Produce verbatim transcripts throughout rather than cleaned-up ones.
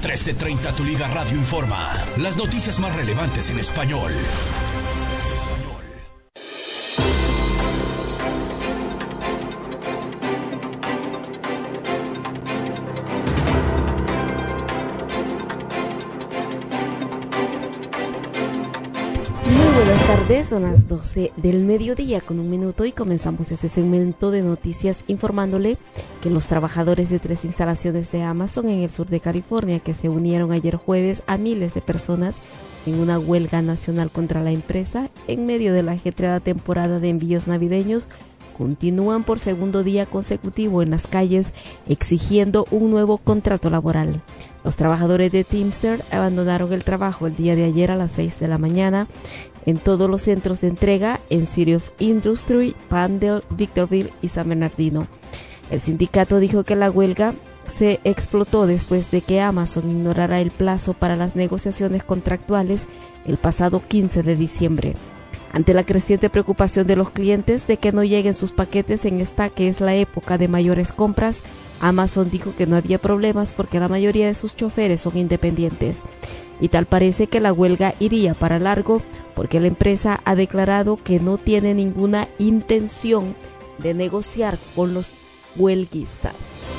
trece treinta Tu Liga Radio informa. Las noticias más relevantes en español. Buenas tardes, son las doce del mediodía con un minuto y comenzamos este segmento de noticias informándole que los trabajadores de tres instalaciones de Amazon en el sur de California que se unieron ayer jueves a miles de personas en una huelga nacional contra la empresa en medio de la ajetreada temporada de envíos navideños continúan por segundo día consecutivo en las calles exigiendo un nuevo contrato laboral. Los trabajadores de Teamster abandonaron el trabajo el día de ayer a las seis de la mañana en todos los centros de entrega en City of Industry, Pandale, Victorville y San Bernardino. El sindicato dijo que la huelga se explotó después de que Amazon ignorara el plazo para las negociaciones contractuales el pasado quince de diciembre. Ante la creciente preocupación de los clientes de que no lleguen sus paquetes en esta que es la época de mayores compras, Amazon dijo que no había problemas porque la mayoría de sus choferes son independientes. Y tal parece que la huelga iría para largo porque la empresa ha declarado que no tiene ninguna intención de negociar con los huelguistas.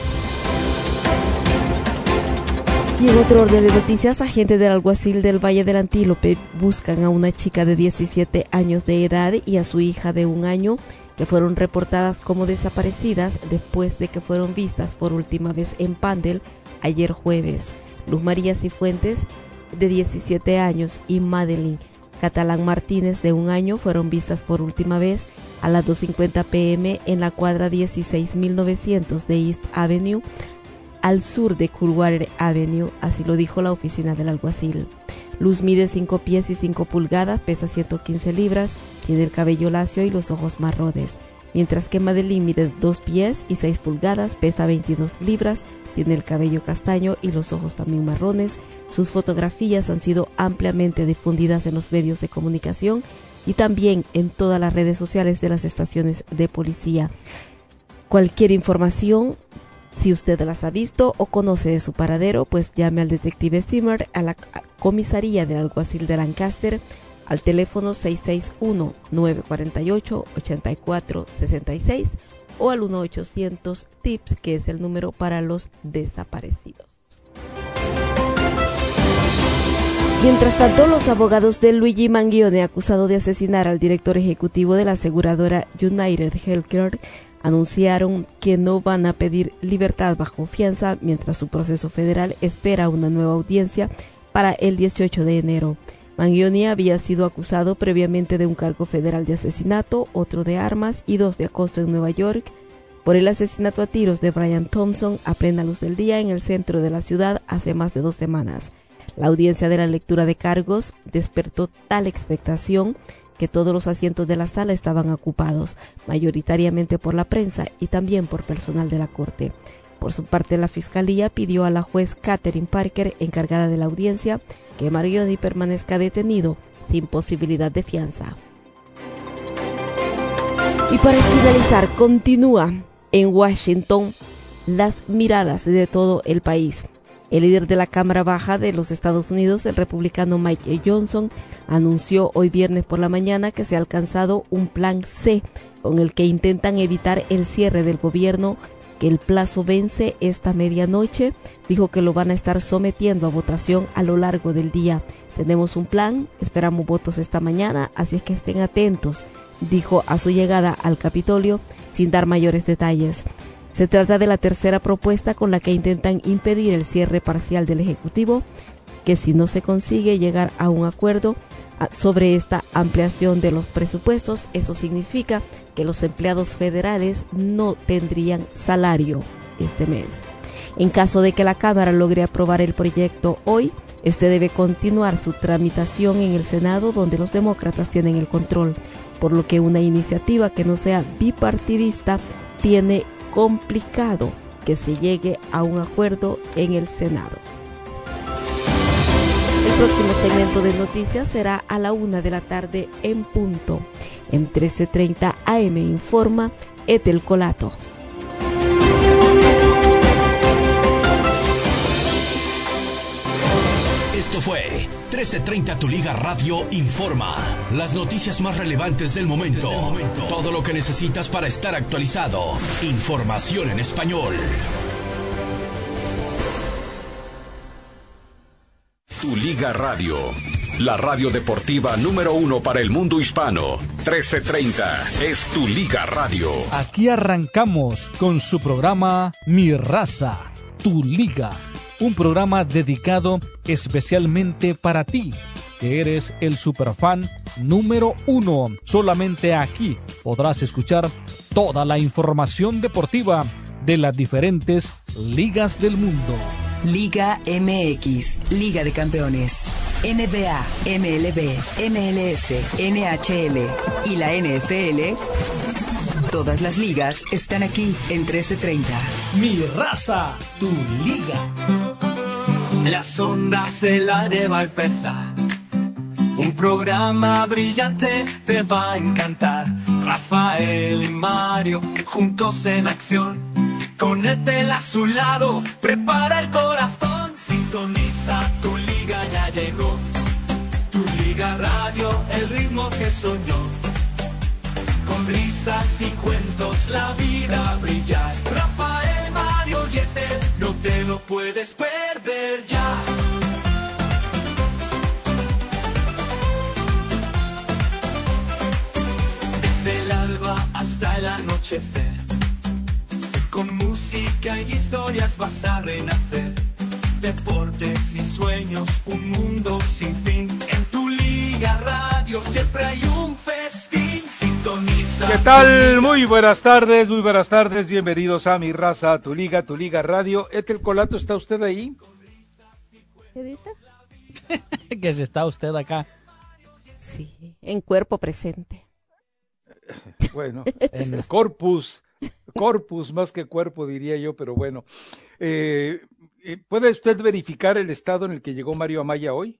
Y en otro orden de noticias, agentes del alguacil del Valle del Antílope buscan a una chica de diecisiete años de edad y a su hija de un año que fueron reportadas como desaparecidas después de que fueron vistas por última vez en Pandale ayer jueves. Luz María Cifuentes, de diecisiete años, y Madeline Catalán Martínez, de un año, fueron vistas por última vez a las dos cincuenta pm en la cuadra dieciséis mil novecientos de East Avenue, al sur de Coolwater Avenue, así lo dijo la oficina del alguacil. Luz mide cinco pies y cinco pulgadas, pesa ciento quince libras, tiene el cabello lacio y los ojos marrones, mientras que Madeline mide dos pies y seis pulgadas, pesa veintidós libras, tiene el cabello castaño y los ojos también marrones. Sus fotografías han sido ampliamente difundidas en los medios de comunicación y también en todas las redes sociales de las estaciones de policía. Cualquier información, si usted las ha visto o conoce de su paradero, pues llame al detective Zimmer a la comisaría del alguacil de Lancaster al teléfono seis seis uno, nueve cuatro ocho, ocho cuatro seis seis o al uno ochocientos tips, que es el número para los desaparecidos. Mientras tanto, los abogados de Luigi Mangione, acusado de asesinar al director ejecutivo de la aseguradora United Healthcare, anunciaron que no van a pedir libertad bajo fianza mientras su proceso federal espera una nueva audiencia para el dieciocho de enero. Mangione había sido acusado previamente de un cargo federal de asesinato, otro de armas y dos de acoso en Nueva York por el asesinato a tiros de Brian Thompson a plena luz del día en el centro de la ciudad hace más de dos semanas. La audiencia de la lectura de cargos despertó tal expectación que todos los asientos de la sala estaban ocupados, mayoritariamente por la prensa y también por personal de la corte. Por su parte, la fiscalía pidió a la juez Catherine Parker, encargada de la audiencia, que Mangione permanezca detenido sin posibilidad de fianza. Y para finalizar, continúa en Washington las miradas de todo el país. El líder de la Cámara Baja de los Estados Unidos, el republicano Mike Johnson, anunció hoy viernes por la mañana que se ha alcanzado un plan C con el que intentan evitar el cierre del gobierno, que el plazo vence esta medianoche. Dijo que lo van a estar sometiendo a votación a lo largo del día. Tenemos un plan, esperamos votos esta mañana, así es que estén atentos, dijo a su llegada al Capitolio sin dar mayores detalles. Se trata de la tercera propuesta con la que intentan impedir el cierre parcial del Ejecutivo, que si no se consigue llegar a un acuerdo sobre esta ampliación de los presupuestos, eso significa que los empleados federales no tendrían salario este mes. En caso de que la Cámara logre aprobar el proyecto hoy, este debe continuar su tramitación en el Senado, donde los demócratas tienen el control, por lo que una iniciativa que no sea bipartidista tiene complicado que se llegue a un acuerdo en el Senado. El próximo segmento de noticias será a la una de la tarde en punto. En trece treinta A M informa Ethel Colato. fue trece treinta Tu Liga Radio Informa. Las noticias más relevantes del momento. Del momento. Todo lo que necesitas para estar actualizado. Información en español. Tu Liga Radio, la radio deportiva número uno para el mundo hispano. trece treinta es Tu Liga Radio. Aquí arrancamos con su programa Mi Raza, Tu Liga. Un programa dedicado especialmente para ti, que eres el superfan número uno. Solamente aquí podrás escuchar toda la información deportiva de las diferentes ligas del mundo. Liga M X, Liga de Campeones, N B A, M L B, M L S, N H L y la N F L. Todas las ligas están aquí en trece treinta. Mi Raza, Tu Liga. Las ondas del aire va a empezar. Un programa brillante te va a encantar. Rafael y Mario juntos en acción. Con Etel a su lado, prepara el corazón. Sintoniza, Tu Liga ya llegó. Tu Liga Radio, el ritmo que soñó. Con risas y cuentos la vida brillar. Rafael, Mario y Etel, no te lo puedes perder ya. Desde el alba hasta el anochecer, con música y historias vas a renacer. Deportes y sueños, un mundo sin fin. En Tu Liga Radio siempre hay un festín. Sintoniza. ¿Qué tal? Muy buenas tardes, muy buenas tardes. Bienvenidos a Mi Raza, Tu Liga, Tu Liga Radio. Etel Colato, ¿está usted ahí? ¿Qué dice? Que si está usted acá. Sí, en cuerpo presente. Bueno, en corpus, corpus más que cuerpo diría yo, pero bueno. Eh, ¿Puede usted verificar el estado en el que llegó Mario Amaya hoy?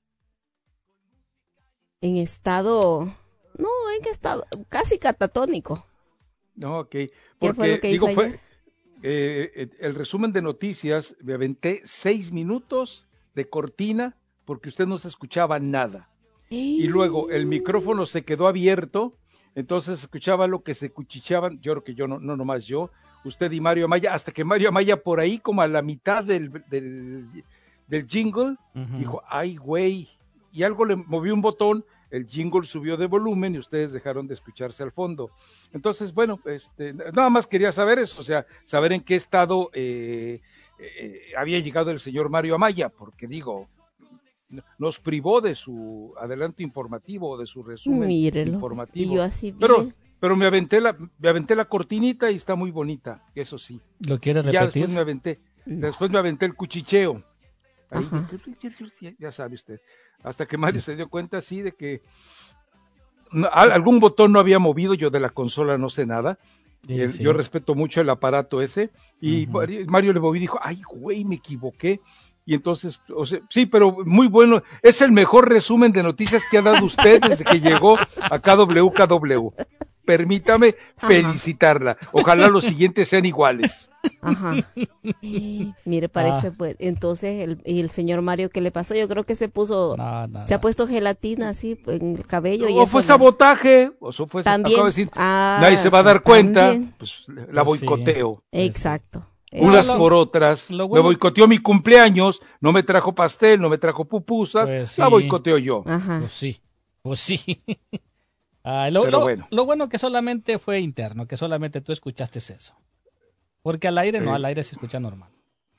En estado... No, ¿en qué estado? Casi catatónico. No, ok. ¿Qué Porque, fue lo que digo, hizo fue ayer? eh, el resumen de noticias, me aventé seis minutos de cortina porque usted no se escuchaba nada. Y luego el micrófono se quedó abierto, entonces escuchaba lo que se cuchicheaban, yo creo que yo no, no nomás yo, usted y Mario Amaya, hasta que Mario Amaya por ahí como a la mitad del, del, del jingle, uh-huh. dijo, ay güey, y algo le movió un botón, el jingle subió de volumen y ustedes dejaron de escucharse al fondo. Entonces, bueno, este, nada más quería saber eso, o sea, saber en qué estado eh, eh, había llegado el señor Mario Amaya, porque digo, nos privó de su adelanto informativo, de su resumen Mírelo. informativo. Y yo así pero, pero me aventé la, me aventé la cortinita y está muy bonita, eso sí. ¿Lo quiere repetir? Ya después me aventé, después me aventé el cuchicheo. Ahí, ya sabe usted. Hasta que Mario se dio cuenta, sí, de que no, algún botón no había movido, yo de la consola no sé nada. Sí, el, sí. Yo respeto mucho el aparato ese. Y uh-huh. Mario le movió y dijo, ay, güey, me equivoqué. Y entonces, o sea, sí, pero muy bueno, es el mejor resumen de noticias que ha dado usted desde que llegó a K W K W. Permítame Ajá. felicitarla. Ojalá los siguientes sean iguales. Ajá. Eh, mire, parece, ah. pues, entonces, el, el señor Mario, ¿qué le pasó? Yo creo que se puso, no, no, se ha puesto gelatina así en el cabello. O y eso fue sabotaje, o eso fue, también, acabo de decir, ah, nadie se va a dar cuenta, también. pues la boicoteo. Sí. Exacto. Unas por otras, bueno. Me boicoteó mi cumpleaños, no me trajo pastel, no me trajo pupusas, pues sí. La boicoteo yo. Ajá. Pues sí, pues sí. Ah, lo, Pero lo, bueno. lo bueno que solamente fue interno, que solamente tú escuchaste eso. Porque al aire no, eh. al aire se escucha normal.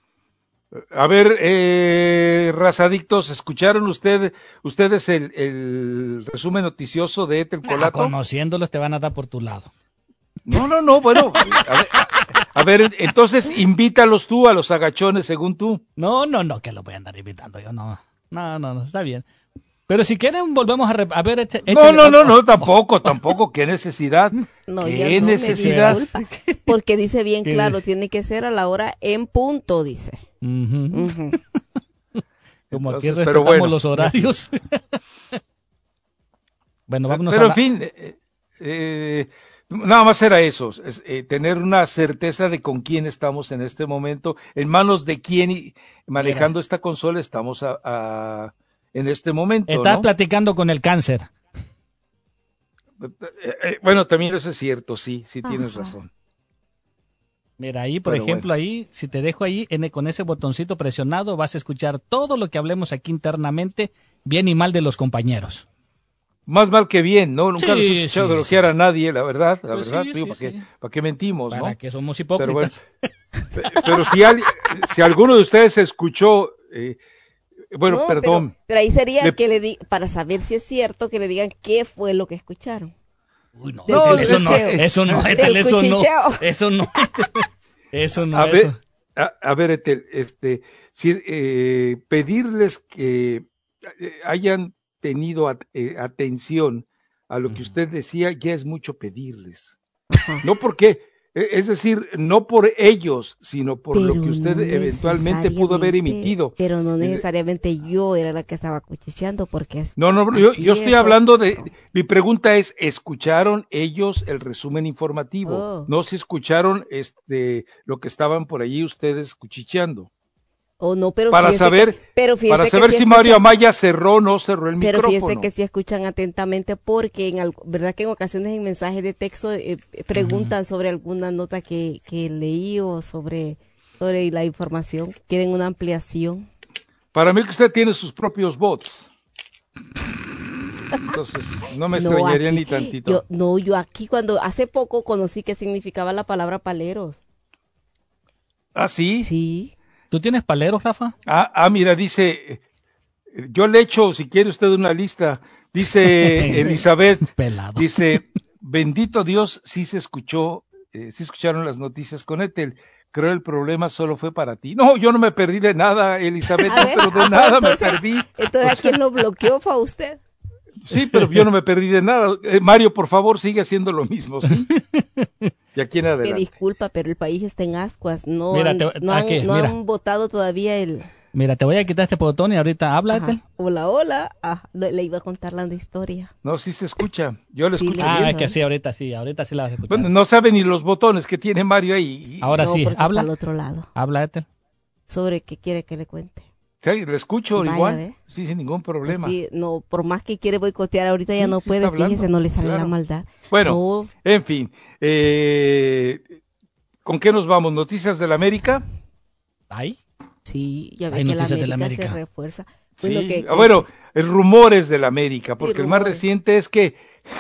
A ver, eh, razadictos, ¿escucharon usted, ustedes el, el resumen noticioso de Etel Colato? Ah, conociéndolos te van a dar por tu lado. No, no, no, bueno, a ver, a ver, entonces invítalos tú a los agachones según tú. No, no, no, que los voy a andar invitando yo, no, no, no, no está bien. Pero si quieren volvemos a, re- a ver. Eche, no, no, no, no, tampoco, tampoco, qué necesidad, no, qué no necesidad. Porque dice bien claro, tiene que ser a la hora en punto, dice. Uh-huh. Uh-huh. Como Entonces, aquí respetamos pero bueno. los horarios. Bueno, vámonos pero a en fin, eh, eh, nada más era eso, es, eh, tener una certeza de con quién estamos en este momento, en manos de quién y manejando Mira. esta consola estamos a, a, en este momento. Estás ¿no? platicando con el cáncer. Eh, eh, bueno, también eso es cierto, sí, sí tienes Ajá. razón. Mira, ahí, por Pero ejemplo, bueno. ahí, si te dejo ahí en, con ese botoncito presionado, vas a escuchar todo lo que hablemos aquí internamente, bien y mal de los compañeros. Más mal que bien, ¿no? Nunca Sí, los he escuchado sí, elogiar sí. a nadie, la verdad, la Pues verdad, sí, digo, sí, ¿para, qué, sí. ¿para qué mentimos, Para no? que somos Pero bueno, hipócritas. pero si, al- si alguno de ustedes escuchó, eh, bueno, No, perdón, Pero, pero ahí sería Le- que le di, para saber si es cierto, que le digan qué fue lo que escucharon. Uy, no, Del No, Ethel, eso es no, que- eso no, Del Ethel, eso no, cuchicheo. eso no, eso no, a eso. ver, a, a ver, Etel, este, si, eh, pedirles que eh, hayan tenido at- eh, atención a lo que usted decía, ya es mucho pedirles. Ajá. No porque, eh, es decir, no por ellos, sino por lo Pero que usted no eventualmente pudo haber necesariamente- emitido. Pero no El- necesariamente yo era la que estaba cuchicheando, porque es No, no, yo, aquí yo estoy eso- hablando de, mi pregunta es, ¿escucharon ellos el resumen informativo? Oh. No si escucharon este lo que estaban por allí ustedes cuchicheando. O no, pero Para fíjese saber, que, pero fíjese para que saber sí si Mario escuchan- Amaya cerró o no cerró el Pero micrófono. fíjese que sí escuchan atentamente, porque en algo- verdad que en ocasiones en mensajes de texto eh, preguntan sobre alguna nota que, que leí o sobre, sobre la información, quieren una ampliación. Para mí que usted tiene sus propios bots. Entonces, no me extrañaría aquí- ni tantito. Yo, no, yo aquí cuando hace poco conocí qué significaba la palabra paleros. ¿Ah, sí? Sí. ¿Tú tienes paleros, Rafa? Ah, ah, mira, dice, eh, yo le echo, si quiere usted una lista, dice Elizabeth, Pelado. dice, bendito Dios, sí se escuchó, eh, sí escucharon las noticias con Ethel, creo el problema solo fue para ti. No, yo no me perdí de nada, Elizabeth, A no, ver, pero de ah, nada entonces- me perdí. Entonces, ¿a quién lo bloqueó fue a usted? Sí, pero yo no me perdí de nada. Eh, Mario, por favor, sigue haciendo lo mismo, ¿sí? Y aquí en Me adelante. disculpa, pero el país está en ascuas. No, Mira, han, te- no, ¿a han, qué? no Mira. han votado todavía el... Mira, te voy a quitar este botón y ahorita habla, Ajá. Ethel. Hola, hola. Ah, le, le iba a contar la historia. No, sí se escucha. Yo lo Sí, escucho le- Ah, bien. es que sí, ahorita sí, ahorita sí la vas a escuchar. Bueno, no sabe ni los botones que tiene Mario ahí. Ahora no, sí, porque habla. está al otro lado. Habla, Ethel. ¿Sobre qué quiere que le cuente? Sí, le escucho Vaya, igual. ve. Sí, sin ningún problema. Sí, no, por más que quiere boicotear ahorita ya Sí, no sí puede, está hablando, fíjese, no le sale claro. la maldad. Bueno, No, en fin. Eh, ¿Con qué nos vamos? ¿Noticias de la América? ¿Ahí? sí, ya Hay ve que la noticias de América, la se Ah, América. refuerza. Sí. Bueno, que, Ah, bueno, el rumores de la América, porque el más rumores. reciente es que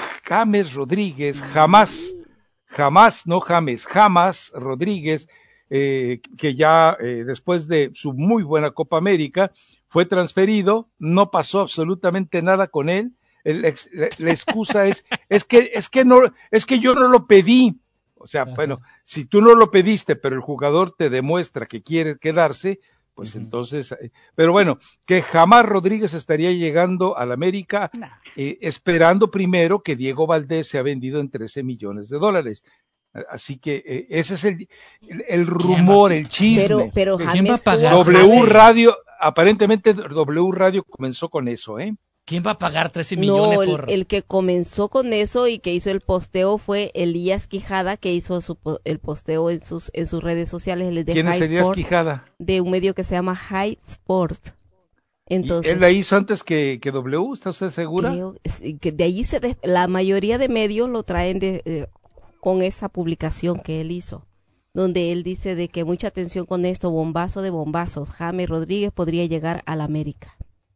James Rodríguez jamás, jamás, no James, jamás Rodríguez, eh, que ya eh, después de su muy buena Copa América fue transferido, no pasó absolutamente nada con él. El ex- la, la excusa es, es que, es que no, es que yo no lo pedí. O sea, Ajá. bueno, si tú no lo pediste, pero el jugador te demuestra que quiere quedarse, pues Ujú. entonces, eh, pero bueno, que jamás Rodríguez estaría llegando al América, Nah. eh, esperando primero que Diego Valdés se ha vendido en trece millones de dólares. Así que eh, ese es el, el, el rumor, el chisme. pero, pero ¿Quién James va a pagar? tuvo- W James- Radio, aparentemente W Radio comenzó con eso, ¿eh? ¿Quién va a pagar trece millones No, el, por...? el que comenzó con eso y que hizo el posteo fue Elías Quijada, que hizo su, po- el posteo en sus en sus redes sociales, él es de ¿Quién es High Elías Sport, Quijada? de un medio que se llama High Sport. ¿Y Entonces, ¿Él la hizo antes que, que W? ¿Está usted segura? creo sí, que de ahí se des- la mayoría de medios lo traen de, eh, con esa publicación que él hizo, donde él dice de que mucha atención con esto, bombazo de bombazos, James Rodríguez podría llegar al América.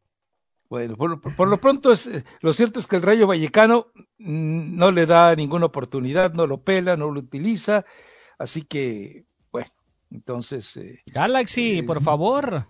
Bueno, por, por lo pronto, es, eh, lo cierto es que el Rayo Vallecano mm, no le da ninguna oportunidad, no lo pela, no lo utiliza, así que, bueno, entonces... Eh, Galaxy, Eh, por favor.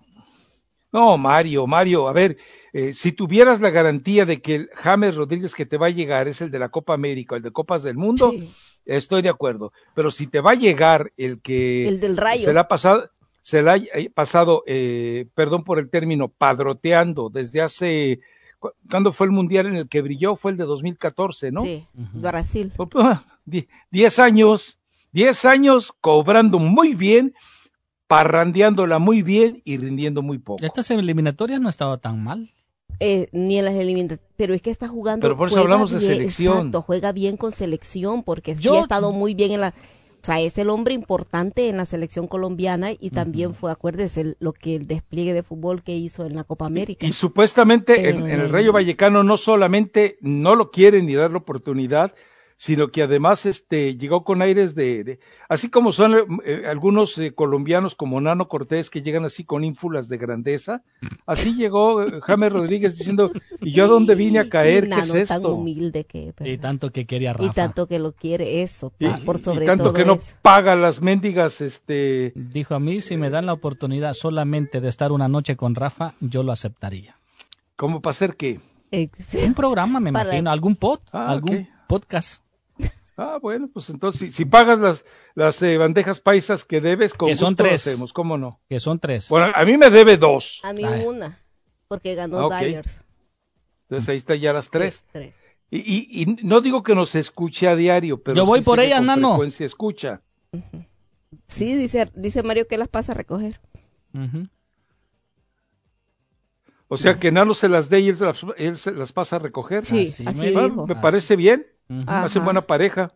no, Mario, Mario, a ver, eh, si tuvieras la garantía de que el James Rodríguez que te va a llegar es el de la Copa América, el de Copas del Mundo, Sí. estoy de acuerdo, pero si te va a llegar el que El del Rayo. se le ha pasado, se le ha eh, pasado, eh, perdón por el término, padroteando desde hace, cu- ¿cuándo fue el mundial en el que brilló? Fue el de dos mil catorce, ¿no? Sí, Ujú. Brasil. Pues, ah, die- Diez años, diez años cobrando muy bien, parrandeándola muy bien y rindiendo muy poco. Estas eliminatorias no ha estado tan mal. Eh, ni en las eliminatorias, pero es que está jugando. Pero por eso juega hablamos de bien, selección. Exacto, juega bien con selección porque sí Yo- ha estado muy bien en la. O sea, es el hombre importante en la selección colombiana y también uh-huh. fue, acuérdese, el, lo que el despliegue de fútbol que hizo en la Copa América. Y, y supuestamente en, en el Rayo Vallecano no solamente no lo quieren ni dar la oportunidad, sino que además este llegó con aires de, de así como son eh, algunos eh, colombianos como Nano Cortés que llegan así con ínfulas de grandeza, así llegó eh, James Rodríguez diciendo, ¿y yo a dónde vine a caer? Y ¿Qué Nano es esto? Tan humilde que, y tanto que quería Rafa. Y tanto que lo quiere, eso, y, por sobre y tanto todo que no eso. paga las mendigas, este... Dijo, a mí si me dan la oportunidad solamente de estar una noche con Rafa, yo lo aceptaría. ¿Cómo para hacer qué? Un programa, me para... imagino, algún pod, ah, algún okay. podcast. Ah, bueno, pues entonces, si, si pagas las, las eh, bandejas paisas que debes, con que gusto son tres. lo hacemos, ¿cómo no? Que son tres. Bueno, a mí me debe dos. A mí Ay. una, porque ganó ah, okay. Dyers. Entonces ahí está ya las tres. Sí, tres. Y, y, y no digo que nos escuche a diario, pero yo voy sí por sé ella, que con Nano. frecuencia escucha. Uh-huh. Sí, dice, dice Mario que las pasa a recoger. Uh-huh. O sea, que Nano se las dé y él, las, él se las pasa a recoger. Sí, así, así me, dijo. me parece bien. Uh-huh. Hacen buena pareja.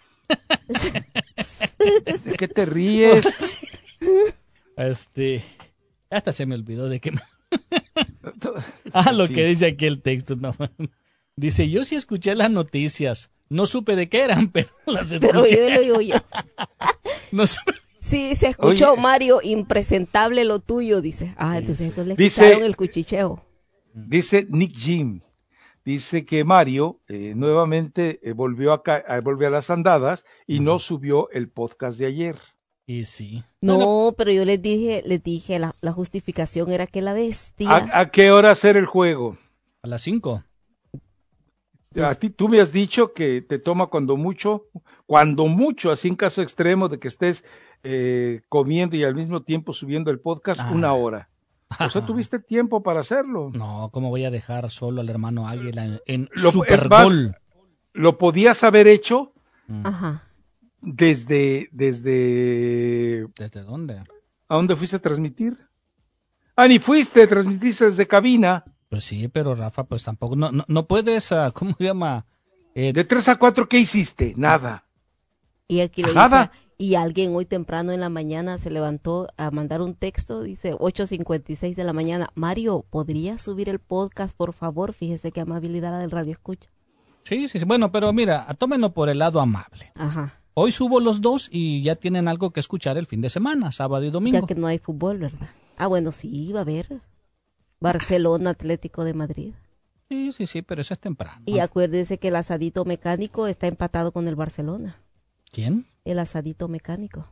¿De qué te ríes? Este, hasta se me olvidó de que... ah, lo que dice aquí el texto, no. Dice, yo sí escuché las noticias, no supe de qué eran, pero las escuché. Pero yo lo digo yo. no supe. Sí, se escuchó, Oye, Mario, impresentable lo tuyo, dice. Ah, entonces sí, estos le dice, escucharon el cuchicheo. Dice Nick Jim, dice que Mario eh, nuevamente eh, volvió, a ca- eh, volvió a las andadas y uh-huh. no subió el podcast de ayer. Y sí. No, bueno, pero yo les dije, les dije, la, la justificación era que la bestia. ¿A, a qué hora hacer el juego? A las cinco. A ti, tú me has dicho que te toma cuando mucho, cuando mucho, así en caso extremo de que estés eh, comiendo y al mismo tiempo subiendo el podcast, ah. una hora. O sea, ¿tuviste tiempo para hacerlo? No, ¿cómo voy a dejar solo al hermano Águila en, en lo, Super más, Bowl? Lo podías haber hecho Ajá. desde, desde... ¿Desde dónde? ¿A dónde fuiste a transmitir? Ah, ni fuiste, transmitiste desde cabina. Pues sí, pero Rafa, pues tampoco, no, no, no puedes, uh, ¿cómo se llama? Eh, de tres a cuatro, ¿qué hiciste? Nada. Y aquí le Nada. dice, y alguien hoy temprano en la mañana se levantó a mandar un texto, dice ocho cincuenta y seis de la mañana, Mario, ¿podrías subir el podcast, por favor? Fíjese qué amabilidad la del radio escucha. Sí, sí, sí, bueno, pero mira, tómenlo por el lado amable. Ajá. Hoy subo los dos y ya tienen algo que escuchar el fin de semana, sábado y domingo. Ya que no hay fútbol, ¿verdad? Ah, bueno, sí, va a haber Barcelona, Atlético de Madrid. Sí, sí, sí, pero eso es temprano. Y acuérdese que el asadito mecánico está empatado con el Barcelona. ¿Quién? El asadito mecánico.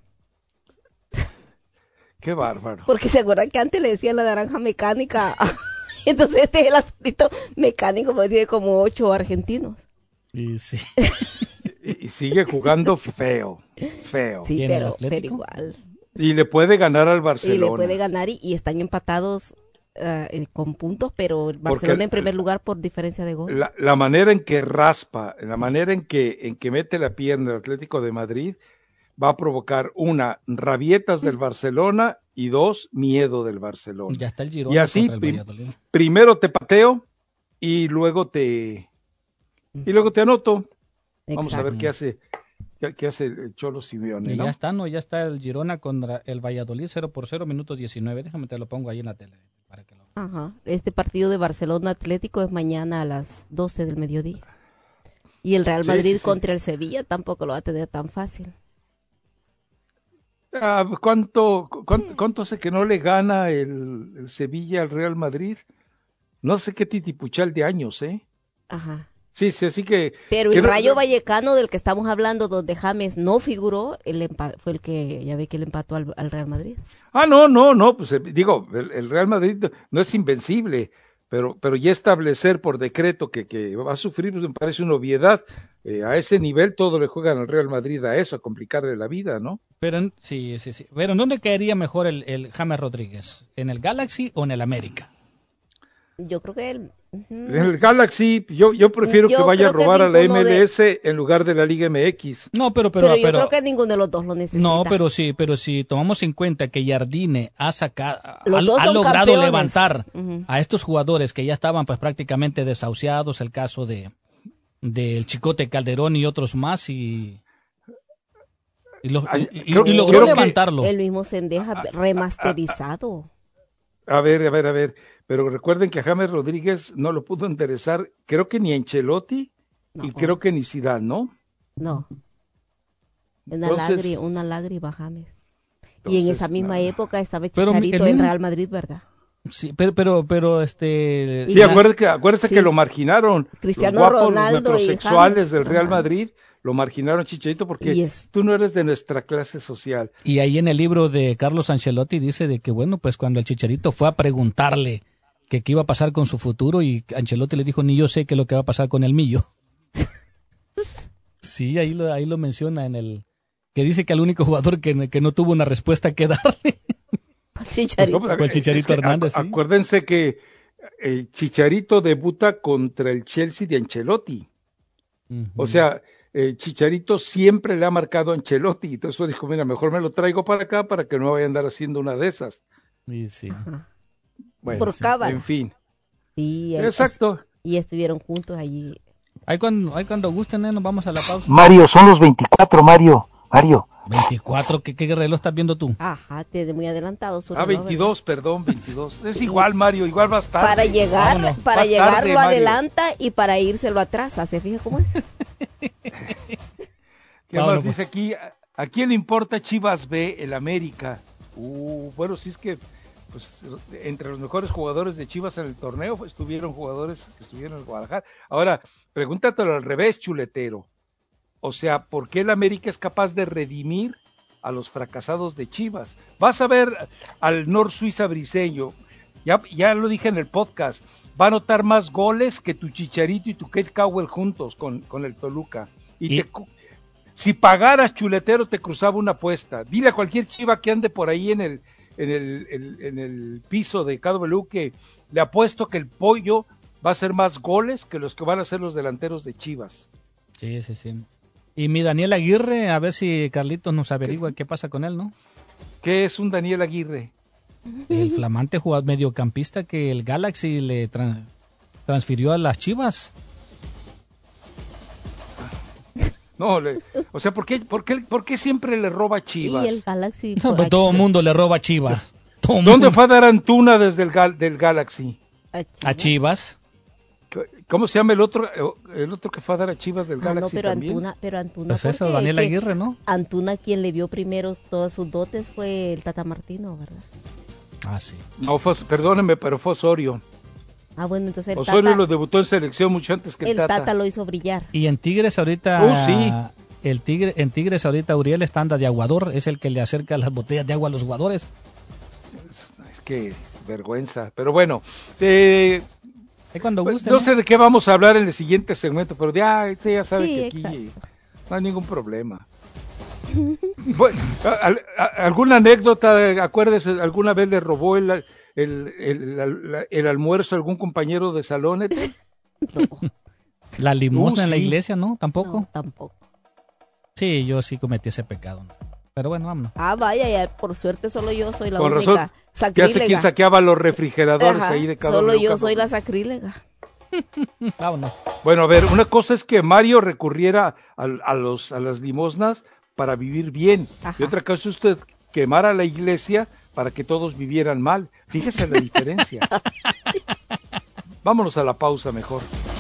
Qué bárbaro. Porque se acuerdan que antes le decían la naranja mecánica. Entonces este es el asadito mecánico, pues tiene como ocho argentinos. Y sí. y, y sigue jugando feo, feo. Sí, pero, pero igual. Y le puede ganar al Barcelona. Y le puede ganar y, y están empatados uh, con puntos, pero el Barcelona Porque en primer lugar por diferencia de gol. La, la manera en que raspa, la manera en que, en que mete la pierna el Atlético de Madrid va a provocar una, rabietas del Barcelona y dos, miedo del Barcelona. Ya está el Girona y así, contra el Valladolid. Primero te pateo y luego te y luego te anoto. Exacto. Vamos a ver qué hace qué, qué hace el Cholo Simeone, y ¿no? ya está, no, ya está el Girona contra el Valladolid cero por cero, minuto diecinueve. Déjame te lo pongo ahí en la tele para que lo... Ajá. Este partido de Barcelona Atlético es mañana a las doce del mediodía. Y el Real Madrid sí, sí, sí. contra el Sevilla tampoco lo va a tener tan fácil. Ah, ¿Cuánto, cuánto, sí. cuánto hace que no le gana el, el Sevilla al Real Madrid? No sé qué titipuchal de años, ¿eh? Ajá. Sí, sí, así que... Pero que el no, Rayo no, Vallecano del que estamos hablando, donde James no figuró, el empa- fue el que, ya ve que le empató al, al Real Madrid. Ah, no, no, no, pues eh, digo, el, el Real Madrid no es invencible, pero, pero ya establecer por decreto que, que va a sufrir, pues me parece una obviedad. Eh, a ese nivel todo le juegan al Real Madrid a eso, a complicarle la vida, ¿no? Pero sí, sí, sí. Pero ¿en dónde caería mejor el, el James Rodríguez? ¿En el Galaxy o en el América? Yo creo que él... Uh-huh. En el Galaxy, yo, yo prefiero yo que vaya a robar a la M L S de... en lugar de la Liga M X. No, pero, pero, pero yo pero, creo que ninguno de los dos lo necesita. No, pero sí, pero si tomamos en cuenta que Jardine ha sacado, ha, ha logrado campeones. levantar uh-huh. a estos jugadores que ya estaban pues prácticamente desahuciados, el caso de del Chicote Calderón y otros más, y Y, lo, Ay, y, creo- y logró creo que- levantarlo. El mismo Sendeja remasterizado. A ver, a ver, a ver. Pero recuerden que a James Rodríguez no lo pudo enderezar, creo que ni Ancelotti No. y creo que ni Zidane, ¿no? No. Una, Entonces- lágrima, una lágrima, James. Y en Entonces, esa misma nada. época estaba Pero mi- Chicharito el en mismo- Real Madrid, ¿verdad? Sí, pero, pero, pero este... Sí, Y- acuérdate que, acuérdate Sí. que lo marginaron. Cristiano los guapos, Ronaldo los y metrosexuales James. del Real Ajá. Madrid lo marginaron, Chicharito, porque Y es- tú no eres de nuestra clase social. Y ahí en el libro de Carlos Ancelotti dice de que, bueno, pues cuando el Chicharito fue a preguntarle que qué iba a pasar con su futuro y Ancelotti le dijo, ni yo sé qué es lo que va a pasar con el mío. Sí, ahí lo, ahí lo menciona en el... Que dice que el único jugador que, que no tuvo una respuesta que darle. Chicharito. No, Con Chicharito es que Hernández, acu- sí. Acuérdense que el Chicharito debuta contra el Chelsea de Ancelotti. O sea, el Chicharito siempre le ha marcado a Ancelotti. Entonces pues dijo, mira, mejor me lo traigo para acá para que no vaya a andar haciendo una de esas. Y sí. Bueno, Por sí, cábala. en fin. Y, el- Exacto. y estuvieron juntos allí. Ahí cuando, ahí cuando gusten, ¿eh? Nos vamos a la pausa. Mario, son los veinticuatro, Mario. Mario. veinticuatro, ¿qué, qué reloj estás viendo tú? Ajá, te muy adelantado. su Ah, reloj, veintidós, perdón, veintidós. Es igual, Mario, igual va a estar. ¿verdad? Para llegar, Vámonos. para Más llegar tarde, lo Mario. adelanta y para irse lo atrasa. ¿Se fija cómo es? ¿Qué Vámonos, más dice aquí? ¿A, a quién le importa Chivas B, el América? Uh, bueno, sí es que pues, entre los mejores jugadores de Chivas en el torneo estuvieron jugadores que estuvieron en Guadalajara. Ahora, pregúntatelo al revés, chuletero. O sea, ¿por qué el América es capaz de redimir a los fracasados de Chivas? Vas a ver al Nor Suiza Briseño, ya, ya lo dije en el podcast, va a anotar más goles que tu Chicharito y tu Kate Cowell juntos con, con el Toluca. Y, Y- te, si pagaras, chuletero, te cruzaba una apuesta. Dile a cualquier chiva que ande por ahí en el, en el, el- en el piso de K W que le apuesto que el pollo va a hacer más goles que los que van a hacer los delanteros de Chivas. Sí, sí, sí. Y mi Daniel Aguirre, a ver si Carlitos nos averigua qué pasa con él, ¿no? ¿Qué es un Daniel Aguirre? El flamante jugador mediocampista que el Galaxy le tra- transfirió a las Chivas. No, le- o sea, ¿por qué, por, qué, ¿por qué siempre le roba a Chivas? Y el Galaxy. No, pues todo el mundo le roba a Chivas. Todo ¿Dónde mundo. fue a dar Antuna desde el Gal- del Galaxy? A Chivas. ¿Cómo se llama el otro el otro que fue a dar a Chivas del Ah, no, Galaxy pero también? Antuna, pero Antuna. Pues eso, porque Daniel que- Aguirre, ¿no? Antuna, quien le vio primero todos sus dotes fue el Tata Martino, ¿verdad? Ah, sí. No, fue, perdóneme, pero fue Osorio. Ah, bueno, entonces el Osorio Tata, lo debutó en selección mucho antes que el, el Tata. Tata lo hizo brillar. Y en Tigres ahorita... Oh, sí. El tigre, en Tigres ahorita Uriel está anda de aguador, es el que le acerca las botellas de agua a los jugadores. Es, es que vergüenza. Pero bueno, eh, Ahí cuando pues, guste. no sé de qué vamos a hablar en el siguiente segmento, pero ya, usted ya sabe Sí, que aquí exacto. no hay ningún problema. Bueno, a- a- a- ¿alguna anécdota? Acuérdese, ¿alguna vez le robó el, el, el, el- el almuerzo a algún compañero de salón? Ete? La limosna Uh, en la sí. iglesia, ¿no? ¿Tampoco? No, tampoco. Sí, yo sí cometí ese pecado. ¿no? Pero bueno, vámonos. Ah, vaya, ya, por suerte solo yo soy la Con única razón, ¿qué hace quien sacrílega. saqueaba los refrigeradores Ajá, ahí de cada solo uno? yo soy la sacrílega. Vámonos. Bueno, a ver, una cosa es que Mario recurriera a, a los, a las limosnas para vivir bien. Ajá. Y otra cosa es usted quemara la iglesia para que todos vivieran mal. Fíjese la diferencia. Vámonos a la pausa mejor.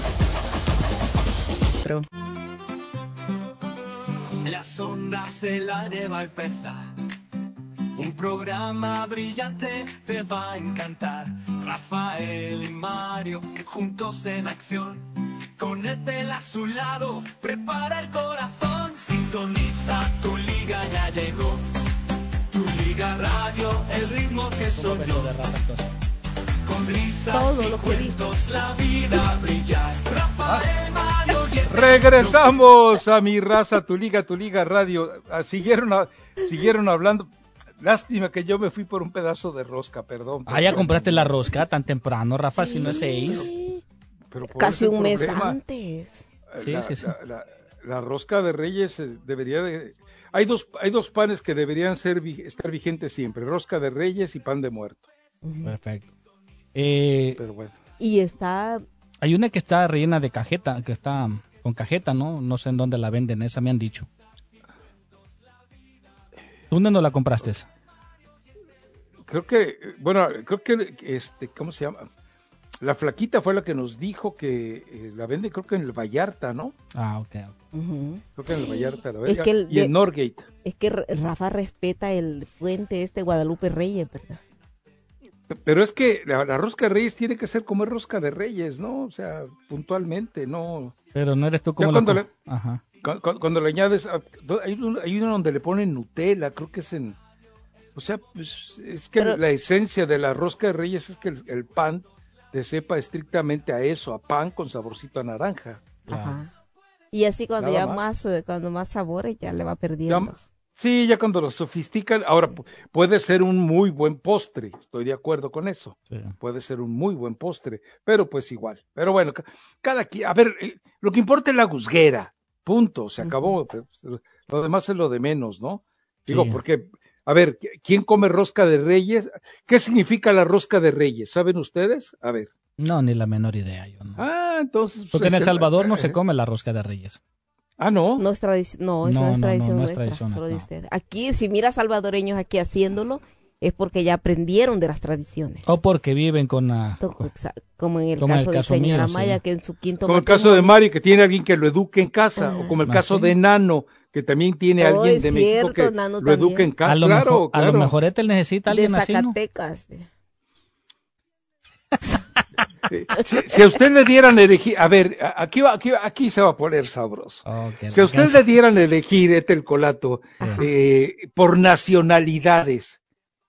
Las ondas del aire va a empezar. Un programa brillante te va a encantar. Rafael y Mario juntos en acción. Con Etel a su lado, prepara el corazón. Sintoniza, tu liga ya llegó. Tu liga radio, el ritmo que soñó. Con risas Todo y lo que cuentos, la vida brillar. Rafael, Mario y Etel. Regresamos a Mi Raza, Tu Liga, Tu Liga Radio. Ah, Siguieron, a- siguieron hablando. Lástima que yo me fui por un pedazo de rosca, perdón. Ah, ya compraste la rosca tan temprano, Rafa, si no es seis. Pero por Casi ese un mes problema, antes. Sí, la, sí, sí. La, la- la rosca de Reyes eh, debería de... Hay dos, hay dos panes que deberían ser vi- estar vigentes siempre, rosca de Reyes y pan de muerto. Perfecto. Eh, Pero bueno. Y está, hay una que está rellena de cajeta, que está con cajeta, ¿no? No sé en dónde la venden, esa me han dicho. ¿Dónde no la compraste? Creo que, bueno, creo que, este, ¿cómo se llama? La flaquita fue la que nos dijo que eh, la vende, creo que en el Vallarta, ¿no? Ah, ok. Uh-huh. Creo que en el Vallarta la vende. Es que el, y en Norgate. Es que Rafa respeta el puente este Guadalupe Reyes, ¿verdad? Pero es que la, la rosca de Reyes tiene que ser como es rosca de Reyes, ¿no? O sea, puntualmente, ¿no? Pero no eres tú como ya cuando la... le, Ajá. Cuando, cuando le añades, hay uno, hay uno donde le ponen Nutella, creo que es en, o sea, pues es que Pero, la esencia de la rosca de Reyes es que el, el pan te sepa estrictamente a eso, a pan con saborcito a naranja. Ajá. Y así cuando Nada ya más, más cuando más sabores ya le va perdiendo. Ya, sí, ya cuando lo sofistican, ahora puede ser un muy buen postre, estoy de acuerdo con eso. Sí. Puede ser un muy buen postre, pero pues igual. Pero bueno, cada quien, a ver, lo que importa es la gusguera. Punto, se acabó. Uh-huh. Lo demás es lo de menos, ¿no? Digo, sí. Porque, a ver, ¿quién come rosca de Reyes? ¿Qué significa la rosca de Reyes? ¿Saben ustedes? A ver. No, ni la menor idea yo. No. Ah, entonces. Pues, Porque este, en El Salvador no se come la rosca de Reyes. Ah, no. No es tradición, no, esa no, no es tradición no, no, no nuestra, es tradición, solo de no. ustedes. Aquí, si mira salvadoreños aquí haciéndolo, es porque ya aprendieron de las tradiciones. O porque viven con la... Como en el como caso, el caso de señora mío, Maya, sí. Que en su quinto Como el caso de Mario, que tiene alguien que lo eduque en casa, uh-huh. O como el caso de Nano, que también tiene oh, alguien de cierto, México que Nano lo eduque en casa. A lo, claro, mejor, claro. A lo mejor este necesita alguien de así, ¿no? Zacatecas. Si, si a usted le dieran elegir, a ver, aquí, aquí, aquí se va a poner sabroso. Oh, si a usted casa. le dieran elegir, este el colato, eh, por nacionalidades,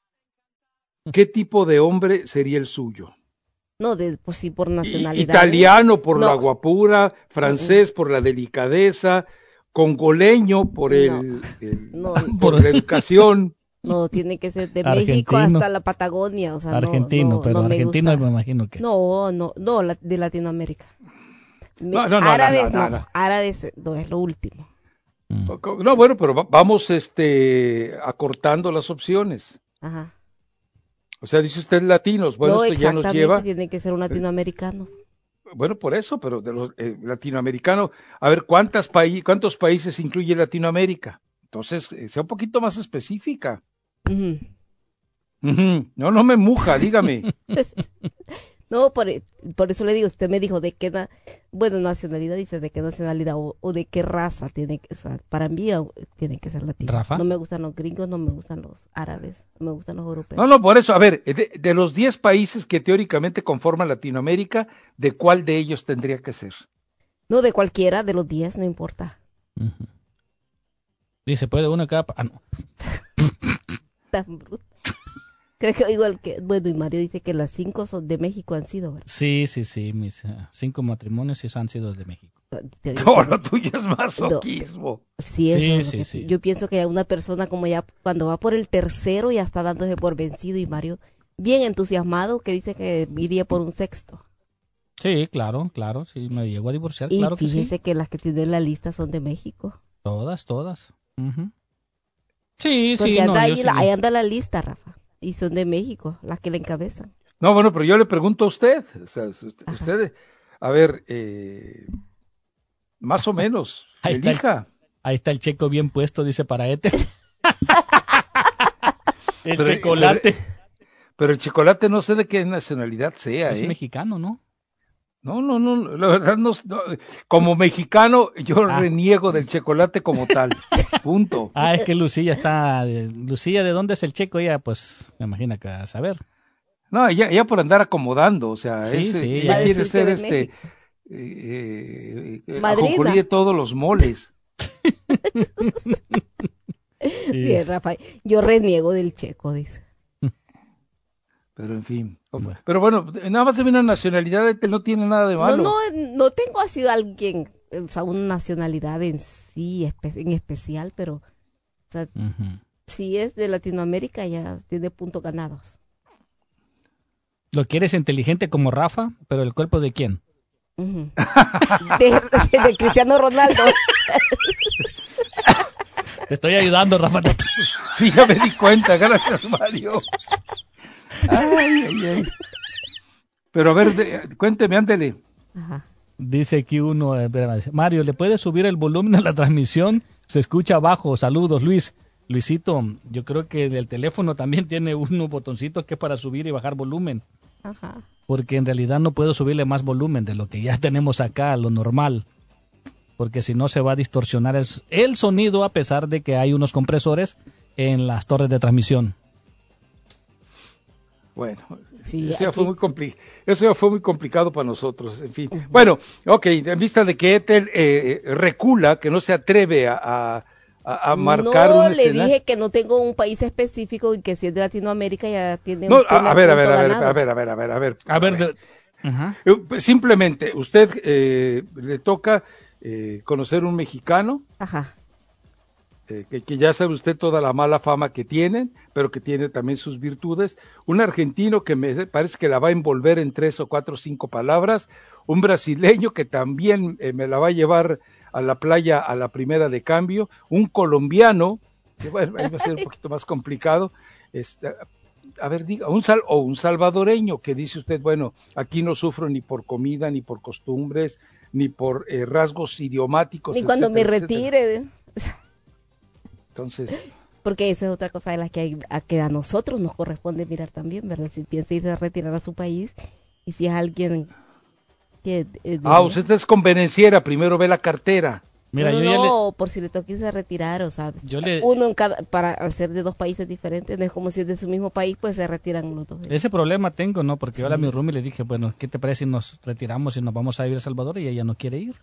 ¿qué tipo de hombre sería el suyo? No, de, pues sí, por nacionalidad. Italiano por no. la guapura, francés uh-huh. por la delicadeza, congoleño por el, no. el no. por la educación. No, tiene que ser de argentino. México hasta la Patagonia, o sea, argentino, no, pero no me argentino gusta. me imagino que. No, no, no, de Latinoamérica. No, no, no, árabes, no, no, no, no, árabes no es lo último. No, bueno, pero vamos este acortando las opciones. Ajá. O sea, dice usted latinos, bueno, no, esto ya nos lleva. Tiene que ser un latinoamericano. Bueno, por eso, pero de los eh, latinoamericanos, a ver, ¿cuántas paí- ¿cuántos países incluye Latinoamérica? Entonces, eh, sea un poquito más específica. Uh-huh. Uh-huh. No, no me muja, dígame. No, por, por eso le digo, usted me dijo de qué, na, bueno, nacionalidad, dice de qué nacionalidad o, o de qué raza tiene que, o sea, para mí tiene que ser latino. ¿Rafa? No me gustan los gringos, no me gustan los árabes, no me gustan los europeos. No, no, por eso, a ver, de, de los diez países que teóricamente conforman Latinoamérica, ¿de cuál de ellos tendría que ser? No, de cualquiera, de los diez, no importa. Uh-huh. Dice, puede uno cada... Ah, no. Tan bruto. Creo que igual que, bueno, y Mario dice que las cinco son de México han sido, ¿verdad? Sí, sí, sí, mis uh, cinco matrimonios sí han sido de México. No, lo tuyo es masoquismo. No. Sí, eso sí, es sí, que, sí. Yo pienso que una persona como ya, cuando va por el tercero, ya está dándose por vencido, y Mario, bien entusiasmado, que dice que iría por un sexto. Sí, claro, claro, sí, me llegó a divorciar, y claro que sí. Y fíjese que las que tienen la lista son de México. Todas, todas. Uh-huh. Sí, Porque sí. anda no, ahí, sí. la, ahí anda la lista, Rafa. Y son de México, las que la encabezan. No, bueno, pero yo le pregunto a usted, o sea, usted, usted a ver, eh, más o menos, ahí elija. Está el, ahí está el checo bien puesto, dice para este. el pero, chocolate. Pero, pero el chocolate no sé de qué nacionalidad sea, es ¿eh? mexicano, ¿no? No, no, no, la verdad no, no como mexicano yo ah. reniego del chocolate como tal, punto. Ah, es que Lucía está, Lucía, ¿de dónde es el checo? Ella, pues, me imagino que a saber. No, ella, ella por andar acomodando, o sea, sí, ese, sí, ella quiere ser este, eh, eh, ajonjolí de todos los moles. Sí, sí, Rafael, yo reniego del checo, dice. Pero en fin, bueno. Pero bueno, nada más de una nacionalidad no tiene nada de malo. No, no, no tengo así alguien, o sea, una nacionalidad en sí, en especial, pero o sea, uh-huh. Si es de Latinoamérica ya tiene puntos ganados. ¿Lo quieres inteligente como Rafa, pero el cuerpo de quién? Uh-huh. de, de, de Cristiano Ronaldo. Te estoy ayudando, Rafa. Sí, ya me di cuenta, gracias, Mario. Ay, ay, ay. Pero a ver, de, cuénteme, ándele. Ajá. Dice aquí uno, eh, Mario, ¿le puedes subir el volumen a la transmisión? Se escucha bajo. Saludos, Luis. Luisito, yo creo que el teléfono también tiene unos botoncitos que es para subir y bajar volumen. Ajá. Porque en realidad no puedo subirle más volumen de lo que ya tenemos acá, lo normal. Porque si no se va a distorsionar el, el sonido a pesar de que hay unos compresores en las torres de transmisión. Bueno, Sí, eso, ya aquí... fue muy compli- eso ya fue muy complicado para nosotros, en fin. Uh-huh. Bueno, ok, en vista de que Ethel eh, recula, que no se atreve a... a A, a marcar no, un le escenario. dije que no tengo un país específico y que si es de Latinoamérica ya tiene no, un a, a ver, a ver, a ver, a ver, a ver, a ver, a ver. A ver, de... uh-huh. Simplemente, usted eh, le toca eh, conocer un mexicano. Ajá. Eh, que, que ya sabe usted toda la mala fama que tienen, pero que tiene también sus virtudes. Un argentino que me parece que la va a envolver en tres o cuatro o cinco palabras. Un brasileño que también eh, me la va a llevar a la playa a la primera de cambio, un colombiano, que bueno, ahí va a ser un poquito más complicado, este, a ver, diga, un sal, o un salvadoreño que dice usted, bueno, aquí no sufro ni por comida, ni por costumbres, ni por eh, rasgos idiomáticos. Ni cuando etcétera, me retire. Etcétera. Entonces... Porque eso es otra cosa de la que, hay, a que a nosotros nos corresponde mirar también, ¿verdad? Si piensa irse a retirar a su país y si es alguien... Que, eh, ah, usted es convenenciera, primero ve la cartera. Mira, no, yo no, le... por si le toca irse a retirar, o sea, yo le... uno en cada, para al ser de dos países diferentes, no es como si es de su mismo país, pues se retiran los dos. Ese problema tengo, ¿no? Porque sí. Yo a mi roomie le dije, bueno, ¿qué te parece si nos retiramos y nos vamos a vivir a El Salvador? Y ella no quiere ir.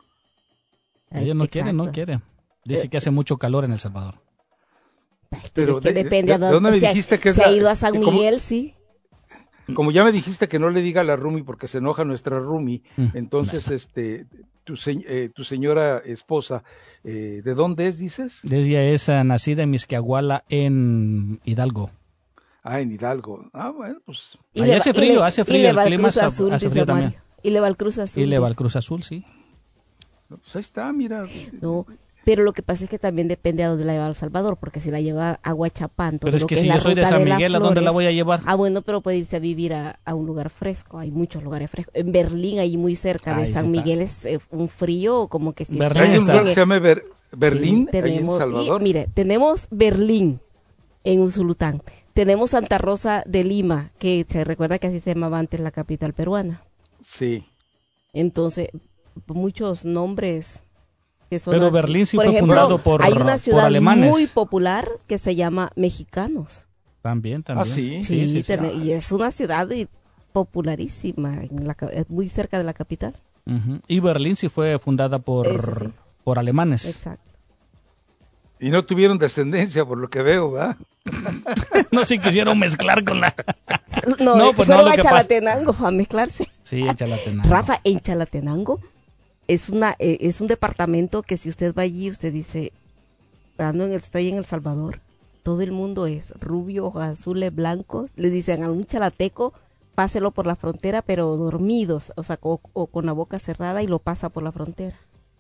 Ella no Exacto. quiere, no quiere. Dice eh, que hace mucho calor en El Salvador. Pero, pero es que de, depende de, de, de dónde me dijiste que se ha ido a San Miguel, sí. Como ya me dijiste que no le diga a la roomie porque se enoja nuestra roomie, mm. entonces este tu, eh, tu señora esposa, eh, ¿de dónde es, dices? Ella es uh, nacida en Misquiahuala, en Hidalgo. Ah, en Hidalgo. Ah, bueno, pues... Y Allá hace frío, le, hace frío, el clima hace, Azul, hace frío también. Y le va el Cruz Azul. Y le va el Cruz Azul, sí. Pues ahí está, mira. No, pero lo que pasa es que también depende a dónde la lleva a El Salvador, porque si la lleva a Huachapán... Pero es que, que si es yo soy de San Miguel, ¿a dónde la voy a llevar? Ah, bueno, pero puede irse a vivir a, a un lugar fresco, hay muchos lugares frescos. En Berlín, ahí muy cerca de ahí San Miguel, es eh, un frío como que si... Berlín ¿Hay un lugar que se llama Ber Berlín, sí, tenemos, ahí en El Salvador? Y, mire, tenemos Berlín, en Usulután. Tenemos Santa Rosa de Lima, que se recuerda que así se llamaba antes la capital peruana. Sí. Entonces, muchos nombres... Pero así. Berlín sí por fue ejemplo, fundado por alemanes. Hay una ciudad muy popular que se llama Mexicanos. También, también. Ah, sí. Sí, sí, sí, sí. Y es una ciudad popularísima, en la, muy cerca de la capital. Uh-huh. Y Berlín sí fue fundada por, sí. por alemanes. Exacto. Y no tuvieron descendencia, por lo que veo, ¿verdad? No se quisieron mezclar con la... No, no pues fueron no, a Chalatenango a mezclarse. Sí, a Chalatenango. Rafa, en Chalatenango es una eh, es un departamento que si usted va allí, usted dice, ando en el, estoy en El Salvador, todo el mundo es rubio, ojos azules, blancos. Le dicen a un chalateco, páselo por la frontera, pero dormidos, o sea, o, o con la boca cerrada y lo pasa por la frontera.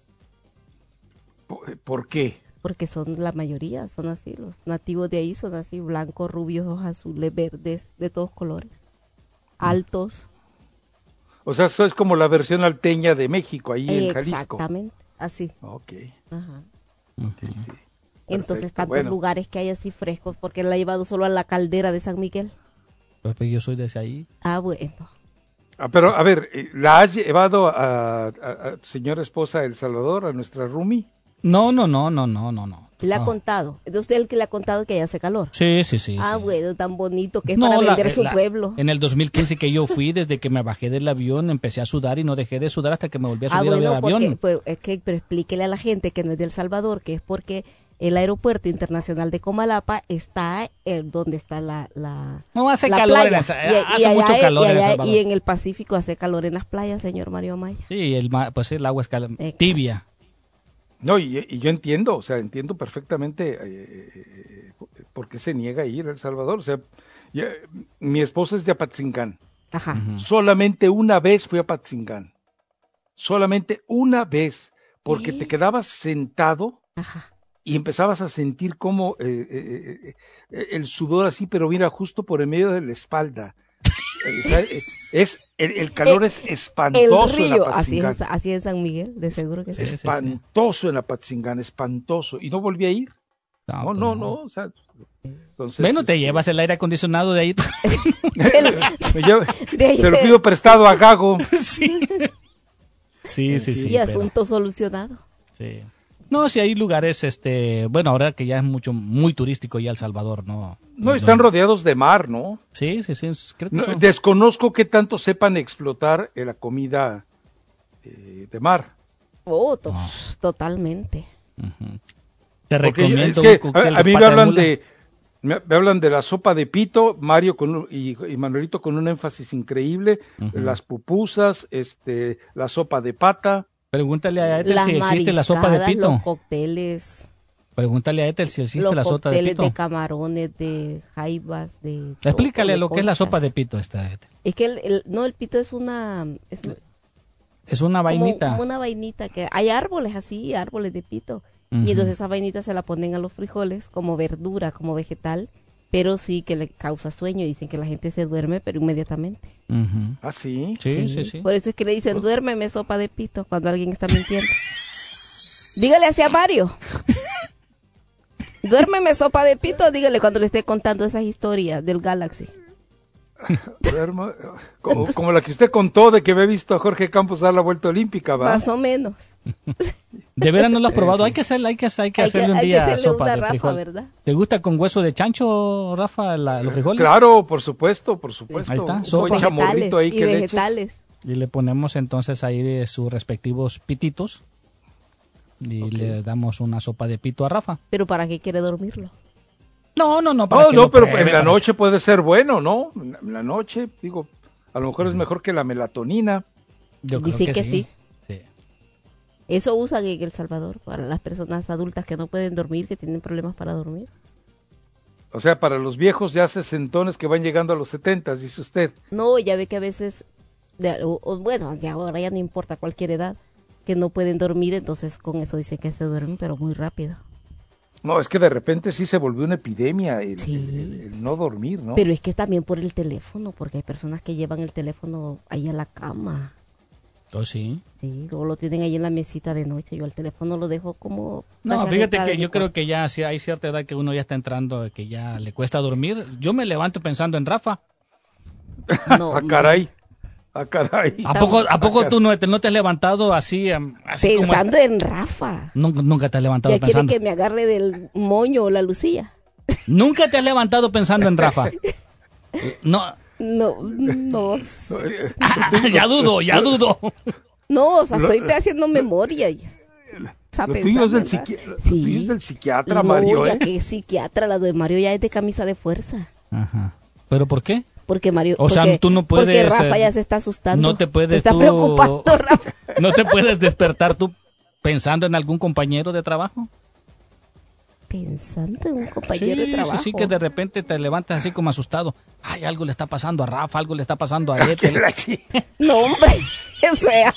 ¿Por qué? Porque son la mayoría, son así, los nativos de ahí son así, blancos, rubios, ojos azules, verdes, de todos colores, altos. O sea, eso es como la versión alteña de México, ahí en Jalisco. Exactamente, así. Ok. Ajá. Okay, sí. Entonces, Perfecto. tantos Bueno. lugares que hay así frescos, porque él la ha llevado solo a la caldera de San Miguel. Pues yo soy de ese ahí. Ah, bueno. Ah, pero, a ver, ¿la has llevado a, a, a tu señora esposa a El Salvador, a nuestra roomie? No, no, no, no, no, no, no. Le ha no. contado. ¿Es usted el que le ha contado que allá hace calor? Sí, sí, sí. Ah, sí. bueno, tan bonito que es No, para la- vender su la- pueblo. En el dos mil quince que yo fui, desde que me bajé del avión, empecé a sudar y no dejé de sudar hasta que me volví a Ah, subir bueno, al porque, avión. pues, es que, pero explíquele a la gente que no es de El Salvador, que es porque el aeropuerto internacional de Comalapa está eh, donde está la, la No hace la calor, en playa. esa- Y- y hace allá mucho es- calor y en El allá- Salvador. Y en el Pacífico hace calor en las playas, señor Mario Amaya. Sí, el, ma- pues el agua es cal- Exacto. tibia. No, y, y yo entiendo, o sea, entiendo perfectamente eh, eh, por qué se niega a ir a El Salvador. O sea, ya- mi esposa es de Apatzingán. Ajá. Ujú. Solamente una vez fui a Apatzingán. Solamente una vez, porque ¿Eh? te quedabas sentado Ajá. y empezabas a sentir como eh, eh, eh, eh, el sudor así, pero mira, justo por el medio de la espalda. Eh, o sea, eh, es el, el calor Eh, es El espantoso en río, así Apatzingán. es, así es San Miguel, de seguro que sí. Sí, sí, sí. Espantoso en Apatzingán, espantoso. Y no volví a ir. No, No, no, no, o sea, entonces, bueno, te este, llevas el aire acondicionado de ahí. me llevo- De ahí se lo de- pido prestado a Gago. Sí. Sí, sí, sí. y pero- asunto solucionado. sí. No, si hay lugares, este, bueno, ahora que ya es mucho, muy turístico ya El Salvador, ¿no? No, están rodeados de mar, ¿no? Sí, sí, sí, creo que No, son- desconozco qué tanto sepan explotar eh, la comida eh, de mar. Oh, to- totalmente. Ujú. Te Porque recomiendo es que un cóctel a, a de mí me pata de hablan mula. de me, me hablan de la sopa de pito, Mario con un- y, y Manuelito con un énfasis increíble, Ujú. las pupusas, este, la sopa de pata. Pregúntale a Ethel Las si existe la sopa de mariscadas, pito. los cócteles, Pregúntale a Ethel si existe los la sopa de cócteles pito. de camarones, de jaibas, de... Explícale todo, de lo que es la sopa de conchas. pito esta, Ethel. Es que el, el- no, el pito es una... Es Es una como- vainita. como una vainita que hay árboles así, árboles de pito. Ujú. Y entonces esa vainita se la ponen a los frijoles como verdura, como vegetal, pero sí que le causa sueño. Dicen que la gente se duerme, pero inmediatamente. Ujú. Ah, sí. Sí, sí, sí. Por eso es que le dicen, duérmeme sopa de pito, cuando alguien está mintiendo. Dígale así a Mario. Duérmeme sopa de pito, dígale cuando le esté contando esas historias del Galaxy. Duermo- Como, como la que usted contó de que había visto a Jorge Campos dar la vuelta olímpica, ¿va? Más o menos. De veras no lo has probado. Hay que hacerle, hay que, hay que Hay que- hacerle un hay que día hacerle sopa una de Rafa, frijol. ¿verdad? ¿Te gusta con hueso de chancho, Rafa, la- los frijoles? Claro, por supuesto, por supuesto. Ahí está, Un sopa. buen chamorrito ahí y que le eches. vegetales. Y le ponemos entonces ahí eh, sus respectivos pititos. Y Ok. le damos una sopa de pito a Rafa. Pero ¿para qué quiere dormirlo? No, no, no. Para No, que no, lo pero pruebe, en la para- noche puede ser bueno, ¿no? En la- en la noche, digo, a lo mejor es mejor que la melatonina. Yo creo Dice que sí. Sí. Eso usan en El Salvador para las personas adultas que no pueden dormir, que tienen problemas para dormir. O sea, para los viejos ya sesentones que van llegando a los setentas, dice usted. No, ya ve que a veces, de- o- o bueno, ya ahora ya no importa cualquier edad, que no pueden dormir, entonces con eso dicen que se duermen, pero muy rápido. No, es que de repente sí se volvió una epidemia el, Sí. el- el- el no dormir, ¿no? Pero es que también por el teléfono, porque hay personas que llevan el teléfono ahí a la cama. Oh, sí. Sí, luego lo tienen ahí en la mesita de noche. Yo el teléfono lo dejo como... No, casi a la fíjate entrada que de mi yo creo cuarto. que ya si hay cierta edad que uno ya está entrando, que ya le cuesta dormir. Yo me levanto pensando en Rafa. No, Ah, caray. Ah, caray. ¿A poco, ¿a poco tú no te, no te has levantado así, am, así como... pensando en Rafa. Nunca, nunca te has levantado Ya quiere pensando. que me agarre del moño o la lucía. Nunca te has levantado pensando en Rafa. No, No, no. ya dudo, ya dudo. No, o sea, estoy haciendo memoria. y- o sea, Lo tuyo es pensando del, en psiqui- Rafa. lo Sí. tuyo es del psiquiatra, No, Mario, ya ¿eh? que psiquiatra, la de Mario ya es de camisa de fuerza. Ajá. ¿Pero por qué? Porque Mario, O sea, porque- tú no puedes, porque Rafa eh, ya se está asustando. No te puedes Se está tú- preocupando, Rafa. ¿No te puedes despertar tú pensando en algún compañero de trabajo? Pensando en un Sí, compañero de trabajo. sí, sí, que de repente te levantas así como asustado. Ay, algo le está pasando a Rafa, algo le está pasando a Ethel. No, hombre, o sea.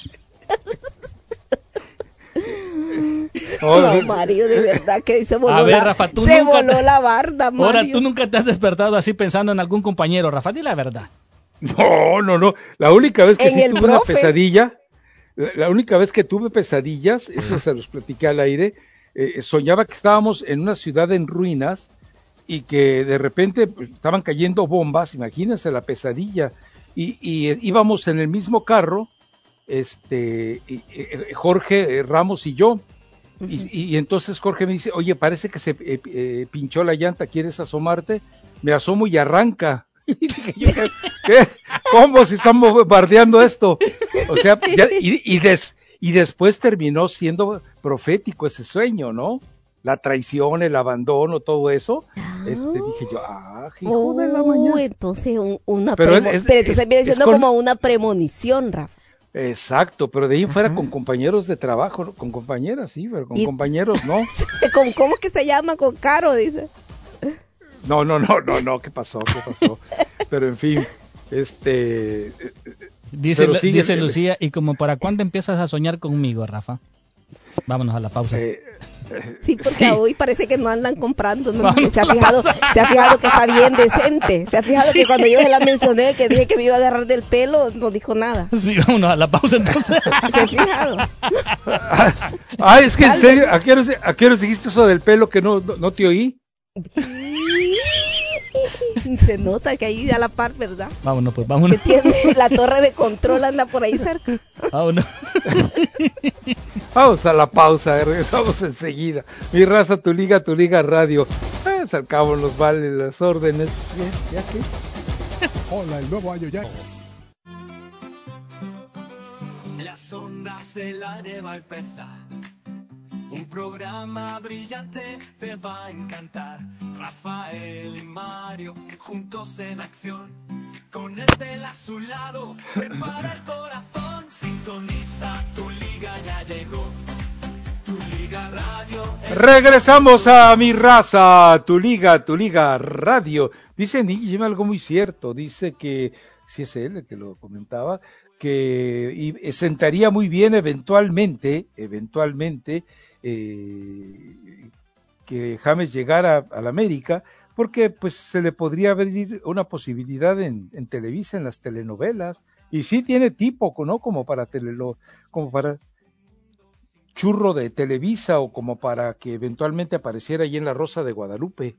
Oh, No, Mario, de verdad que se voló, A ver, la, Rafa, tú se nunca voló te- la barda, Mario. Ahora, tú nunca te has despertado así pensando en algún compañero, Rafa, di la verdad. No, no, no. La única vez que En sí el tuve una profe. pesadilla, la, la única vez que tuve pesadillas, eso se los platiqué al aire, eh, soñaba que estábamos en una ciudad en ruinas y que de repente pues, estaban cayendo bombas, imagínense la pesadilla, y, y, eh, íbamos en el mismo carro, este, y, eh, Jorge eh, Ramos y yo, y, y entonces Jorge me dice, oye, parece que se eh, eh, pinchó la llanta, ¿quieres asomarte? Me asomo y arranca. Y dije yo, ¿qué? ¿Qué? ¿Cómo se están bombardeando esto? O sea, ya- y, y, des- y después terminó siendo profético ese sueño, ¿no? La traición, el abandono, todo eso. Este, dije yo, ah, hijo de la Oh, mañana. entonces un- una Pero premo- es- pero entonces es- viene es siendo con- como una premonición, Rafa. Exacto, pero de ahí en fuera con compañeros de trabajo, ¿no? Con compañeras, sí, pero con Y- compañeros no. ¿Cómo, cómo que se llama? Con Caro, dice. No, no, no, no, no, ¿qué pasó? ¿Qué pasó? Pero en fin, este, Dice, Pero sigue- dice Lucía, ¿y como para cuándo empiezas a soñar conmigo, Rafa? Vámonos a la pausa. eh, Sí, porque Sí. hoy parece que no andan comprando. ¿No? Se ha fijado, se ha fijado que está bien decente. Se ha fijado Sí. que cuando yo se la mencioné, que dije que me iba a agarrar del pelo, no dijo nada. Sí, vámonos a la pausa entonces. Se ha fijado. Ah, es que en serio, ¿a qué hora, a qué hora dijiste eso del pelo que no, no, no te oí? Se nota que ahí a la par, ¿verdad? Vámonos, pues, Que vámonos. tiene la torre de control, anda por ahí cerca. Vámonos. Vamos a la pausa, regresamos enseguida. Mi raza, tu liga, tu liga radio. Pues, al cabo nos valen las órdenes. ¿Ya, ya qué? Hola, el nuevo año ya. Las ondas del aire va a empezar. Un programa brillante te va a encantar. Rafael y Mario juntos en acción. Con el tel a su lado, prepara el corazón. Sintoniza, tu liga ya llegó. Tu liga radio. Regresamos a Mi raza, tu liga, tu liga radio. Dice Nicky Jim algo muy cierto. Dice que, si es él el que lo comentaba, que y, sentaría muy bien eventualmente, eventualmente, eh, que James llegara a la América, porque pues se le podría abrir una posibilidad en, en Televisa, en las telenovelas, y sí tiene tipo, ¿no? Como para telelo, como para churro de Televisa, o como para que eventualmente apareciera ahí en La Rosa de Guadalupe.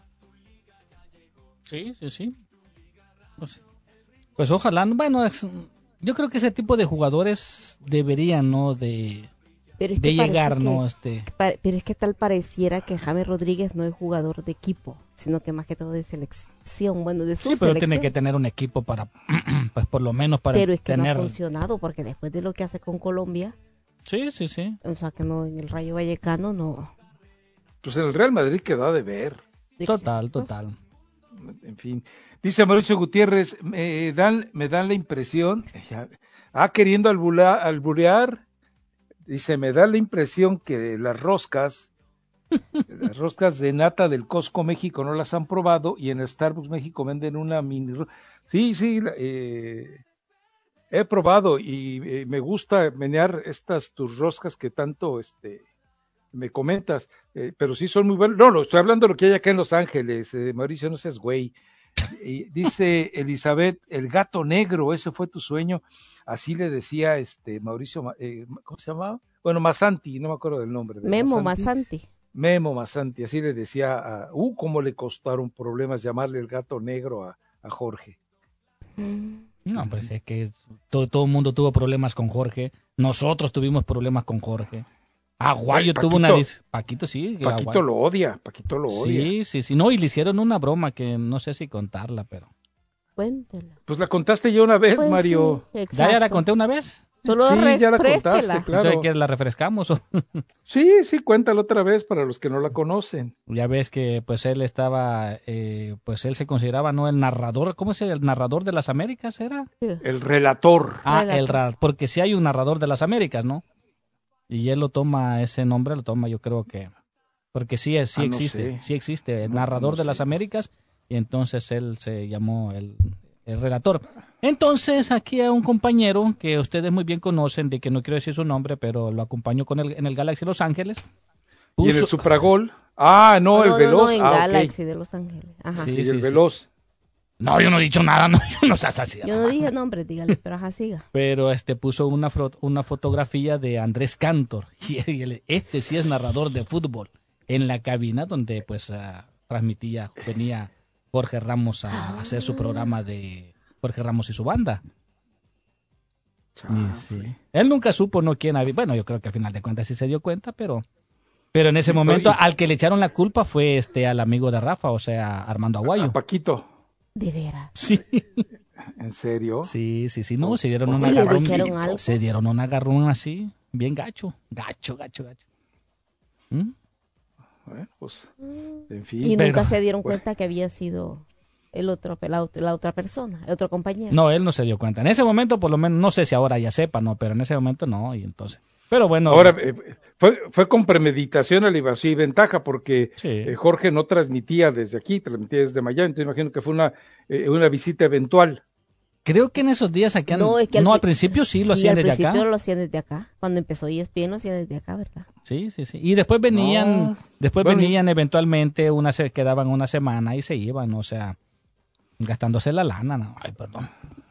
Sí, sí, sí. Pues, pues ojalá, bueno, es, yo creo que ese tipo de jugadores deberían, ¿no? De, Pero es de que parece llegar, que- ¿no? Este, Pa- Pero es que tal pareciera que James Rodríguez no es jugador de equipo, sino que más que todo de selección, bueno, de su sí, pero selección. tiene que tener un equipo para, pues por lo menos para Pero es que tener. no ha funcionado, porque después de lo que hace con Colombia, Sí, sí, sí. o sea que no, en el Rayo Vallecano no. Pues en el Real Madrid quedó a deber. Total, total. En fin, dice Mauricio Gutiérrez, me dan, me dan la impresión, ya, ah, queriendo albula- alburear, dice, me da la impresión que las roscas, las roscas de nata del Costco México no las han probado, y en Starbucks México venden una mini, ro- sí, sí, eh, he probado, y eh, me gusta menear estas tus roscas que tanto, este, me comentas, eh, pero sí son muy buenos. No, no, estoy hablando de lo que hay acá en Los Ángeles, eh, Mauricio, no seas güey. Y dice Elizabeth, el gato negro, ese fue tu sueño. Así le decía este Mauricio, eh, ¿cómo se llamaba? Bueno, Masanti, no me acuerdo del nombre. De Memo Masanti. Masanti. Memo Masanti, así le decía a, uh, cómo le costaron problemas llamarle el gato negro a, a Jorge. No, pues es que todo, todo el mundo tuvo problemas con Jorge. Nosotros tuvimos problemas con Jorge. Aguayo Paquito- tuvo una... dis- Paquito, sí. Paquito Aguayo. lo odia, Paquito lo odia. Sí, sí, sí. No, y le hicieron una broma que no sé si contarla, pero... Cuéntela. Pues la contaste ya una vez, Pues Mario. sí, ¿Ya, ya la exacto. conté una vez? Solo Sí, ya la refrésquela. contaste, claro. Entonces, ¿quieres la refrescamos? o? Sí, sí, cuéntalo otra vez para los que no la conocen. Ya ves que pues él estaba, eh, pues él se consideraba, ¿no? El narrador, ¿cómo es el narrador de las Américas era? El relator. Ah, Relator. el ra- porque sí hay un narrador de las Américas, ¿no? Y él lo toma, ese nombre lo toma, yo creo que, porque sí, es- sí Ah, no existe, sé. sí existe, el No, narrador no de sé, las no Américas, y entonces él se llamó el, el relator. Entonces, aquí hay un compañero que ustedes muy bien conocen, de que no quiero decir su nombre, pero lo acompañó con él en el Galaxy Los Ángeles. Y en el Puso- Supragol. Ah, no, el no, Veloz. no, en ah, ok. Galaxy de Los Ángeles. Ajá. Sí, Y sí, el sí. Veloz. No, yo no he dicho nada, no, yo no seas así. Yo no dije nombre, dígale, pero ajá, siga. Pero este puso una, fro- una fotografía de Andrés Cantor. Y él- este sí es narrador de fútbol. En la cabina donde pues ah, transmitía, venía Jorge Ramos a hacer su programa de Jorge Ramos y su banda. Y sí. Él nunca supo no quién había. Bueno, yo creo que al final de cuentas sí se dio cuenta, pero pero en ese momento y- al que le echaron la culpa fue este al amigo de Rafa, o sea, Armando Aguayo. A Paquito. De veras. Sí. ¿En serio? Sí, sí, sí, no, se dieron un ¿Y le agarrón. dijeron algo? Se dieron un agarrón así, bien gacho, gacho, gacho, gacho. ¿Mm? Bueno, pues, en fin. Y Pero- nunca se dieron bueno. cuenta que había sido el otro, la, ot- la otra persona, el otro compañero. No, él no se dio cuenta. En ese momento, por lo menos, no sé si ahora ya sepa, no, pero en ese momento no, y entonces. Pero bueno. Ahora, eh, fue, fue con premeditación a la y ventaja, porque Sí. eh, Jorge no transmitía desde aquí, transmitía desde Miami, entonces imagino que fue una, eh, una visita eventual. Creo que en esos días aquí No, es que al no pri- al principio sí lo sí, hacían al desde acá. principio lo hacían desde acá. Cuando empezó E S P N lo hacían desde acá, ¿verdad? Sí, sí, sí. Y después venían, No. después Bueno, venían eventualmente, una se quedaban una semana y se iban, o sea, gastándose la lana. No, ay, perdón.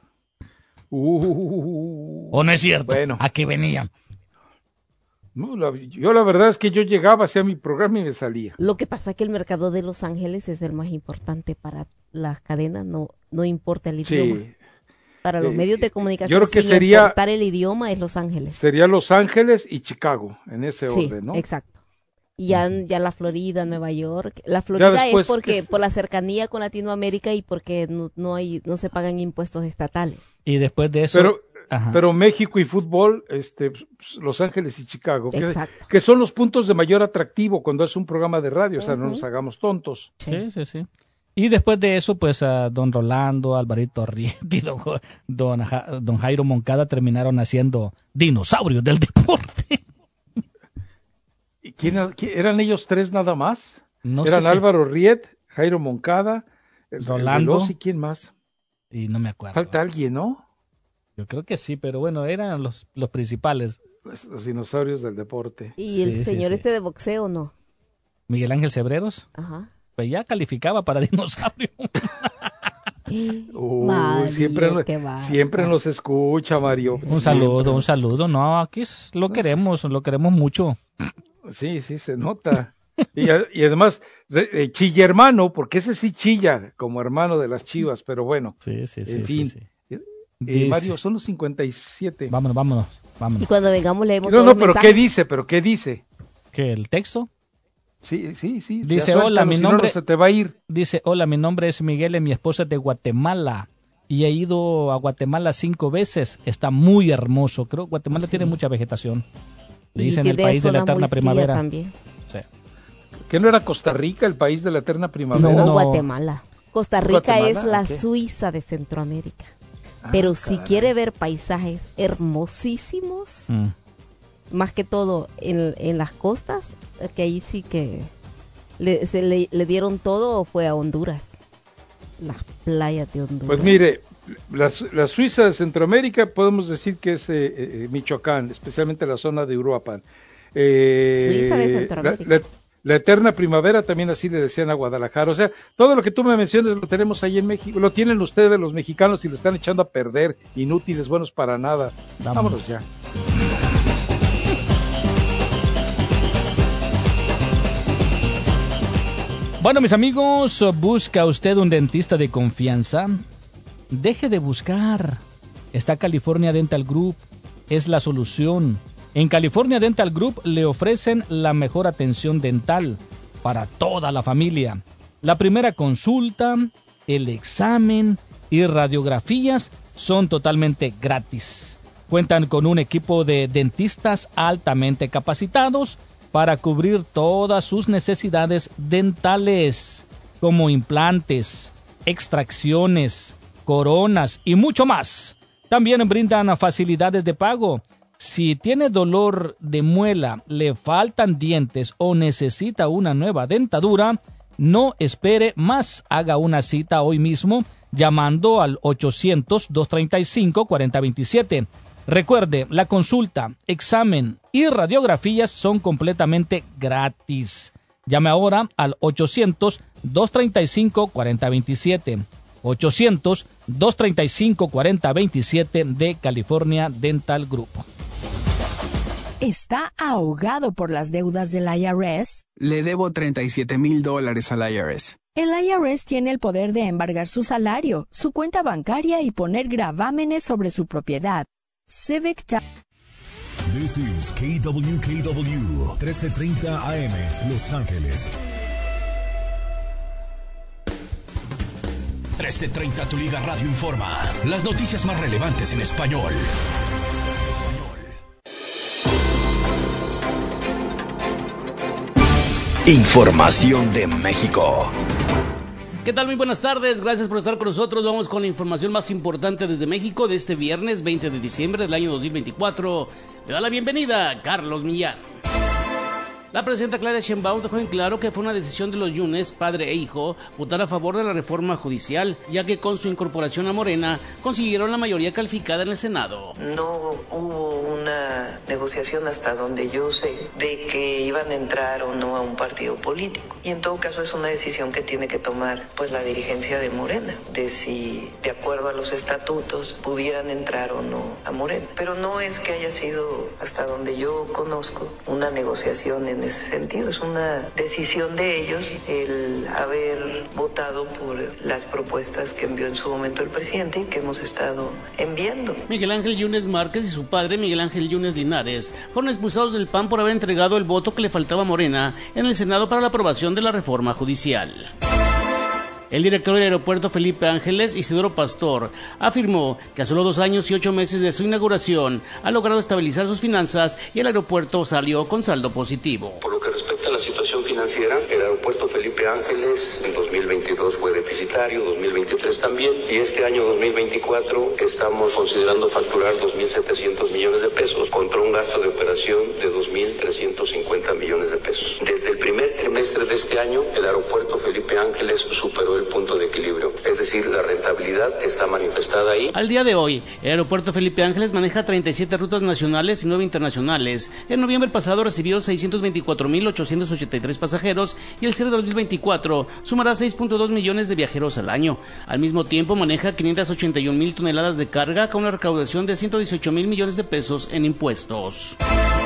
Uh, ¿O no es cierto? Bueno. ¿A qué venían? No, la- yo la verdad es que yo llegaba, hacía mi programa y me salía. Lo que pasa es que el mercado de Los Ángeles es el más importante para las cadenas, no, no importa el idioma. Sí. Para los Eh, medios de yo comunicación, creo que sin sería- importar el idioma, es Los Ángeles. Sería Los Ángeles y Chicago, en ese Sí, orden, ¿no? exacto. Y ya, ya la Florida, Nueva York. La Florida después, es porque ¿qué? por la cercanía con Latinoamérica y porque no, no hay no se pagan impuestos estatales. Y después de eso... Pero, Ajá. pero México y fútbol, este, Los Ángeles y Chicago, que, Exacto. que son los puntos de mayor atractivo cuando es un programa de radio, o sea, no Ujú. nos hagamos tontos. Sí, sí, sí. Y después de eso, pues a don Rolando, Alvarito Arrieta y don, Jo- don, Ja- don Jairo Moncada terminaron haciendo dinosaurios del deporte. ¿Y quién, era- quién- eran ellos tres nada más? No eran sé si- Álvaro Riet, Jairo Moncada, el- el Rolando. Veloz, y quién más. Y no me acuerdo. Falta alguien, ¿no? Yo creo que sí, pero bueno, eran los, los principales. Los, los dinosaurios del deporte. Y Sí, el sí, señor sí. este de boxeo, no. Miguel Ángel Cebreros, Ajá. pues ya calificaba para dinosaurio. Uy, Mario, siempre, no- qué bárbaro. siempre nos escucha, Mario. Un saludo, un saludo. No, aquí es- lo queremos, lo queremos mucho. Sí, sí, se nota. Y, a- y además, re- eh, chilla hermano, porque ese sí chilla como hermano de las Chivas, pero bueno. Sí, sí, sí. En sí, fin. sí. Eh, Dice- Mario, son los cincuenta y siete. Vámonos, vámonos, Y vámonos. cuando vengamos leemos No, todos no, los pero ¿qué mensajes. dice? ¿Pero qué dice? ¿Qué, el texto? Sí, sí, sí. ya Dice, suéltalo, hola, mi si no, nombre- no se te va a ir. Dice, hola, mi nombre es Miguel y mi esposa es de Guatemala. Y he ido a Guatemala cinco veces. Está muy hermoso. Creo que Guatemala Sí. tiene mucha vegetación. Le Y dicen el tiene país de la zona muy eterna fría primavera. también. Sí. ¿Que no era Costa Rica el país de la eterna primavera? No, No. Guatemala. Costa Rica Guatemala, es la ok. Suiza de Centroamérica. Ah, Pero si caray. quiere ver paisajes hermosísimos, Mm. más que todo en, en las costas, que ahí sí que le, se le, le dieron todo, o fue a Honduras. Las playas de Honduras. Pues mire, la, Su- la Suiza de Centroamérica podemos decir que es eh, eh, Michoacán, especialmente la zona de Uruapan. Eh, Suiza de la- Centroamérica. La, la eterna primavera también así le decían a Guadalajara. O sea, todo lo que tú me mencionas lo tenemos ahí en México, lo tienen ustedes los mexicanos y lo están echando a perder, inútiles, buenos para nada. Vámonos. Vámonos ya. Bueno, mis amigos, ¿busca usted un dentista de confianza? Deje de buscar. Está California Dental Group. Es la solución. En California Dental Group le ofrecen la mejor atención dental para toda la familia. La primera consulta, el examen y radiografías son totalmente gratis. Cuentan con un equipo de dentistas altamente capacitados para cubrir todas sus necesidades dentales, como implantes, extracciones, coronas y mucho más. También brindan facilidades de pago. Si tiene dolor de muela, le faltan dientes o necesita una nueva dentadura, no espere más. Haga una cita hoy mismo llamando al ochocientos, doscientos treinta y cinco, cuarenta veintisiete. Recuerde, la consulta, examen y radiografías son completamente gratis. Llame ahora al ochocientos, doscientos treinta y cinco, cuarenta veintisiete. ochocientos, doscientos treinta y cinco, cuarenta veintisiete de California Dental Group. ¿Está ahogado por las deudas del I R S? Le debo treinta y siete mil dólares al I R S. El I R S tiene el poder de embargar su salario, su cuenta bancaria y poner gravámenes sobre su propiedad. Civic Ta- This is K W K W, trece treinta A M, Los Ángeles. trece treinta Tu Liga Radio informa. Las noticias más relevantes en español. Información de México. ¿Qué tal? Muy buenas tardes, gracias por estar con nosotros. Vamos con la información más importante desde México de este viernes veinte de diciembre del año dos mil veinticuatro. Le da la bienvenida Carlos Millán. La presidenta Claudia Sheinbaum dejó en claro que fue una decisión de los Yunes, padre e hijo, votar a favor de la reforma judicial, ya que con su incorporación a Morena consiguieron la mayoría calificada en el Senado. No hubo una negociación hasta donde yo sé de que iban a entrar o no a un partido político. Y en todo caso es una decisión que tiene que tomar pues la dirigencia de Morena, de si de acuerdo a los estatutos pudieran entrar o no a Morena. Pero no es que haya sido, hasta donde yo conozco, una negociación en ese sentido. Es una decisión de ellos el haber votado por las propuestas que envió en su momento el presidente y que hemos estado enviando. Miguel Ángel Yunes Márquez y su padre Miguel Ángel Yunes Linares fueron expulsados del P A N por haber entregado el voto que le faltaba a Morena en el Senado para la aprobación de la reforma judicial. El director del aeropuerto Felipe Ángeles, Isidoro Pastor, afirmó que a solo dos años y ocho meses de su inauguración ha logrado estabilizar sus finanzas y el aeropuerto salió con saldo positivo. Por lo que respecta a la situación financiera, el aeropuerto Felipe Ángeles en dos mil veintidós fue deficitario, dos mil veintitrés también, y este año dos mil veinticuatro estamos considerando facturar dos mil setecientos millones de pesos contra un gasto de operación de dos mil trescientos cincuenta millones de pesos. Desde el primer trimestre de este año, el aeropuerto Felipe Ángeles superó el punto de equilibrio, es decir, la rentabilidad está manifestada ahí. Al día de hoy, el aeropuerto Felipe Ángeles maneja treinta y siete rutas nacionales y nueve internacionales. En noviembre pasado recibió seiscientos veinticuatro mil ochocientos ochenta y tres pasajeros y el cierre de dos mil veinticuatro sumará seis punto dos millones de viajeros al año. Al mismo tiempo maneja quinientas ochenta y un mil toneladas de carga con una recaudación de ciento dieciocho mil millones de pesos en impuestos.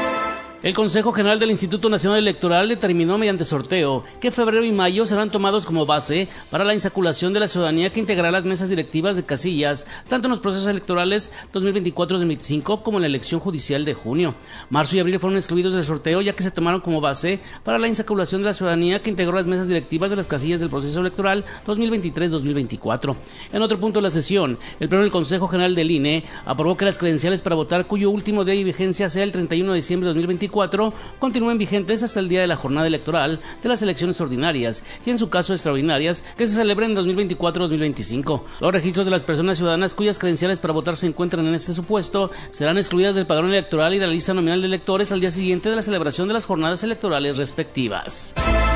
El Consejo General del Instituto Nacional Electoral determinó mediante sorteo que febrero y mayo serán tomados como base para la insaculación de la ciudadanía que integrará las mesas directivas de casillas, tanto en los procesos electorales dos mil veinticuatro dos mil veinticinco como en la elección judicial de junio. Marzo y abril fueron excluidos del sorteo ya que se tomaron como base para la insaculación de la ciudadanía que integró las mesas directivas de las casillas del proceso electoral dos mil veintitrés dos mil veinticuatro. En otro punto de la sesión, el Pleno del Consejo General del I N E aprobó que las credenciales para votar cuyo último día de vigencia sea el treinta y uno de diciembre de dos mil veinticuatro continúen vigentes hasta el día de la jornada electoral de las elecciones ordinarias y en su caso extraordinarias que se celebren en dos mil veinticuatro dos mil veinticinco. Los registros de las personas ciudadanas cuyas credenciales para votar se encuentran en este supuesto serán excluidas del padrón electoral y de la lista nominal de electores al día siguiente de la celebración de las jornadas electorales respectivas.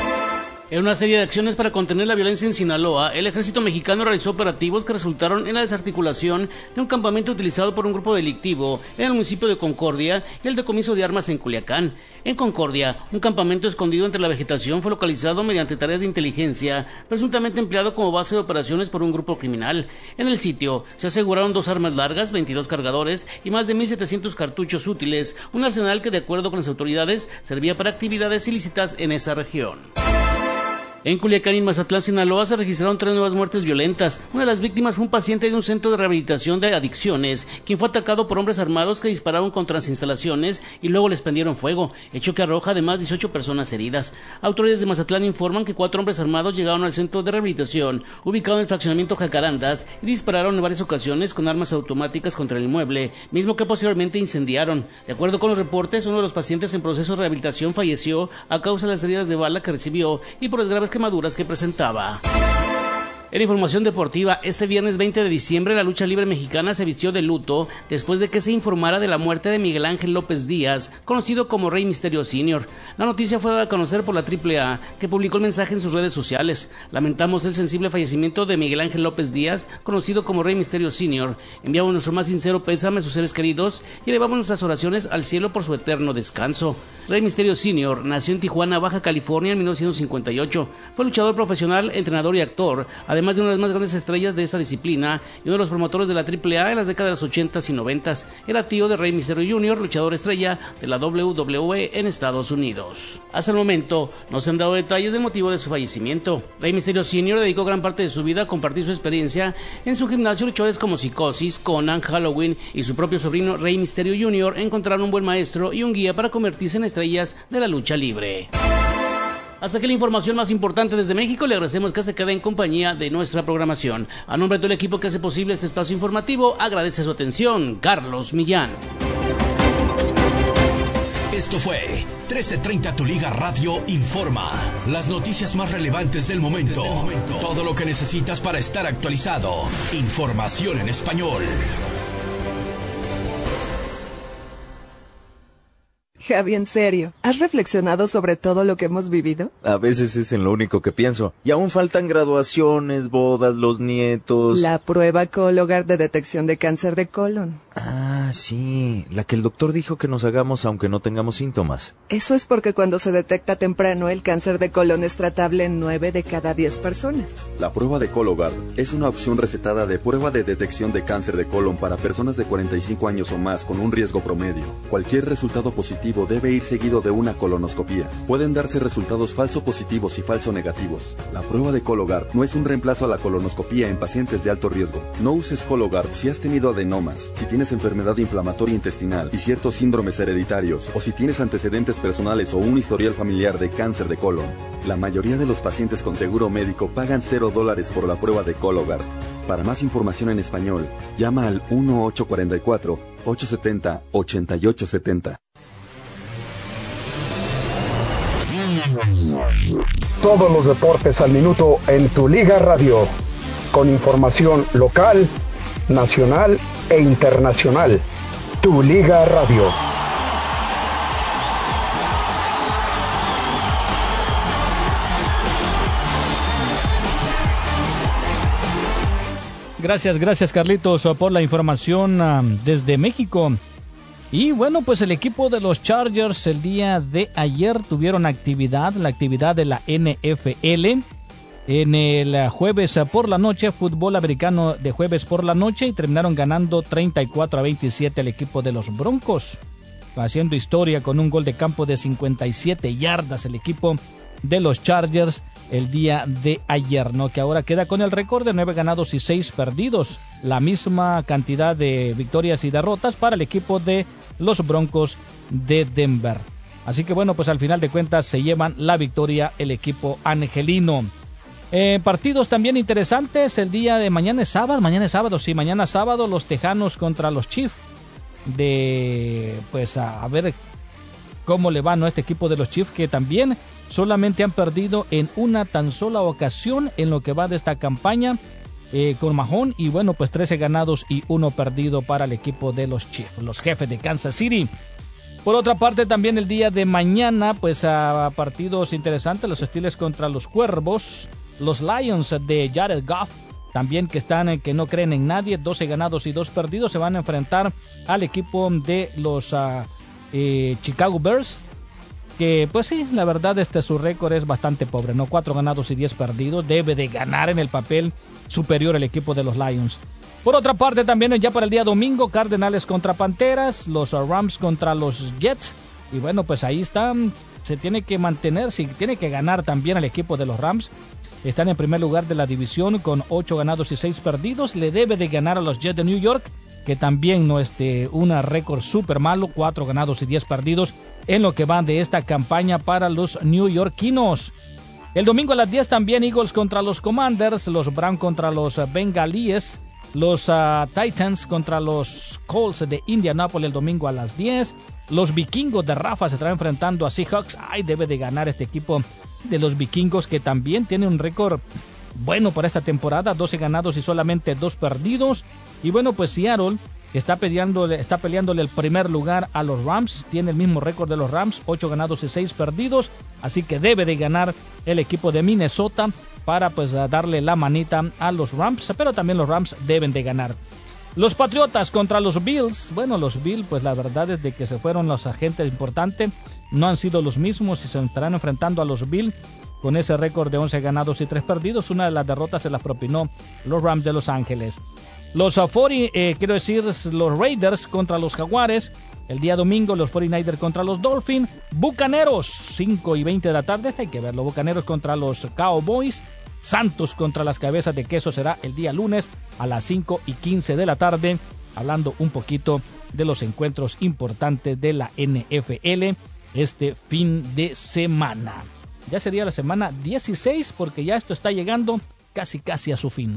En una serie de acciones para contener la violencia en Sinaloa, el ejército mexicano realizó operativos que resultaron en la desarticulación de un campamento utilizado por un grupo delictivo en el municipio de Concordia y el decomiso de armas en Culiacán. En Concordia, un campamento escondido entre la vegetación fue localizado mediante tareas de inteligencia, presuntamente empleado como base de operaciones por un grupo criminal. En el sitio se aseguraron dos armas largas, veintidós cargadores y más de mil setecientos cartuchos útiles, un arsenal que de acuerdo con las autoridades servía para actividades ilícitas en esa región. En Culiacán y Mazatlán, Sinaloa, se registraron tres nuevas muertes violentas. Una de las víctimas fue un paciente de un centro de rehabilitación de adicciones, quien fue atacado por hombres armados que dispararon contra las instalaciones y luego les prendieron fuego, hecho que arroja además dieciocho personas heridas. Autoridades de Mazatlán informan que cuatro hombres armados llegaron al centro de rehabilitación, ubicado en el fraccionamiento Jacarandas, y dispararon en varias ocasiones con armas automáticas contra el inmueble, mismo que posteriormente incendiaron. De acuerdo con los reportes, uno de los pacientes en proceso de rehabilitación falleció a causa de las heridas de bala que recibió y por las graves quemaduras que presentaba. En información deportiva, este viernes veinte de diciembre la lucha libre mexicana se vistió de luto después de que se informara de la muerte de Miguel Ángel López Díaz, conocido como Rey Misterio Senior La noticia fue dada a conocer por la triple A, que publicó el mensaje en sus redes sociales. Lamentamos el sensible fallecimiento de Miguel Ángel López Díaz, conocido como Rey Misterio Senior Enviamos nuestro más sincero pésame a sus seres queridos y elevamos nuestras oraciones al cielo por su eterno descanso. Rey Misterio Senior nació en Tijuana, Baja California, en mil novecientos cincuenta y ocho. Fue luchador profesional, entrenador y actor, además de una de las más grandes estrellas de esta disciplina y uno de los promotores de la triple A en las décadas ochentas y noventas. Era tío de Rey Misterio junior, luchador estrella de la doble u doble u E en Estados Unidos. Hasta el momento no se han dado detalles del motivo de su fallecimiento. Rey Misterio senior dedicó gran parte de su vida a compartir su experiencia en su gimnasio. Luchadores como Psicosis, Conan, Halloween y su propio sobrino Rey Misterio junior encontraron un buen maestro y un guía para convertirse en estrellas de la lucha libre. Hasta aquí la información más importante desde México. Le agradecemos que se quede en compañía de nuestra programación. A nombre de todo el equipo que hace posible este espacio informativo, agradece su atención, Carlos Millán. Esto fue trece treinta Tu Liga Radio Informa. Las noticias más relevantes del momento. Todo lo que necesitas para estar actualizado. Información en español. Javi, en serio, ¿has reflexionado sobre todo lo que hemos vivido? A veces es en lo único que pienso. Y aún faltan graduaciones, bodas, los nietos... La prueba Cologuard de detección de cáncer de colon. Ah, sí, la que el doctor dijo que nos hagamos aunque no tengamos síntomas. Eso es porque cuando se detecta temprano, el cáncer de colon es tratable en nueve de cada diez personas. La prueba de Cologuard es una opción recetada de prueba de detección de cáncer de colon para personas de cuarenta y cinco años o más con un riesgo promedio. Cualquier resultado positivo debe ir seguido de una colonoscopía. Pueden darse resultados falso positivos y falso negativos. La prueba de Cologuard no es un reemplazo a la colonoscopía en pacientes de alto riesgo. No uses Cologuard si has tenido adenomas, si tienes enfermedad inflamatoria intestinal y ciertos síndromes hereditarios, o si tienes antecedentes personales o un historial familiar de cáncer de colon. La mayoría de los pacientes con seguro médico pagan cero dólares por la prueba de Cologuard. Para más información en español, llama al uno ocho cuatro cuatro, ocho siete cero, ocho ocho siete cero. Todos los deportes al minuto en Tu Liga Radio, con información local, nacional e internacional. Tu Liga Radio. Gracias, gracias Carlitos por la información um, desde México. Y bueno, pues el equipo de los Chargers el día de ayer tuvieron actividad, la actividad de la N F L. En el jueves por la noche, fútbol americano de jueves por la noche, y terminaron ganando treinta y cuatro a veintisiete el equipo de los Broncos, haciendo historia con un gol de campo de cincuenta y siete yardas el equipo de los Chargers el día de ayer, ¿no? Que ahora queda con el récord de nueve ganados y seis perdidos, la misma cantidad de victorias y derrotas para el equipo de los Broncos de Denver. Así que bueno, pues al final de cuentas se llevan la victoria el equipo angelino. Eh, partidos también interesantes el día de mañana es sábado, mañana es sábado, sí, mañana sábado los Tejanos contra los Chiefs. De pues a, a ver cómo le va, ¿no? Este equipo de los Chiefs, que también solamente han perdido en una tan sola ocasión en lo que va de esta campaña eh, con Mahomes, y bueno, pues trece ganados y uno perdido para el equipo de los Chiefs, los jefes de Kansas City. Por otra parte, también el día de mañana, pues a partidos interesantes, los Steelers contra los Cuervos, los Lions de Jared Goff, también que están, que no creen en nadie, doce ganados y dos perdidos, se van a enfrentar al equipo de los uh, eh, Chicago Bears, que pues sí, la verdad este su récord es bastante pobre, ¿no? cuatro ganados y diez perdidos, debe de ganar en el papel superior el equipo de los Lions. Por otra parte, también ya para el día domingo, Cardenales contra Panteras, los Rams contra los Jets, y bueno, pues ahí están, se tiene que mantener, sí, tiene que ganar también el equipo de los Rams. Están en primer lugar de la división con ocho ganados y seis perdidos, le debe de ganar a los Jets de New York, que también no este un récord súper malo, cuatro ganados y diez perdidos en lo que va de esta campaña para los neoyorquinos. El domingo a las diez también Eagles contra los Commanders, los Browns contra los Bengalíes, los uh, Titans contra los Colts de Indianapolis el domingo a las diez. Los Vikingos de Rafa se estarán enfrentando a Seahawks. Ay, debe de ganar este equipo de los Vikingos, que también tiene un récord bueno para esta temporada, doce ganados y solamente dos perdidos. Y bueno, pues Seattle está peleándole, está peleándole el primer lugar a los Rams, tiene el mismo récord de los Rams, ocho ganados y seis perdidos, así que debe de ganar el equipo de Minnesota para pues darle la manita a los Rams, pero también los Rams deben de ganar. Los Patriotas contra los Bills, bueno, los Bills pues la verdad es de que se fueron los agentes importantes, no han sido los mismos y se estarán enfrentando a los Bills con ese récord de once ganados y tres perdidos. Una de las derrotas se las propinó los Rams de Los Ángeles. Los uh, cuarenta, eh, quiero decir, los Raiders contra los Jaguares. El día domingo, los cuarenta y nueve contra los Dolphins. Bucaneros, cinco y veinte de la tarde. Este hay que verlo. Bucaneros contra los Cowboys. Santos contra las Cabezas de Queso será el día lunes a las cinco y quince de la tarde. Hablando un poquito de los encuentros importantes de la N F L este fin de semana. Ya sería la semana dieciséis, porque ya esto está llegando casi casi a su fin.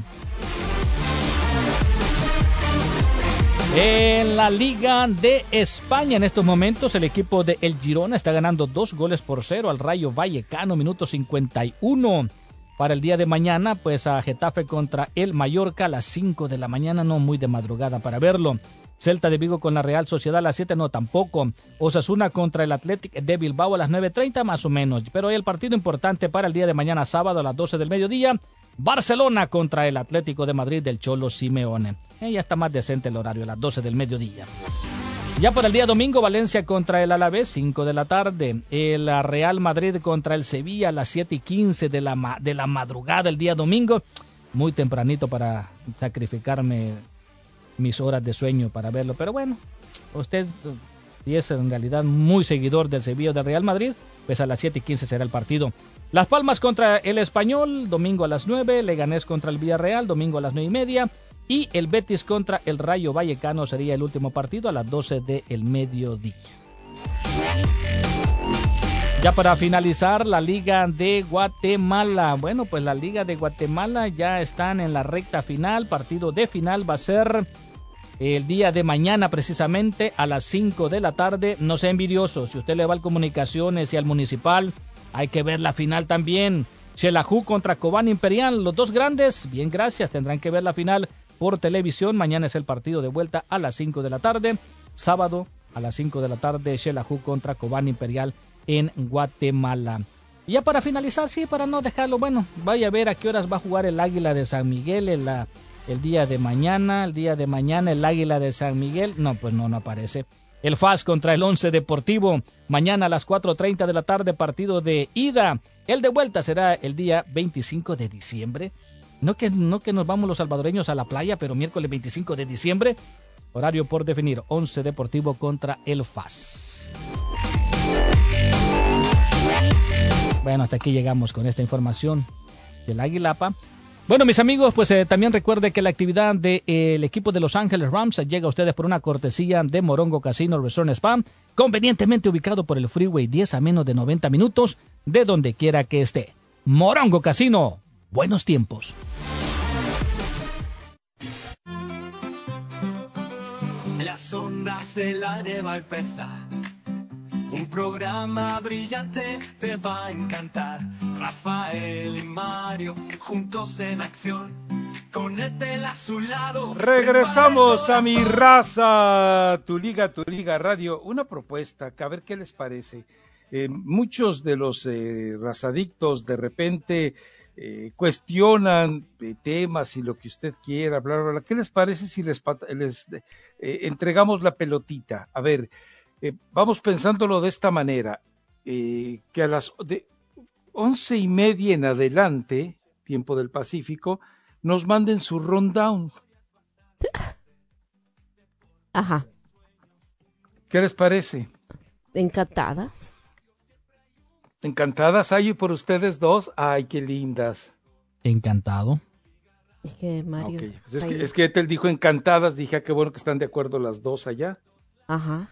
En la Liga de España, en estos momentos, el equipo de El Girona está ganando dos goles por cero al Rayo Vallecano, minuto cincuenta y uno. Para el día de mañana, pues a Getafe contra el Mallorca a las cinco de la mañana, no muy de madrugada para verlo. Celta de Vigo con la Real Sociedad a las siete, no, tampoco. Osasuna contra el Athletic de Bilbao a las nueve treinta, más o menos. Pero el partido importante para el día de mañana, sábado a las doce del mediodía, Barcelona contra el Atlético de Madrid del Cholo Simeone. Eh, ya está más decente el horario, a las doce del mediodía. Ya para el día domingo, Valencia contra el Alavés, cinco de la tarde. El Real Madrid contra el Sevilla a las siete y quince de la, de la madrugada el día domingo. Muy tempranito para sacrificarme mis horas de sueño para verlo. Pero bueno, usted, si es en realidad muy seguidor del Sevilla o del Real Madrid, pues a las siete y quince será el partido. Las Palmas contra el Español, domingo a las nueve. Leganés contra el Villarreal, domingo a las nueve y media. Y el Betis contra el Rayo Vallecano sería el último partido a las doce del mediodía. Ya para finalizar, la Liga de Guatemala. Bueno, pues la Liga de Guatemala ya están en la recta final. Partido de final va a ser el día de mañana precisamente a las cinco de la tarde. No sea envidioso, si usted le va al Comunicaciones y al Municipal, hay que ver la final también. Xelajú contra Cobán Imperial, los dos grandes, bien gracias, tendrán que ver la final por televisión. Mañana es el partido de vuelta a las cinco de la tarde. Sábado a las cinco de la tarde, Xelajú contra Cobán Imperial en Guatemala. Y ya para finalizar, sí, para no dejarlo, bueno, vaya a ver a qué horas va a jugar el Águila de San Miguel el, la, el día de mañana. El día de mañana el Águila de San Miguel, no, pues no, no aparece. El F A S contra el Once Deportivo, mañana a las cuatro treinta de la tarde, partido de ida. El de vuelta será el día veinticinco de diciembre. No que, no que nos vamos los salvadoreños a la playa, pero miércoles veinticinco de diciembre, horario por definir, Once Deportivo contra el F A S. Bueno, hasta aquí llegamos con esta información del Aguilapa. Bueno, mis amigos, pues eh, también recuerde que la actividad del de, eh, equipo de Los Ángeles Rams llega a ustedes por una cortesía de Morongo Casino Resort Spa, convenientemente ubicado por el Freeway diez a menos de noventa minutos, de donde quiera que esté. Morongo Casino, buenos tiempos. Las ondas del aire va a empezar. Un programa brillante te va a encantar. Rafael y Mario juntos en acción. Con Etel a su lado. Regresamos a Mi Raza, Tu Liga, Tu Liga Radio. Una propuesta, que a ver qué les parece. Eh, muchos de los eh, razadictos de repente eh, cuestionan eh, temas y lo que usted quiera, bla, bla, bla. ¿Qué les parece si les, les eh, entregamos la pelotita? A ver, eh, vamos pensándolo de esta manera, eh, que a las de once y media en adelante, tiempo del Pacífico, nos manden su rundown. Ajá. ¿Qué les parece? Encantadas. Encantadas, ay, por ustedes dos, ay, qué lindas. Encantado. Es que Mario. Okay. Pues es, que, es que Etel dijo encantadas, dije, ah, qué bueno que están de acuerdo las dos allá. Ajá.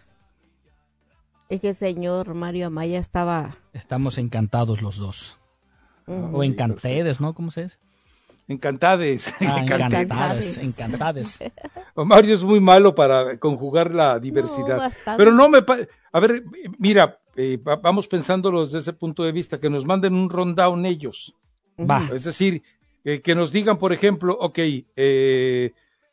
Es que el señor Mario Amaya estaba. Estamos encantados los dos. Uh-huh. O encantedes, ¿no? ¿Cómo se dice? Encantades. Ah, encantades, encantades. Mario es muy malo para conjugar la diversidad. No, pero no me... Pa- a ver, mira, eh, vamos pensándolo desde ese punto de vista, que nos manden un rundown ellos. Va. Es decir, eh, que nos digan, por ejemplo, ok, eh,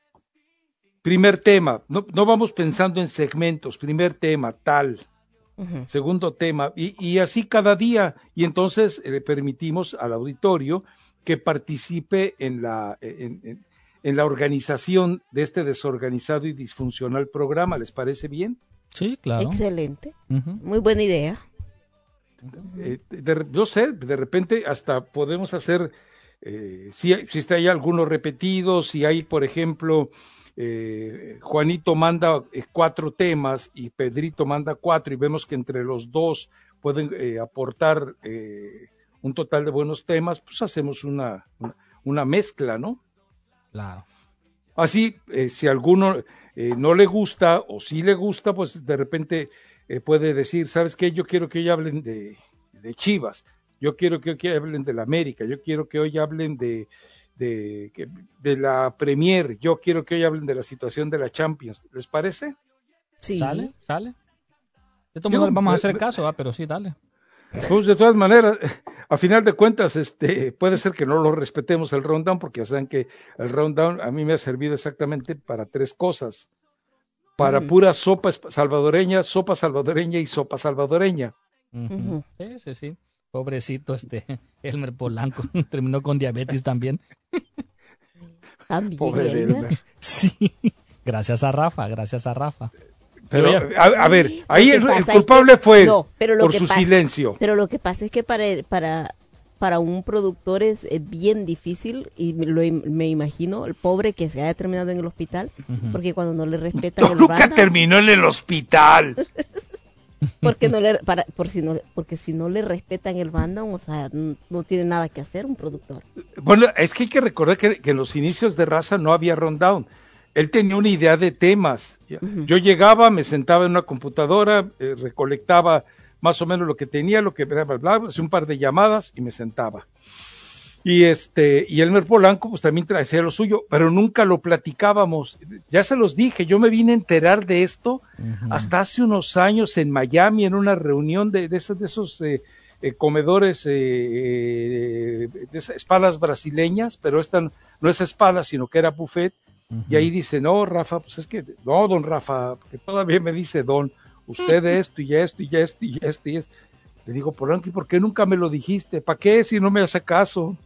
primer tema, no, no vamos pensando en segmentos, primer tema, tal, uh-huh. Segundo tema, y, y así cada día, y entonces le eh, permitimos al auditorio que participe en la, en, en, en la organización de este desorganizado y disfuncional programa. ¿Les parece bien? Sí, claro. Excelente. Uh-huh. Muy buena idea. Eh, de, yo sé, de repente hasta podemos hacer, eh, si, si está ahí algunos repetidos, si hay, por ejemplo, eh, Juanito manda eh, cuatro temas y Pedrito manda cuatro y vemos que entre los dos pueden eh, aportar eh, un total de buenos temas, pues hacemos una, una, una mezcla, ¿no? Claro. Así, eh, si a alguno eh, no le gusta o sí le gusta, pues de repente eh, puede decir, ¿sabes qué? Yo quiero que hoy hablen de, de Chivas, yo quiero que hoy hablen de la América, yo quiero que hoy hablen de, de, de la Premier, yo quiero que hoy hablen de la situación de la Champions. ¿Les parece? Sí. ¿Sale? ¿Sale? De todos modos vamos a hacer caso, ¿eh? Pero sí, dale. Pues de todas maneras, a final de cuentas, este, puede ser que no lo respetemos el rundown, porque ya saben que el rundown a mí me ha servido exactamente para tres cosas. para Mm. pura sopa esp- salvadoreña, sopa salvadoreña y sopa salvadoreña. Ujú. Sí, sí, sí. Pobrecito este Elmer Polanco. Terminó con diabetes también. También. Pobre de Elmer. Sí. Gracias a Rafa, gracias a Rafa. Pero, Yo ya- a, a ver, ahí Lo que el, el pasa es culpable que- fue él, no, pero lo por que su pasa- silencio. Pero lo que pasa es que para el- para para un productor es, es bien difícil y me, lo, im- me imagino el pobre que se haya terminado en el hospital Ujú. porque cuando no le respetan el Nunca rundown, terminó en el hospital. porque no le para por si no porque si no le respetan el rundown, o sea, n- no tiene nada que hacer un productor. Bueno, es que hay que recordar que, que en los inicios de Raza no había rundown. Él tenía una idea de temas. Yo llegaba, me sentaba en una computadora, eh, recolectaba más o menos lo que tenía, lo que bla, bla, bla, hacía un par de llamadas y me sentaba. Y este, y Elmer Polanco pues también traía lo suyo, pero nunca lo platicábamos. Ya se los dije, yo me vine a enterar de esto hasta hace unos años en Miami, en una reunión de, de esos, de esos eh, eh, comedores, eh, eh, de esas espadas brasileñas, pero esta no es espada, sino que era buffet. Y ahí dice, no, Rafa, pues es que, no, don Rafa, que todavía me dice don, usted esto y esto y esto y esto y esto. Le digo, Polanco, ¿y por qué nunca me lo dijiste? ¿Para qué si no me hace caso?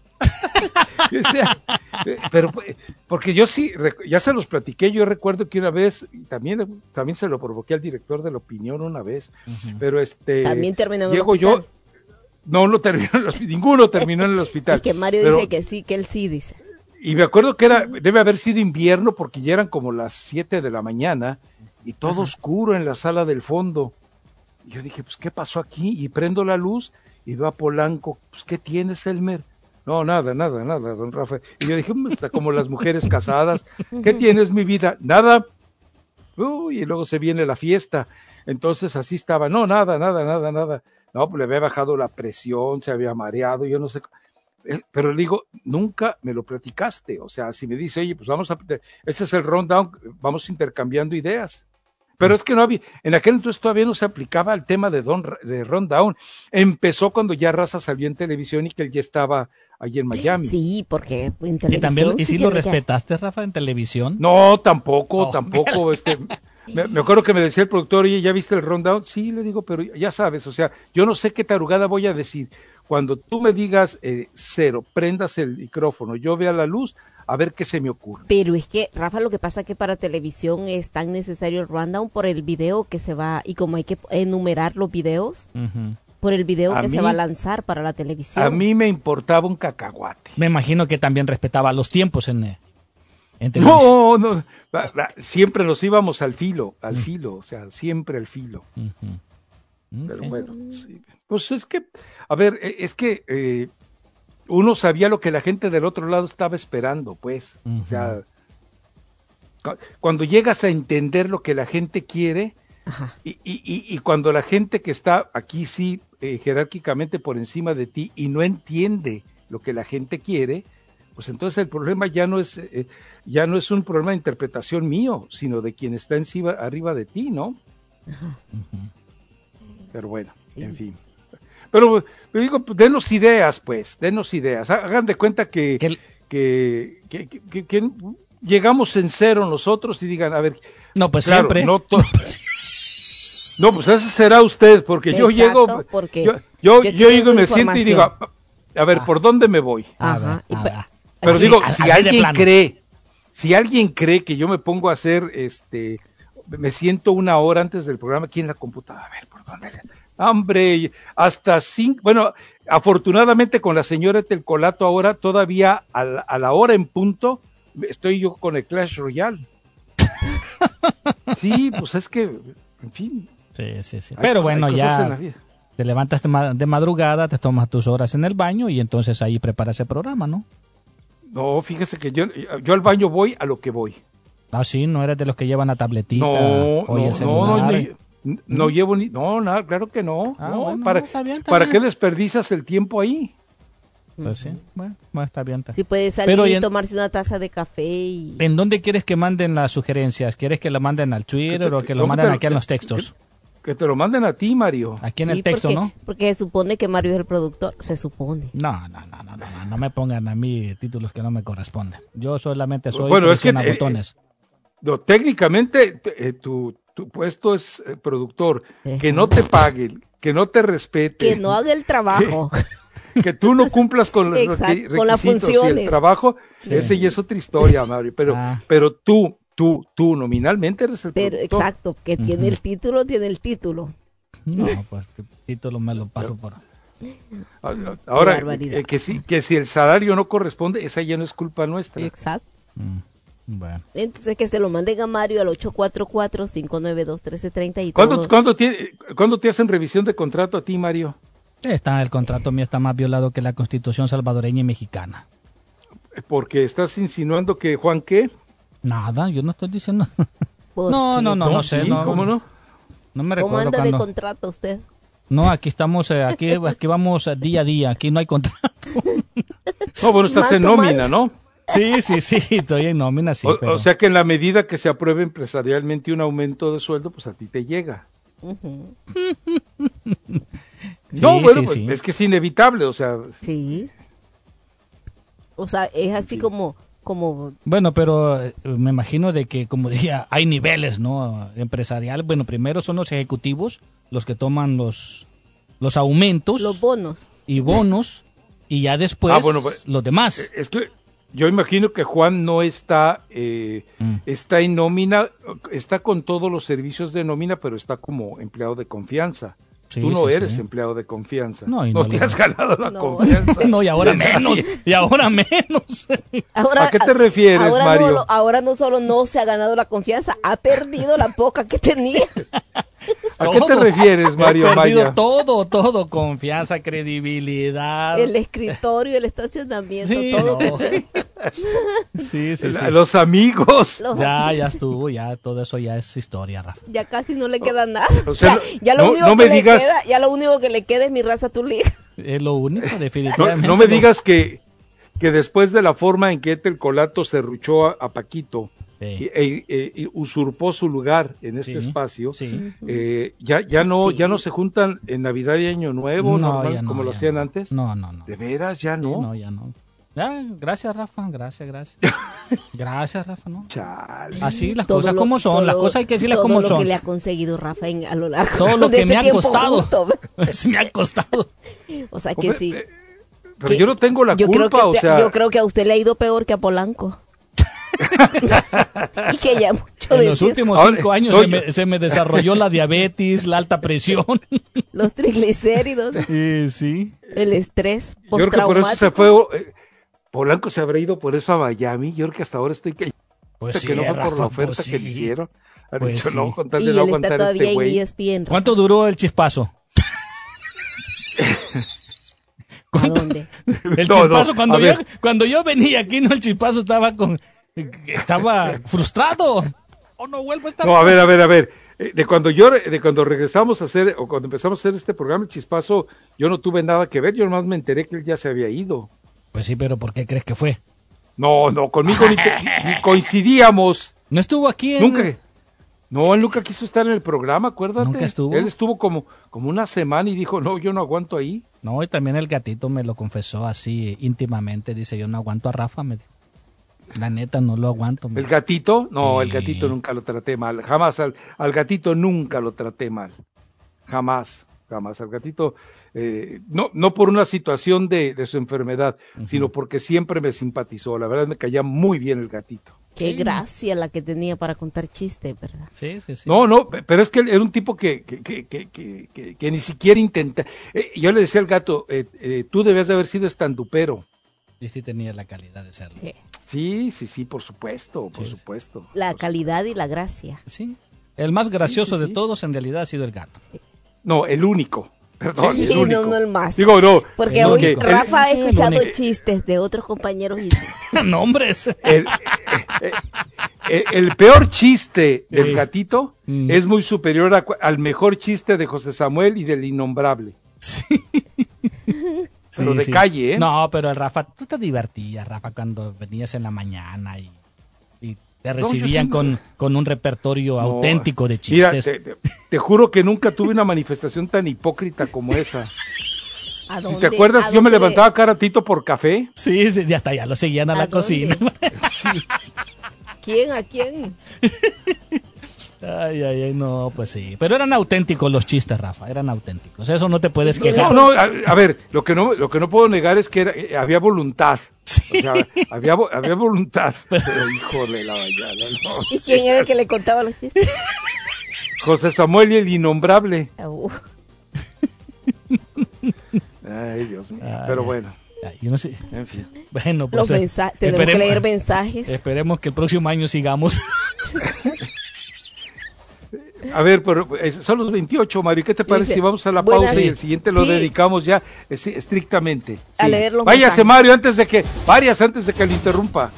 O sea, eh, pero porque yo sí, rec- ya se los platiqué, yo recuerdo que una vez, y también, también se lo provoqué al director de La Opinión una vez, pero este, También terminó en el llego hospital. yo, no, no terminó en el hospital, ninguno terminó en el hospital. Es que Mario pero- dice que sí, que él sí dice. y me acuerdo que era, debe haber sido invierno porque ya eran como las siete de la mañana y todo oscuro en la sala del fondo. Y yo dije, pues, ¿qué pasó aquí? Y prendo la luz y veo a Polanco, pues, ¿qué tienes, Elmer? No, nada, nada, nada, don Rafael. Y yo dije, "Mm, está como las mujeres casadas. ¿Qué tienes, mi vida? Nada. Uy, y luego se viene la fiesta. Entonces así estaba, no, nada, nada, nada, nada. No, pues le había bajado la presión, se había mareado, yo no sé. Eh, Pero le digo, nunca me lo platicaste. O sea, si me dice, oye, pues vamos a, ese es el rundown, vamos intercambiando ideas. Pero es que no había, en aquel entonces todavía no se aplicaba el tema de, don, de rundown. Empezó cuando ya Raza salió en televisión y que él ya estaba allí en Miami. Sí, porque en ¿Y televisión también y sí si lo tiene que- respetaste, Rafa, en televisión? No, tampoco, Oh, tampoco. Este, me, me acuerdo que me decía el productor, oye, ¿ya viste el rundown? Sí, le digo, pero ya sabes, o sea, yo no sé qué tarugada voy a decir. Cuando tú me digas eh, cero, prendas el micrófono, yo vea la luz, a ver qué se me ocurre. Pero es que, Rafa, lo que pasa es que para televisión es tan necesario el rundown por el video que se va, y como hay que enumerar los videos, Ujú. por el video A que se mí- va a lanzar para la televisión. A mí me importaba un cacahuate. Me imagino que también respetaba los tiempos en, eh, en televisión. No, no, la- la- siempre nos íbamos al filo, al filo, o sea, siempre al filo. Pero bueno, sí. Pues es que, a ver, eh, es que eh, uno sabía lo que la gente del otro lado estaba esperando, pues, o sea, cu- cuando llegas a entender lo que la gente quiere, y, y, y, y cuando la gente que está aquí sí, eh, jerárquicamente por encima de ti y no entiende lo que la gente quiere, pues entonces el problema ya no es eh, ya no es un problema de interpretación mío, sino de quien está encima, arriba de ti, ¿no? Pero bueno, en fin. Pero, pero digo, pues, denos ideas, pues, denos ideas. Hagan de cuenta que, que, que, que, que- que llegamos en cero nosotros y digan, a ver. No, pues claro, siempre. No, to- no, pues ese será usted, porque yo Exacto, llego, porque yo, yo, yo yo tengo llego y me siento y digo, información. a, a ver, ¿por dónde me voy? Ajá. y pe- Pero así- digo, así si de alguien plano. cree, si alguien cree que yo me pongo a hacer, este, me siento una hora antes del programa aquí en la computadora, a ver, ¿por dónde? Hombre, hasta cinco, bueno, afortunadamente con la señora Telcolato ahora, todavía a la, a la hora en punto, estoy yo con el Clash Royale. Sí, pues es que, en fin. Sí, sí, sí. Hay Pero cosas- bueno, hay cosas en ya la vida. te levantas de ma- de madrugada, te tomas tus horas en el baño y entonces ahí preparas el programa, ¿no? No, fíjese que yo, yo al baño voy a lo que voy. Ah, sí, no eres de los que llevan la tabletita No, o no, el no, celular. no, no llevo ni, no, nada, claro que no. Ah, no, bueno, ¿para, no, está bien, está ¿para bien. qué desperdicias el tiempo ahí? Pues sí, bueno, bueno, está bien. está- Sí puede salir Pero, ¿y y en- tomarse una taza de café y... ¿En dónde quieres que manden las sugerencias? ¿Quieres que lo manden al Twitter o que lo ¿cómo manden te- aquí en los que- textos? Que te lo manden a ti, Mario. Aquí en Sí, el texto, porque, ¿no? porque se supone que Mario es el productor, se supone. No, no, no, no, no, no, no me pongan a mí títulos que no me corresponden. Yo solamente soy Bueno, es que, presiona eh, botones. No, técnicamente eh, tu, tu puesto es eh, productor. Uh-huh. Que no te paguen, que no te respeten. Que no haga el trabajo. Que, que tú no cumplas con los Exacto, requisitos con las funciones. y el trabajo, sí. Ese ya es otra historia, Mario. Pero, ah. pero tú, tú, tú nominalmente eres el pero, productor. Exacto, que uh-huh. tiene el título, tiene el título. No, pues el título me lo paso por... Ahora, eh, que, si, que si el salario no corresponde, esa ya no es culpa nuestra. Exacto. Mm. Bueno. Entonces que se lo manden a Mario al ocho cuatro cuatro, cinco nueve dos, uno tres tres cero. Y ¿Cuándo, todo... ¿cuándo, te, ¿Cuándo te hacen revisión de contrato a ti, Mario? Está, el contrato mío está más violado que la Constitución salvadoreña y mexicana. Porque estás insinuando que Juan qué? Nada, yo no estoy diciendo. No, no, no, no, no sé. Sí, no, ¿Cómo no? No me recuerdo. ¿Cómo anda cuando... de contrato usted? No, aquí estamos, eh, aquí, aquí vamos día a día, aquí no hay contrato. No, bueno, estás en nómina, ¿no? Sí, sí, sí, estoy en nómina, sí. O, pero... o sea que en la medida que se apruebe empresarialmente un aumento de sueldo, pues a ti te llega. Uh-huh. No, sí, bueno, sí, pues, sí. es que es inevitable, o sea. Sí. O sea, es así sí. como, como... Bueno, pero eh, me imagino de que, como decía, hay niveles, ¿no? Empresarial. Bueno, primero son los ejecutivos, los que toman los, los aumentos. Los bonos. Y bonos, y ya después ah, bueno, pues, los demás. Es que yo imagino que Juan no está, eh, mm. está en nómina, está con todos los servicios de nómina, pero está como empleado de confianza. Sí, Tú no sí, eres sí. empleado de confianza. No, y no, no te has ganado la no. confianza. No, y ahora menos. Y ahora menos. Ahora, ¿A qué te refieres, ahora Mario? No, ahora no solo no se ha ganado la confianza, ha perdido la poca que tenía. ¿A todo. qué te refieres, Mario He perdido Maya? todo, todo. Confianza, credibilidad. El escritorio, el estacionamiento, sí, todo. No. Sí, sí, sí. Los amigos. Los ya, amigos. ya estuvo, ya todo eso ya es historia, Rafa. Ya casi no le queda nada. O sea, ya, ya lo no, único no que me le digas... queda, ya lo único que le queda es mi raza tu liga. Es lo único, definitivamente. No, no me digas que, que después de la forma en que Etel Colato serruchó a, a Paquito sí. y, e, e, y usurpó su lugar en este sí, espacio, sí. Eh, ya, ya no, sí. ya no se juntan en Navidad y Año Nuevo, no, normal, no, como lo hacían no. antes. No, no, no. ¿De veras ya no? Sí, no, ya no. Ya, gracias, Rafa, gracias, gracias. Gracias, Rafa, ¿no? Chale. Así las todo cosas lo, como son, todo, las cosas hay que decirlas como son. Todo lo que le ha conseguido Rafa en, a lo largo todo lo de que este me ha costado. Junto. me ha costado. O sea que sí. Eh, pero que, yo no tengo la yo culpa, creo que usted, o sea... Yo creo que a usted le ha ido peor que a Polanco. Y que ya mucho en decir. los últimos cinco años no, se, me, se me desarrolló la diabetes, la alta presión, los triglicéridos, eh, sí, el estrés postraumático. Yo creo que por eso se fue, eh, Polanco se habrá ido por eso a Miami. Yo creo que hasta ahora estoy que, pues que sí, no fue Rafa, por la oferta pues que sí. le hicieron. Han pues dicho, sí. no, con tal y de no él aguantar está todavía este güey. en E S P N. ¿Cuánto duró el chispazo? ¿A dónde? El no, chispazo, no, cuando, yo, cuando yo venía aquí, no, el chispazo estaba con... Estaba frustrado. ¿O no vuelvo a estar? No, a ver, a ver, a ver. De cuando yo, de cuando regresamos a hacer, o cuando empezamos a hacer este programa, el chispazo, yo no tuve nada que ver, yo nomás me enteré que él ya se había ido. Pues sí, pero ¿por qué crees que fue? No, no, conmigo ni, te, ni coincidíamos. ¿No estuvo aquí? En... Nunca. No, él nunca quiso estar en el programa, acuérdate. ¿Nunca estuvo? Él estuvo como, como una semana y dijo, no, yo no aguanto ahí. No, y también el gatito me lo confesó así íntimamente, dice, yo no aguanto a Rafa, me dijo. La neta, no lo aguanto. ¿El gatito? No, sí. El gatito nunca lo traté mal. Jamás al, al gatito nunca lo traté mal. Jamás, jamás. Al gatito, eh, no, no por una situación de, de su enfermedad, uh-huh. sino porque siempre me simpatizó. La verdad me caía muy bien el gatito. Qué gracia la que tenía para contar chistes, ¿verdad? Sí, sí, sí. No, no, pero es que él era un tipo que, que, que, que, que, que, que ni siquiera intenta. Eh, yo le decía al gato, eh, eh, tú debías de haber sido estandupero. Y sí tenía la calidad de serlo. Sí. Sí, sí, sí, por supuesto, por sí, supuesto. La por calidad supuesto. Y la gracia. Sí. El más gracioso sí, sí, sí. de todos en realidad ha sido el gato. Sí. No, el único. Perdón, sí, el único. no, no el más. Digo, no. Porque hoy okay. Rafa ha escuchado chistes de otros compañeros y... nombres. El, el, el, el peor chiste del gatito mm. es muy superior a, al mejor chiste de José Samuel y del innombrable. Sí. Pero sí, de sí. calle, ¿eh? No, pero el Rafa, tú te divertías, Rafa, cuando venías en la mañana y, y te recibían no, con, no. con un repertorio no. auténtico de chistes. Mira, te, te, te juro que nunca tuve una manifestación tan hipócrita como esa. ¿A dónde, si te acuerdas, yo me levantaba cada ratito por café. Sí, sí, ya está, ya lo seguían a la dónde? cocina. Sí. quién? ¿A quién? Ay, ay, ay, no, pues sí. Pero eran auténticos los chistes, Rafa, eran auténticos. Eso no te puedes quejar. No, no, a, a ver, lo que no, lo que no puedo negar es que era, eh, había voluntad. Sí. O sea, había, había voluntad. Pero híjole, la vallana, no. ¿Y quién era el que le contaba los chistes? José Samuel y el innombrable. Uh. Ay, Dios mío. Ay, pero bueno. Ay, yo no sé. En fin. Bueno, pues, los mensajes, tenemos que leer mensajes. Esperemos que el próximo año sigamos. A ver, pero son los veintiocho, Mario. ¿Qué te parece Dice, si vamos a la pausa y el siguiente lo sí. dedicamos ya es, estrictamente? Sí. A leer los Váyase, mensajes. Mario, antes de que, varias antes de que le interrumpa.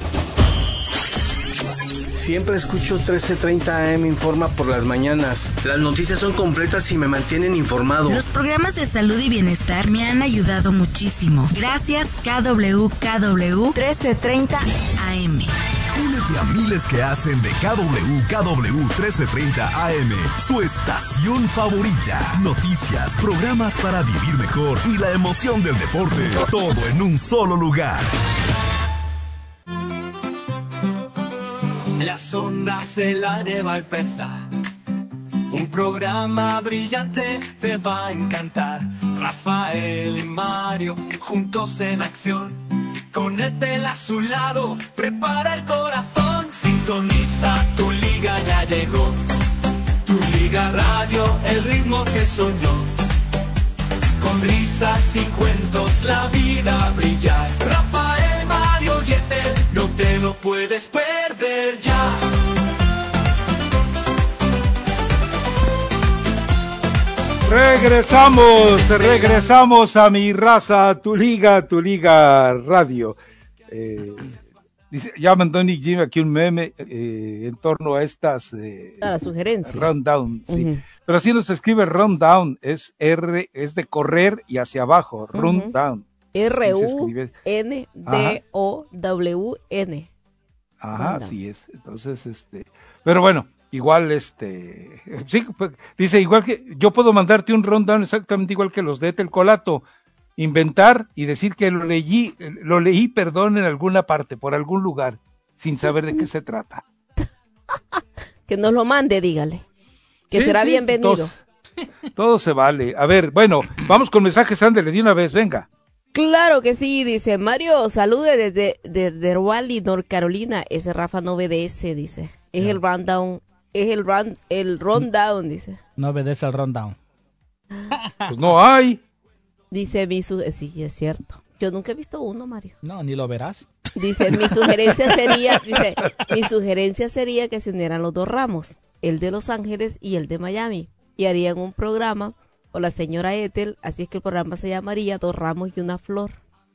Siempre escucho trece treinta A M Informa por las mañanas. Las noticias son completas y me mantienen informado. Los programas de salud y bienestar me han ayudado muchísimo. Gracias, K W K W trece treinta A M. Únete a miles que hacen de K W K W trece treinta A M su estación favorita. Noticias, programas para vivir mejor y la emoción del deporte. Todo en un solo lugar. Las ondas del aire va a empezar. Un programa brillante te va a encantar. Rafael y Mario juntos en acción. Con Etel a su lado, prepara el corazón. Sintoniza, tu liga ya llegó. Tu liga radio, el ritmo que soñó. Con risas y cuentos la vida brillar. Rafael, Mario y Etel, no te lo puedes perder ya. Regresamos, regresamos a Mi Raza, Tu Liga, Tu Liga Radio. Eh, dice, ya mandó Nick Jim aquí un meme eh, en torno a estas eh, a la sugerencia. Rundown, sí. Uh-huh. Pero así no se escribe rundown, es R, es de correr y hacia abajo, uh-huh. rundown. R U N D O W N. Ajá, así es. Entonces, este, pero bueno, igual, este, sí, pues, dice, igual que, yo puedo mandarte un rundown exactamente igual que los de Etel Colato, inventar y decir que lo leí, lo leí, perdón, en alguna parte, por algún lugar, sin saber de qué se trata. Que nos lo mande, dígale, que sí, será sí, bienvenido. Todo, todo se vale. A ver, bueno, vamos con mensajes, ándele, de una vez, venga. Claro que sí, dice Mario, salude desde, desde Raleigh, North Carolina. Ese Rafa no obedece, dice. Es yeah. el rundown, es el run, el rundown, dice. No obedece al rundown. Pues no hay. Dice mi su, sí, es cierto. Yo nunca he visto uno, Mario. No, ni lo verás. Dice, mi sugerencia sería, dice, mi sugerencia sería que se unieran los dos ramos, el de Los Ángeles y el de Miami, y harían un programa con la señora Etel, así es que el programa se llamaría Dos Ramos y una Flor.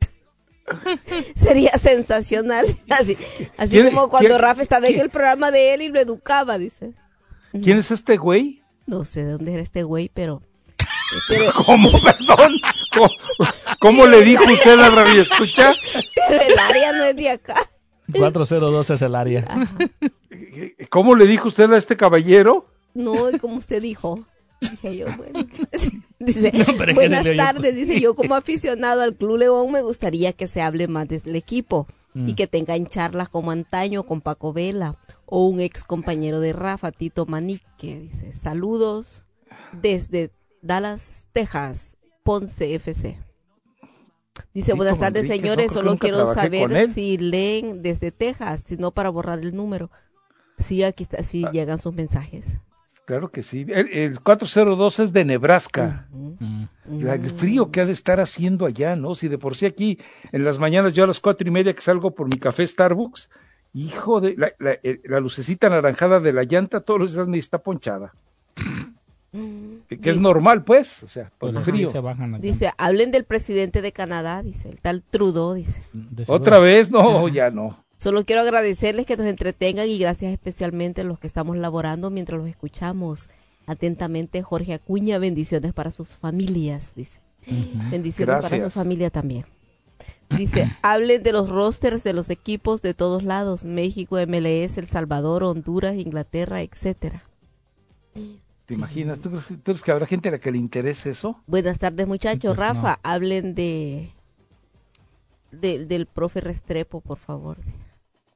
Sería sensacional, así, así como cuando ¿quién, Rafa estaba ¿quién? en el programa de él y lo educaba, dice. ¿Quién es este güey? No sé de dónde era este güey, pero... pero... ¿Cómo, perdón? ¿Cómo, cómo le dijo usted a la radio escucha? Pero el área no es de acá. cuatro cero dos es el área. Ajá. ¿Cómo le dijo usted a este caballero? No, como usted dijo. Dije yo, bueno. Dice, no, buenas tardes, dice, yo como aficionado al Club León me gustaría que se hable más del equipo mm. y que tengan charlas como antaño con Paco Vela o un ex compañero de Rafa, Tito Manique. Dice, saludos desde Dallas, Texas, Ponce F C. Dice, Tito buenas tardes, Manrique, señores, solo quiero saber si leen desde Texas, si no para borrar el número. Sí, aquí está, sí ah. llegan sus mensajes. Claro que sí. El, el cuatro cero dos es de Nebraska. Uh-huh. La, el frío que ha de estar haciendo allá, ¿no? Si de por sí aquí en las mañanas yo a las cuatro y media que salgo por mi café Starbucks, hijo de la, la, la lucecita anaranjada de la llanta todos los días me está ponchada. Uh-huh. Que, que es normal, pues, o sea, por el frío. Dice, hablen del presidente de Canadá, dice, el tal Trudeau, dice. ¿Otra vez? No, ya no. Solo quiero agradecerles que nos entretengan y gracias especialmente a los que estamos laborando mientras los escuchamos. Atentamente, Jorge Acuña, bendiciones para sus familias, dice. Uh-huh. Bendiciones gracias. Para su familia también. Dice, hablen de los rosters de los equipos de todos lados, México, M L S, El Salvador, Honduras, Inglaterra, etcétera. ¿Te imaginas? ¿Tú crees, ¿Tú crees que habrá gente a la que le interese eso? Buenas tardes, muchachos. Pues Rafa, no. hablen de, de del profe Restrepo, por favor.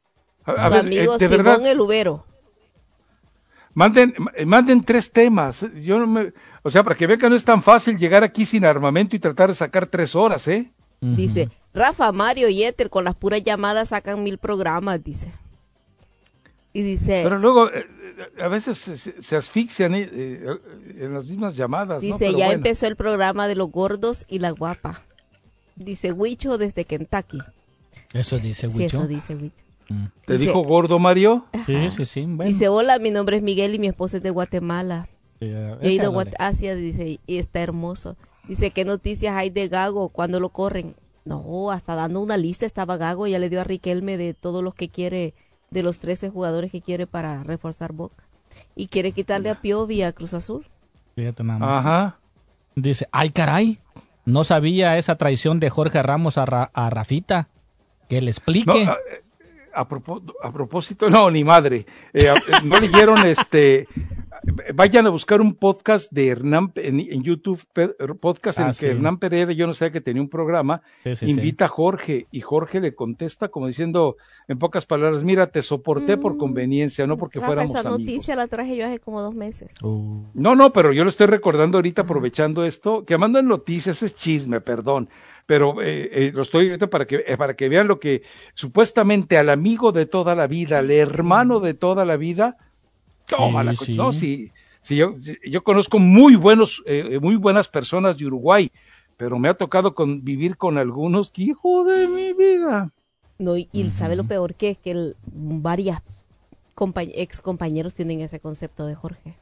A, a ver, amigo eh, Simón verdad, el Ubero. Manden, manden tres temas. Yo no me, o sea, para que vean que no es tan fácil llegar aquí sin armamento y tratar de sacar tres horas, ¿eh? Uh-huh. Dice, Rafa, Mario y Éter con las puras llamadas sacan mil programas, dice. Y dice... Pero luego, eh, a veces se, se asfixian eh, eh, en las mismas llamadas, dice, ¿no? ya bueno. empezó el programa de los gordos y la guapa. Dice Huicho desde Kentucky. Eso dice Huicho. Sí, eso dice Huicho. Mm. ¿Te dice, dijo gordo, Mario? Sí, sí, sí. Bueno. Dice, hola, mi nombre es Miguel y mi esposa es de Guatemala. Sí, uh, He ido a Guat- Asia, dice, y está hermoso. Dice, ¿qué noticias hay de Gago? ¿Cuándo lo corren? No, hasta dando una lista estaba Gago, ya le dio a Riquelme de todos los que quiere, de los trece jugadores que quiere para reforzar Boca. Y quiere quitarle a Piovi a Cruz Azul. Fíjate nada más. Ajá. Dice, ay caray, no sabía esa traición de Jorge Ramos a, Ra- a Rafita. Que le explique. No, a, a, propós- a propósito, no, ni madre. Eh, a, no leyeron este... Vayan a buscar un podcast de Hernán en, en YouTube, podcast en ah, el que sí. Hernán Pereira, yo no sabía que tenía un programa, sí, sí, invita sí. a Jorge y Jorge le contesta como diciendo, en pocas palabras, mira, te soporté mm. por conveniencia, no porque Rafa, fuéramos esa amigos. Esa noticia la traje yo hace como dos meses. Uh. No, no, pero yo lo estoy recordando ahorita aprovechando esto, que mandan noticias, es chisme, perdón, pero eh, eh, lo estoy ahorita para que, eh, para que vean lo que supuestamente al amigo de toda la vida, al hermano sí. de toda la vida, toma la sí, no, sí, sí, yo, yo conozco muy buenos, eh, muy buenas personas de Uruguay, pero me ha tocado con, vivir con algunos que hijo de mi vida. No, y, y uh-huh. sabe lo peor que es que el, varias compañ- ex compañeros tienen ese concepto de Jorge.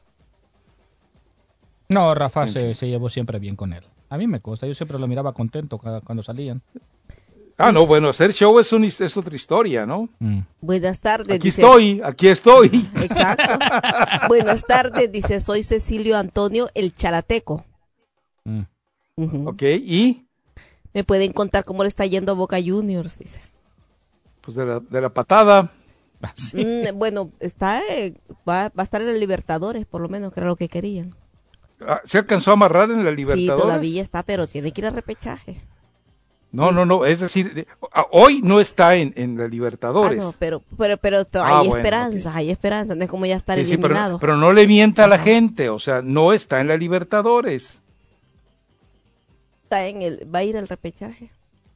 No, Rafa se, se llevó siempre bien con él. A mí me consta, yo siempre lo miraba contento cada, cuando salían. Ah, no, bueno, hacer show es, un, es otra historia, ¿no? Mm. Buenas tardes. Aquí dice, estoy, aquí estoy. Exacto. Buenas tardes, dice, soy Cecilio Antonio, el chalateco. Mm. Uh-huh. Ok, ¿y? Me pueden contar cómo le está yendo a Boca Juniors, dice. Pues de la, de la patada. Sí. Mm, bueno, está, eh, va, va a estar en el Libertadores, por lo menos, que era lo que querían. Ah, ¿se alcanzó a amarrar en la Libertadores? Sí, todavía está, pero tiene que ir a repechaje. No, no, no, es decir, hoy no está en, en la Libertadores. Ah, no, pero, pero, pero hay ah, bueno, esperanzas, okay. hay esperanzas, no es como ya estar sí, eliminado. Sí, pero, pero no le mienta a la gente, o sea, no está en la Libertadores. Está en el, va a ir al repechaje.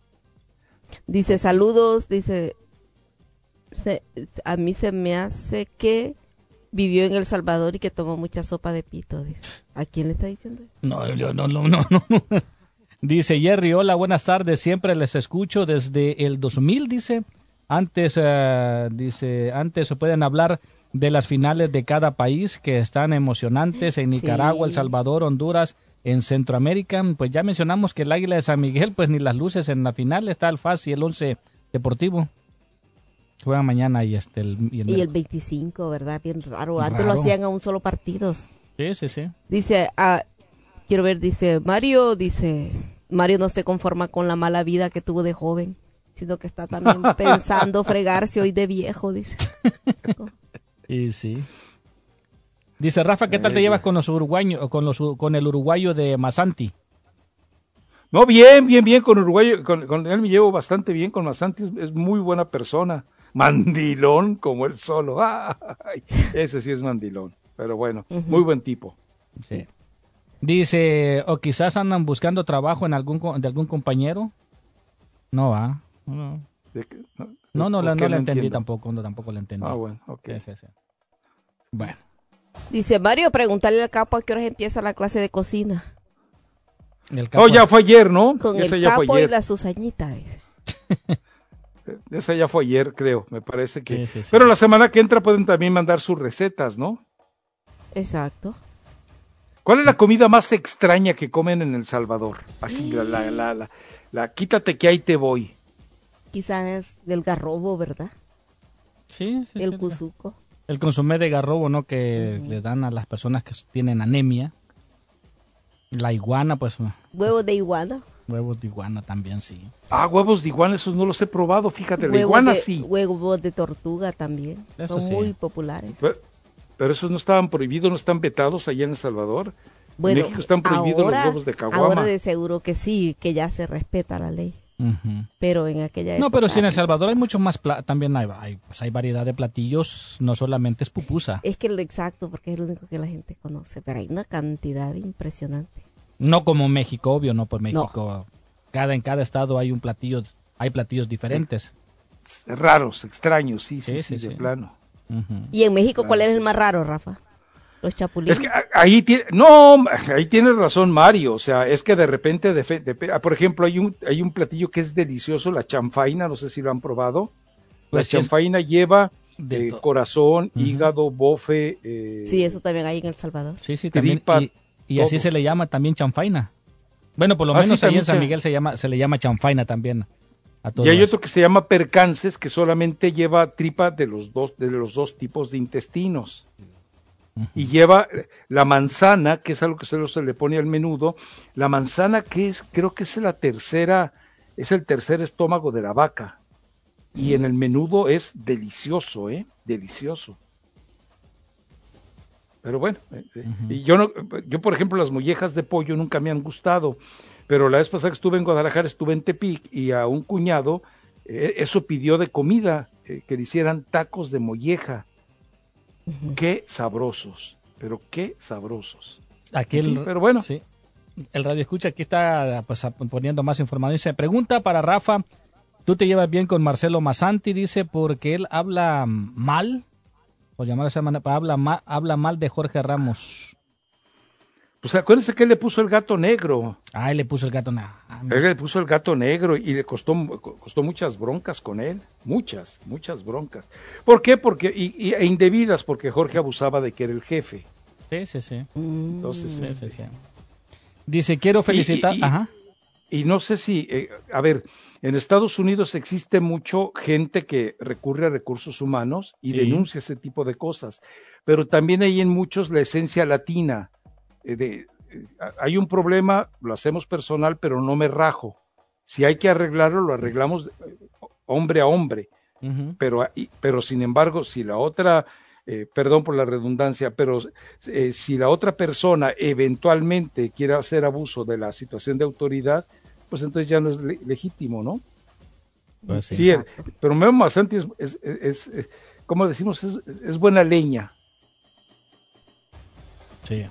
Dice, saludos, dice, se, a mí se me hace que vivió en El Salvador y que tomó mucha sopa de pito, dice. ¿A quién le está diciendo eso? No, yo no, no, no, no. Dice Jerry, hola, buenas tardes, siempre les escucho desde el dos mil, dice, antes, uh, dice, antes se pueden hablar de las finales de cada país que están emocionantes en Nicaragua, sí. El Salvador, Honduras, en Centroamérica, pues ya mencionamos que el Águila de San Miguel, pues ni las luces en la final, está el F A S y el Once Deportivo, juegan mañana y este el, y el, y el veinticinco, ¿verdad? Bien raro, antes raro. Lo hacían a un solo partido. Sí, sí, sí. Dice, uh, quiero ver, dice, Mario, dice... Mario no se conforma con la mala vida que tuvo de joven, sino que está también pensando fregarse hoy de viejo, dice. Y sí. Dice Rafa, ¿qué tal te llevas con los uruguayos, con los con el uruguayo de Masanti? No, bien, bien, bien con uruguayo, con, con él me llevo bastante bien con Masanti, es, es muy buena persona, mandilón como él solo. Ay, ese sí es mandilón, pero bueno, uh-huh. muy buen tipo. Sí. Dice, o quizás andan buscando trabajo en algún de algún compañero. No va. ¿ah? No, no, no, no, la, no le entendí tampoco, no, tampoco le entendí. Ah, bueno, ok. Sí, sí, sí. Bueno. Dice Mario, preguntarle al capo a qué horas empieza la clase de cocina. El capo, oh, ya fue ayer, ¿no? Con Esa el ya capo fue ayer. Y la Susañita, dice. Esa ya fue ayer, creo, me parece que. Sí, sí, sí. Pero la semana que entra pueden también mandar sus recetas, ¿no? Exacto. ¿Cuál es la comida más extraña que comen en El Salvador? Así, la, la, la, la, la quítate que ahí te voy. Quizás es del garrobo, ¿verdad? Sí, sí. El sí, cuzuco. El consomé de garrobo, ¿no? Que uh-huh. le dan a las personas que tienen anemia. La iguana, pues. ¿Huevos pues, de iguana? Huevos de iguana también, sí. Ah, huevos de iguana, esos no los he probado, fíjate. La iguana de, sí. Huevos de tortuga también. Eso son sí. muy populares. Pero, Pero esos no estaban prohibidos, no están vetados allá en El Salvador. Bueno, en México están prohibidos ahora, los huevos de caguama. Ahora de seguro que sí, que ya se respeta la ley. Uh-huh. Pero en aquella No, época, pero sí en El Salvador hay mucho más, pla- también hay, hay, pues hay variedad de platillos, no solamente es pupusa. Es que lo exacto, porque es lo único que la gente conoce, pero hay una cantidad impresionante. No como México, obvio, no por México. No. Cada, en cada estado hay un platillo, hay platillos diferentes. Raros, extraños, sí, sí, sí, sí, sí de sí. plano. Uh-huh. ¿Y en México cuál es el más raro, Rafa? Los chapulines. Es que ahí tiene, no, ahí tienes razón Mario, o sea, es que de repente, de, de, por ejemplo, hay un, hay un platillo que es delicioso, la chanfaina, no sé si lo han probado. Pues la chanfaina es... lleva eh, corazón, uh-huh. hígado, bofe. Eh, sí, eso también hay en El Salvador. Sí, sí, también. Tripa, y y así se le llama también chanfaina. Bueno, por lo menos ah, sí, ahí en San Miguel se llama, se le llama chanfaina también. A todos. Y hay otro que se llama percances, que solamente lleva tripa de los dos, de los dos tipos de intestinos. Uh-huh. Y lleva la manzana, que es algo que se, se le pone al menudo. La manzana que es, creo que es la tercera, es el tercer estómago de la vaca. Y uh-huh. en el menudo es delicioso, ¿eh? Delicioso. Pero bueno, uh-huh. y yo no, yo por ejemplo las mollejas de pollo nunca me han gustado, pero la vez pasada que estuve en Guadalajara, estuve en Tepic y a un cuñado, eh, eso pidió de comida, eh, que le hicieran tacos de molleja. Uh-huh. Qué sabrosos, pero qué sabrosos. Aquí el, pero bueno. Sí, el radio escucha aquí está pues, poniendo más información. Dice, pregunta para Rafa, ¿tú te llevas bien con Marcelo Massanti? Dice, porque él habla mal. Por llamar de esa manera, habla mal, habla mal de Jorge Ramos. Pues acuérdense que él le puso el gato negro. Ah, él le puso el gato negro. Ah, él le puso el gato negro y le costó, costó muchas broncas con él. Muchas, muchas broncas. ¿Por qué? Porque, y, y, e indebidas, porque Jorge abusaba de que era el jefe. Sí, sí, sí. Entonces, sí, este, sí, sí. Dice, quiero felicitar. Y, y, y, Ajá. Y no sé si, eh, a ver, en Estados Unidos existe mucho gente que recurre a recursos humanos y sí. denuncia ese tipo de cosas, pero también hay en muchos la esencia latina, eh, de, eh, hay un problema, lo hacemos personal, pero no me rajo, si hay que arreglarlo, lo arreglamos eh, hombre a hombre, uh-huh. pero, pero sin embargo, si la otra, eh, perdón por la redundancia, pero eh, si la otra persona eventualmente quiere hacer abuso de la situación de autoridad, pues entonces ya no es le- legítimo, ¿no? Pues sí, sí el, pero Memo Massanti es, es, es, es, como decimos, es, es buena leña. Sí.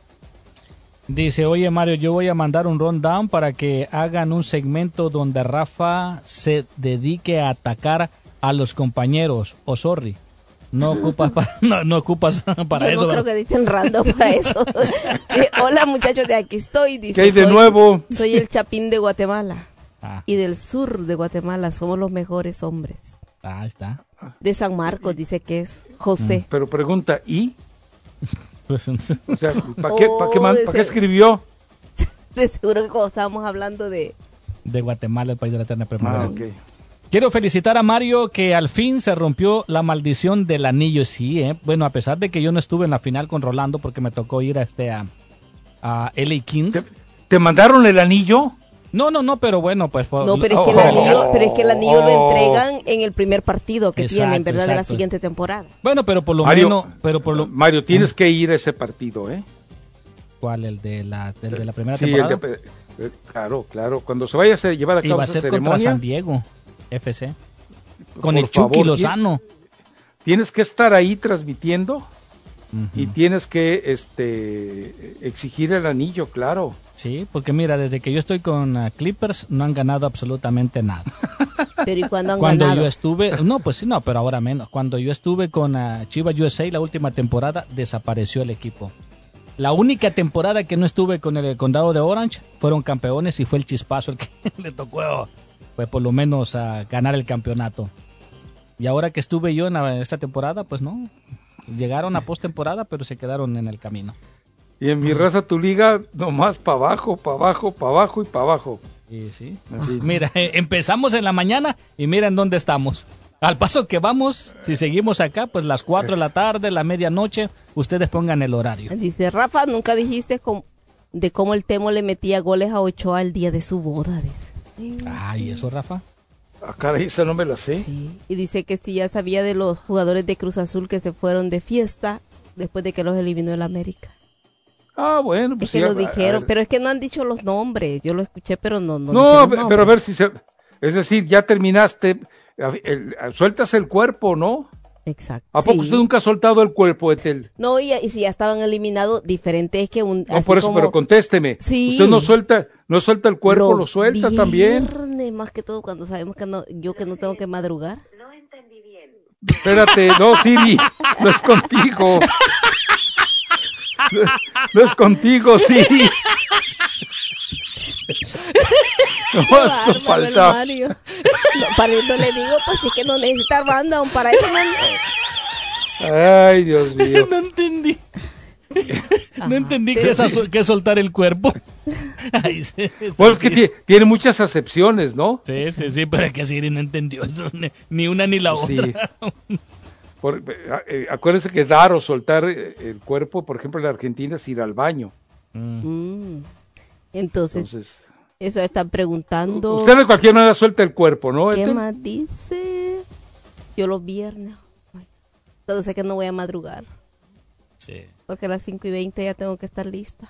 Dice, oye Mario, yo voy a mandar un rundown para que hagan un segmento donde Rafa se dedique a atacar a los compañeros. O oh, sorry. No ocupas para, no, no ocupas para Yo eso. No creo que dicen random para eso. eh, hola muchachos, de aquí estoy. Dice, ¿qué hay de soy, nuevo? Soy el Chapín de Guatemala. Ah. Y del sur de Guatemala somos los mejores hombres. Ah, ahí está. De San Marcos dice que es José. Mm. Pero pregunta, ¿y? Pues, o sea, ¿para qué, oh, pa qué, man, ¿pa qué escribió? De seguro que cuando estábamos hablando de... De Guatemala, el país de la eterna primavera. Ah, okay. Quiero felicitar a Mario que al fin se rompió la maldición del anillo. Sí, ¿eh? Bueno, a pesar de que yo no estuve en la final con Rolando porque me tocó ir a este a, a L A Kings. ¿Te, ¿Te mandaron el anillo? No, no, no, pero bueno, pues... No, pero es que el anillo, pero es que el anillo lo entregan en el primer partido que exacto, tienen, ¿verdad? Exacto. De la siguiente temporada. Bueno, pero por lo Mario, menos... Pero por lo... Mario, tienes ¿eh? que ir a ese partido, ¿eh? ¿Cuál? ¿El de la, el de la primera sí, temporada? El de, claro, claro. Cuando se vaya a llevar a cabo esa ceremonia... Iba a ser ceremonia, contra San Diego, F C. Con el favor, Chucky Lozano. Tienes que estar ahí transmitiendo uh-huh. y tienes que este exigir el anillo, claro. Sí, porque mira, desde que yo estoy con uh, Clippers no han ganado absolutamente nada. Pero ¿y cuándo han Cuando ganado? yo estuve, no, pues sí, no, pero ahora menos. Cuando yo estuve con uh, Chivas U S A la última temporada, desapareció el equipo. La única temporada que no estuve con el condado de Orange fueron campeones y fue el Chispazo el que le tocó, fue por lo menos a uh, ganar el campeonato. Y ahora que estuve yo en la, esta temporada, pues no, llegaron a postemporada, pero se quedaron en el camino. Y en mi raza tu liga, nomás para abajo, para abajo, para abajo y para abajo. Sí, sí. Así. Mira, eh, empezamos en la mañana y miren dónde estamos. Al paso que vamos, si seguimos acá, pues las cuatro de la tarde, la medianoche, ustedes pongan el horario. Dice, Rafa, nunca dijiste com- de cómo el Temo le metía goles a Ochoa el día de su boda. Dice. Ay, ¿eso, Rafa? Ah, caray, esa no me la sé. Sí. Y dice que sí, ya sabía de los jugadores de Cruz Azul que se fueron de fiesta después de que los eliminó el América. Ah, bueno, pues es que sí, lo a- dijeron, a ver. pero es que no han dicho los nombres. Yo lo escuché, pero no. No, No, dijeron pe- pero a ver nombres. si se... Es decir, ya terminaste, el- el- sueltas el cuerpo, ¿no? Exacto. ¿A poco Sí. usted nunca ha soltado el cuerpo, Etel? No, y, y si ya estaban eliminados, diferente es que un. No, así por eso, como- pero contésteme. Sí. Usted no suelta, no suelta el cuerpo, lo, suelta también. viernes, más que todo cuando sabemos que no, yo que no tengo que madrugar. Espérate, no, Siri, no es contigo. No, no es contigo, Siri. No, Qué eso bárbaro, el falta. Mario. No, para eso le digo, pues sí que no necesita random, para eso no. Ay, Dios mío. No entendí. Ajá. No entendí Sí. qué es, aso- qué es soltar el cuerpo. Ay, sí, sí, Bueno, es que sí. tie- tiene muchas acepciones, ¿no? Sí, sí, sí, pero es que Siri no entendió eso, ni, ni una ni la Sí. otra. Por- eh, acuérdense que dar o soltar eh, el cuerpo, por ejemplo, en la Argentina es ir al baño. Mm. Entonces, Entonces, eso están preguntando. usted de cualquier manera suelta el cuerpo, ¿no? ¿Qué Ethel? más dice? Yo los viernes. Ay, entonces sé que no voy a madrugar. Sí. Porque a las cinco y veinte ya tengo que estar lista.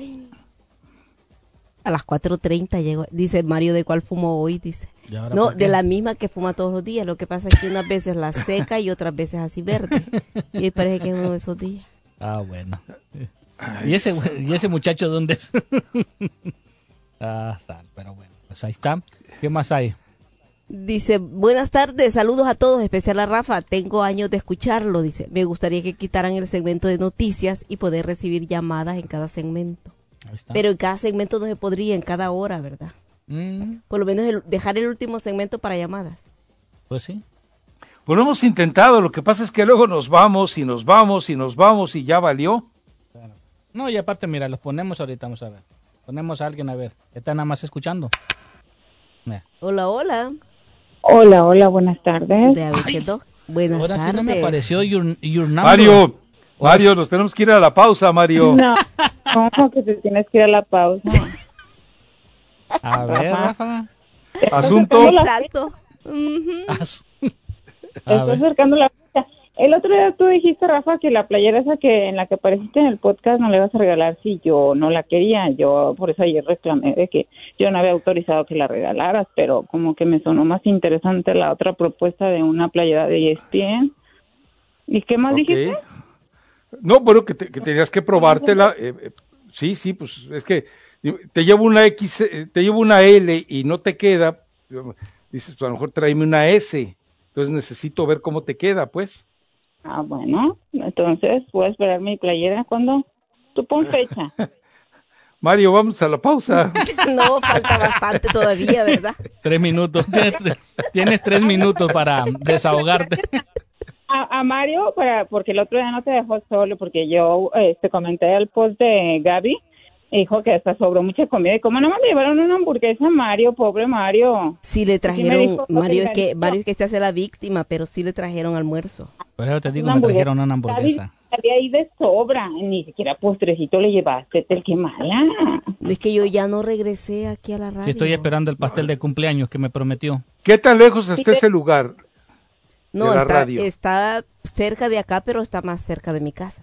A las cuatro treinta llego. Dice Mario, ¿de cuál fumo hoy? Dice. ¿Y ahora No, por qué? de la misma que fuma todos los días. Lo que pasa es que unas veces la seca y otras veces así verde. Y parece que es uno de esos días. Ah, bueno. ¿Y ese, ¿Y ese muchacho dónde es? Ah, sal, pero bueno, pues ahí está. ¿Qué más hay? Dice, buenas tardes, saludos a todos, especial a Rafa. Tengo años de escucharlo. Dice, me gustaría que quitaran el segmento de noticias y poder recibir llamadas en cada segmento. Ahí está. Pero en cada segmento no se podría, en cada hora, ¿verdad? Mm, Por lo menos el- dejar el último segmento para llamadas. pues sí. Pues lo hemos intentado, lo que pasa es que luego nos vamos y nos vamos y nos vamos y ya valió. No, y aparte, mira, los ponemos ahorita, vamos a ver. Ponemos a alguien a ver. Está nada más escuchando. Mira. Hola, hola. Hola, hola, buenas tardes. De a ver, ¿qué do- Buenas Ahora tardes. sí no me apareció your, your number. Mario, Mario, nos tenemos que ir a la pausa, Mario. No, ¿cómo que te tienes que ir a la pausa? A ver, Rafa. Asunto. Exacto. Ujú. As- A Está ver. acercando la fecha. El otro día tú dijiste, Rafa, que la playera esa que en la que apareciste en el podcast no le ibas a regalar si yo no la quería. Yo por eso ayer reclamé de que yo no había autorizado que la regalaras, pero como que me sonó más interesante la otra propuesta de una playera de E S P N. ¿Y qué más Ok. dijiste? No, bueno, que, te- que tenías que probártela. eh, eh, sí, sí, pues es que te llevo una X, eh, te llevo una L y no te queda. Dices, pues a lo mejor tráeme una S. Entonces necesito ver cómo te queda, pues. Ah, bueno, entonces voy a esperar mi playera. ¿Cuándo? Tú pon fecha. Mario, vamos a la pausa. No, falta bastante todavía, ¿verdad? Tres minutos. Tienes, tienes tres minutos para desahogarte. A, a Mario, para, porque el otro día no te dejó solo, porque yo este, comenté el post de Gaby, dijo que hasta sobró mucha comida. Y como no me llevaron una hamburguesa a Mario, pobre Mario. Sí le Sí me trajeron, dijo, Mario es que "Oiga, Mario es que se hace la víctima, pero sí le trajeron almuerzo. Por eso te digo, una me hamburguesa". trajeron una hamburguesa. Gaby, había ahí de sobra, ni siquiera postrecito le llevaste, el que mala. Es que yo ya no regresé aquí a la radio. Sí, estoy esperando el pastel de cumpleaños que me prometió. ¿Qué tan lejos está ese lugar? No, de la está, radio? está cerca de acá, pero está más cerca de mi casa.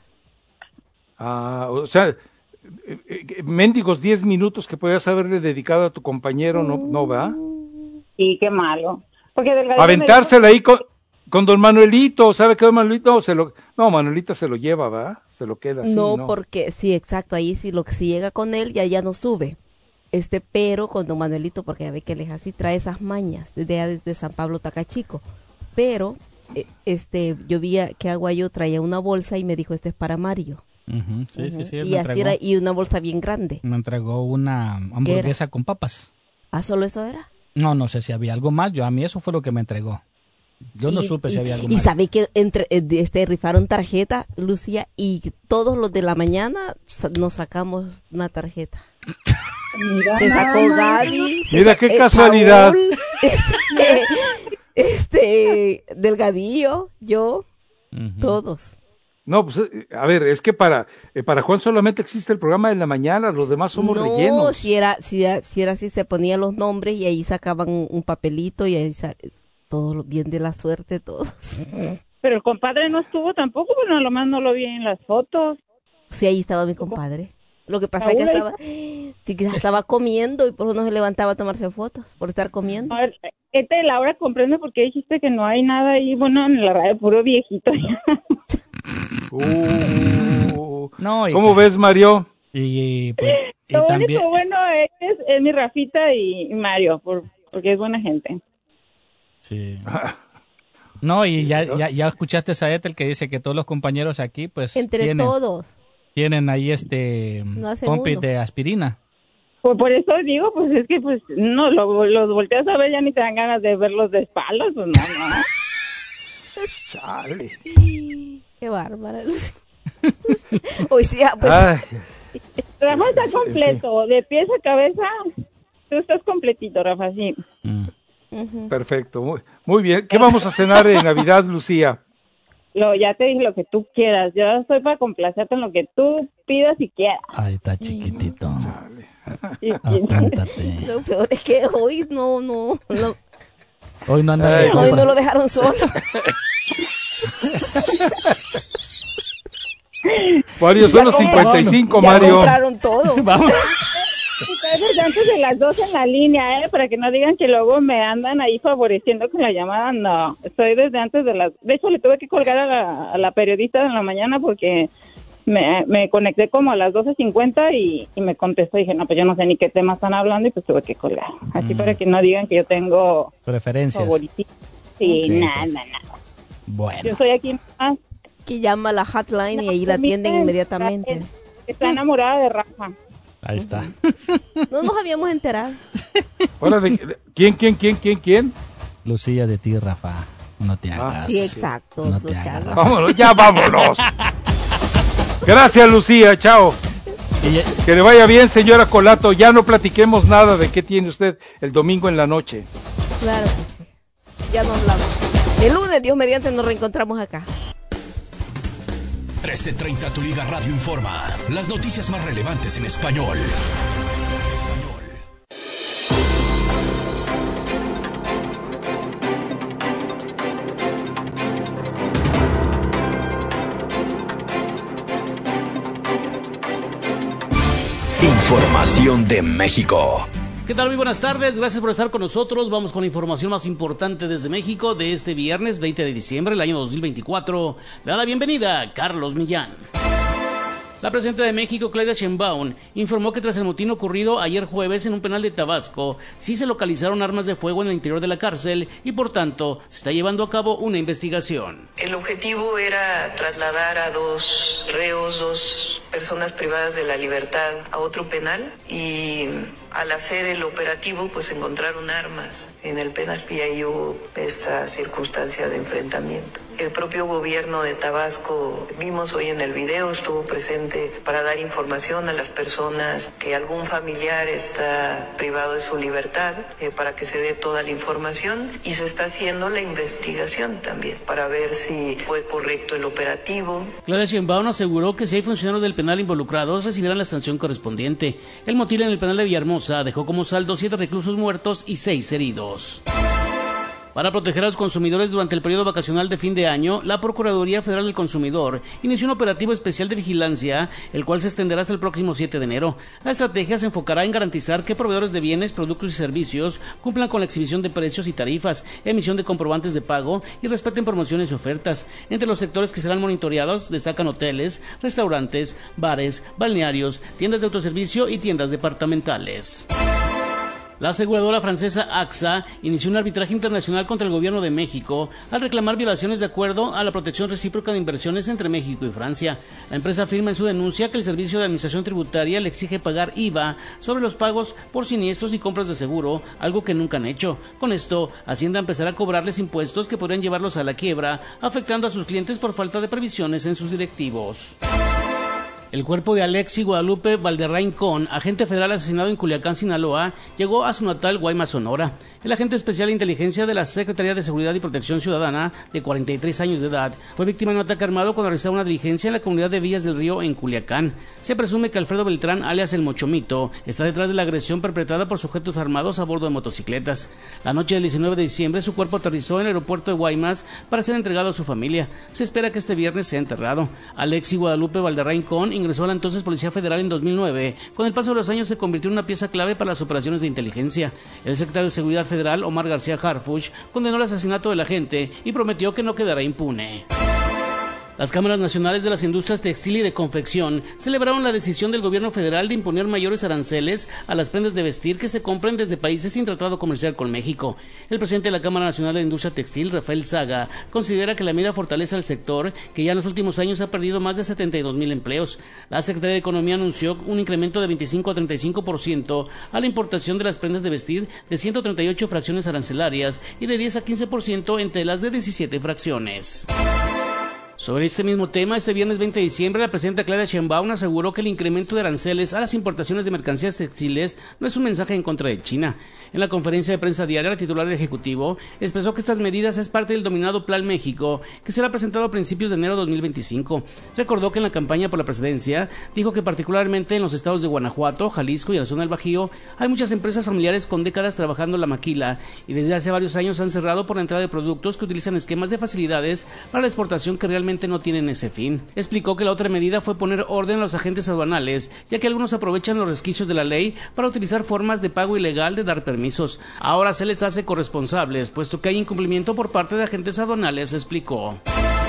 Ah, o sea, eh, eh, mendigos diez minutos que podías haberle dedicado a tu compañero, no, no va. Sí, qué malo. Porque Delgadito Aventársela ahí con, con don Manuelito, ¿sabe qué don Manuelito? No, se lo, no, Manuelita se lo lleva, ¿va? Se lo queda así, no, ¿no? porque sí, exacto, ahí sí, lo que si llega con él ya ya no sube. Este, pero con don Manuelito, porque ya ve que él es así, trae esas mañas desde allá, desde San Pablo Tacachico. Pero, eh, este, yo vi a- que Aguayo traía una bolsa y me dijo, este es para Mario. Ujú, sí, sí, Ujú. sí. él Y me así entregó, era, y una bolsa bien grande. me entregó una hamburguesa con papas. ¿Ah, solo eso era? No, no sé si había algo más. Yo a mí eso fue lo que me entregó. Yo no Y- supe si y- había algo Y más. sabe que entre eh, de- este rifaron tarjeta, Lucía, y todos los de la mañana sa- nos sacamos una tarjeta. Mira, Se sacó nada más. Gaby. se Mira sa- qué eh, casualidad. Paul, este, este, Delgadillo, yo, todos. No, pues, eh, a ver, es que para, eh, para Juan solamente existe el programa de la mañana, los demás somos No, rellenos. si era, si era, si era así, se ponían los nombres y ahí sacaban un, un papelito y ahí sa- todo lo- bien de la suerte, todos. Pero el compadre no estuvo tampoco, bueno, a lo más no lo vi en las fotos. Sí, ahí estaba mi compadre. Lo que pasa es que estaba, sí, que estaba comiendo y por eso no se levantaba a tomarse fotos, por estar comiendo. A ver, este, Laura, comprende por qué dijiste que no hay nada ahí, bueno, en la radio, puro viejito. Uh, no, y, ¿Cómo ves, Mario? Y, pues, y Lo también... único bueno es, es mi Rafita y Mario, por, porque es buena gente. Sí. No, y ya, ya, ya escuchaste a Ethel que dice que todos los compañeros aquí, pues... Entre tienen, todos. Tienen ahí este... No hace compis uno. de aspirina. Pues por eso digo, pues es que pues no, lo, los volteas a ver, ya ni te dan ganas de verlos de espaldas, pues no, no. Chale. Qué bárbara, Lucy. Hoy sí, ah, pues... Ay. Rafa está completo, de pies a cabeza, tú estás completito, Rafa, sí. Mm. Uh-huh. Perfecto, muy, muy bien. ¿Qué vamos a cenar en Navidad, Lucía? Lo, ya te dije lo que tú quieras, yo estoy para complacerte en lo que tú pidas y quieras. Ay, está chiquitito. Sí, sí. Apúntate. Lo peor es que hoy no, no, no. Hoy no anda Ay, de Hoy compra. no lo dejaron solo. Mario, son los cincuenta y cinco, Ya Mario. compraron todo. Vamos. Estoy desde antes de las dos en la línea, ¿eh? Para que no digan que luego me andan ahí favoreciendo con la llamada, no. Estoy desde antes de las... De hecho, le tuve que colgar a la, a la periodista en la mañana porque me, me conecté como a las doce cincuenta y, y me contestó. Y dije, no, pues yo no sé ni qué tema están hablando y pues tuve que colgar. Así Mm. para que no digan que yo tengo Preferencias. favoritismo. Sí, Sí, nada, sí, sí. nada. Bueno. Yo soy aquí más... Que llama a la hotline y ahí la atienden inmediatamente. Está enamorada de Rafa. Ahí está. No nos habíamos enterado. Ahora, de- de- ¿quién, quién, quién, quién, quién? Lucía de ti, Rafa. No te hagas. Sí, exacto. No no te te hagas, hagas. Rafa. Vámonos, ya vámonos. Gracias, Lucía, chao. Que le vaya bien, señora Colato. Ya no platiquemos nada de qué tiene usted el domingo en la noche. Claro que sí. Ya no hablamos. El lunes, Dios mediante, nos reencontramos acá. trece treinta Tu Liga Radio informa. Las noticias más relevantes en español. Información de México. ¿Qué tal? Muy buenas tardes, gracias por estar con nosotros. Vamos con la información más importante desde México de este viernes veinte de diciembre del año dos mil veinticuatro. Le da la bienvenida Carlos Millán. La presidenta de México, Claudia Sheinbaum, informó que tras el motín ocurrido ayer jueves en un penal de Tabasco, sí se localizaron armas de fuego en el interior de la cárcel y por tanto se está llevando a cabo una investigación. El objetivo era trasladar a dos reos, dos personas privadas de la libertad a otro penal y al hacer el operativo pues encontraron armas en el penal y ahí hubo esta circunstancia de enfrentamiento. El propio gobierno de Tabasco, vimos hoy en el video, estuvo presente para dar información a las personas que algún familiar está privado de su libertad, eh, para que se dé toda la información y se está haciendo la investigación también para ver si fue correcto el operativo. Claudia Sheinbaum aseguró que si hay funcionarios del penal involucrados recibirán la sanción correspondiente. El motín en el penal de Villahermosa dejó como saldo siete reclusos muertos y seis heridos. Para proteger a los consumidores durante el periodo vacacional de fin de año, la Procuraduría Federal del Consumidor inició un operativo especial de vigilancia, el cual se extenderá hasta el próximo siete de enero. La estrategia se enfocará en garantizar que proveedores de bienes, productos y servicios cumplan con la exhibición de precios y tarifas, emisión de comprobantes de pago y respeten promociones y ofertas. Entre los sectores que serán monitoreados destacan hoteles, restaurantes, bares, balnearios, tiendas de autoservicio y tiendas departamentales. La aseguradora francesa A X A inició un arbitraje internacional contra el gobierno de México al reclamar violaciones de acuerdo a la protección recíproca de inversiones entre México y Francia. La empresa afirma en su denuncia que el Servicio de Administración Tributaria le exige pagar I V A sobre los pagos por siniestros y compras de seguro, algo que nunca han hecho. Con esto, Hacienda empezará a cobrarles impuestos que podrían llevarlos a la quiebra, afectando a sus clientes por falta de previsiones en sus directivos. El cuerpo de Alexi Guadalupe Valderrain Con, agente federal asesinado en Culiacán, Sinaloa, llegó a su natal Guaymas, Sonora. El agente especial de inteligencia de la Secretaría de Seguridad y Protección Ciudadana, de cuarenta y tres años de edad, fue víctima de un ataque armado cuando realizaba una diligencia en la comunidad de Villas del Río, en Culiacán. Se presume que Alfredo Beltrán, alias El Mochomito, está detrás de la agresión perpetrada por sujetos armados a bordo de motocicletas. La noche del diecinueve de diciembre, su cuerpo aterrizó en el aeropuerto de Guaymas para ser entregado a su familia. Se espera que este viernes sea enterrado. Alexi Guadalupe Valderrain Con ingresó ingresó a la entonces Policía Federal en dos mil nueve. Con el paso de los años se convirtió en una pieza clave para las operaciones de inteligencia. El secretario de Seguridad Federal, Omar García Harfuch, condenó el asesinato del agente y prometió que no quedará impune. Las cámaras nacionales de las industrias textil y de confección celebraron la decisión del gobierno federal de imponer mayores aranceles a las prendas de vestir que se compren desde países sin tratado comercial con México. El presidente de la Cámara Nacional de la Industria Textil, Rafael Saga, considera que la medida fortalece al sector, que ya en los últimos años ha perdido más de setenta y dos mil empleos. La Secretaría de Economía anunció un incremento de veinticinco a treinta y cinco por ciento a la importación de las prendas de vestir de ciento treinta y ocho fracciones arancelarias y de diez a quince por ciento en telas de diecisiete fracciones. Sobre este mismo tema, este viernes veinte de diciembre, la presidenta Claudia Sheinbaum aseguró que el incremento de aranceles a las importaciones de mercancías textiles no es un mensaje en contra de China. En la conferencia de prensa diaria, la titular del Ejecutivo expresó que estas medidas es parte del denominado Plan México, que será presentado a principios de enero de dos mil veinticinco. Recordó que en la campaña por la presidencia, dijo que particularmente en los estados de Guanajuato, Jalisco y en la zona del Bajío, hay muchas empresas familiares con décadas trabajando la maquila y desde hace varios años han cerrado por la entrada de productos que utilizan esquemas de facilidades para la exportación que realmente no tienen ese fin. Explicó que la otra medida fue poner orden a los agentes aduanales, ya que algunos aprovechan los resquicios de la ley para utilizar formas de pago ilegal de dar permisos. Ahora se les hace corresponsables, puesto que hay incumplimiento por parte de agentes aduanales, explicó.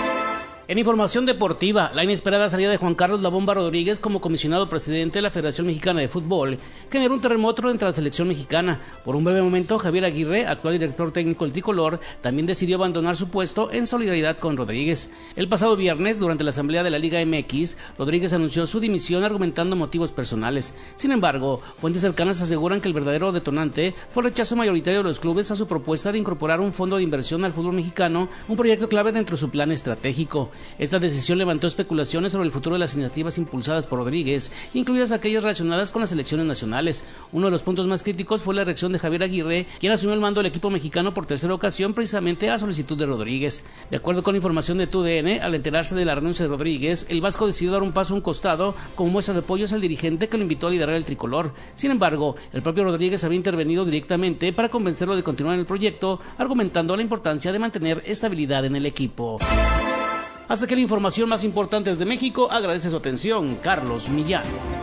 En información deportiva, la inesperada salida de Juan Carlos La Bomba Rodríguez como comisionado presidente de la Federación Mexicana de Fútbol generó un terremoto entre la selección mexicana. Por un breve momento, Javier Aguirre, actual director técnico del tricolor, también decidió abandonar su puesto en solidaridad con Rodríguez. El pasado viernes, durante la asamblea de la Liga M X, Rodríguez anunció su dimisión argumentando motivos personales. Sin embargo, fuentes cercanas aseguran que el verdadero detonante fue el rechazo mayoritario de los clubes a su propuesta de incorporar un fondo de inversión al fútbol mexicano, un proyecto clave dentro de su plan estratégico. Esta decisión levantó especulaciones sobre el futuro de las iniciativas impulsadas por Rodríguez, incluidas aquellas relacionadas con las elecciones nacionales. Uno de los puntos más críticos fue la reacción de Javier Aguirre, quien asumió el mando del equipo mexicano por tercera ocasión precisamente a solicitud de Rodríguez. De acuerdo con información de T U D N, al enterarse de la renuncia de Rodríguez, el vasco decidió dar un paso a un costado como muestra de apoyo al dirigente que lo invitó a liderar el tricolor. Sin embargo, el propio Rodríguez había intervenido directamente para convencerlo de continuar en el proyecto, argumentando la importancia de mantener estabilidad en el equipo. Hasta que la información más importante desde México, agradece su atención, Carlos Millán.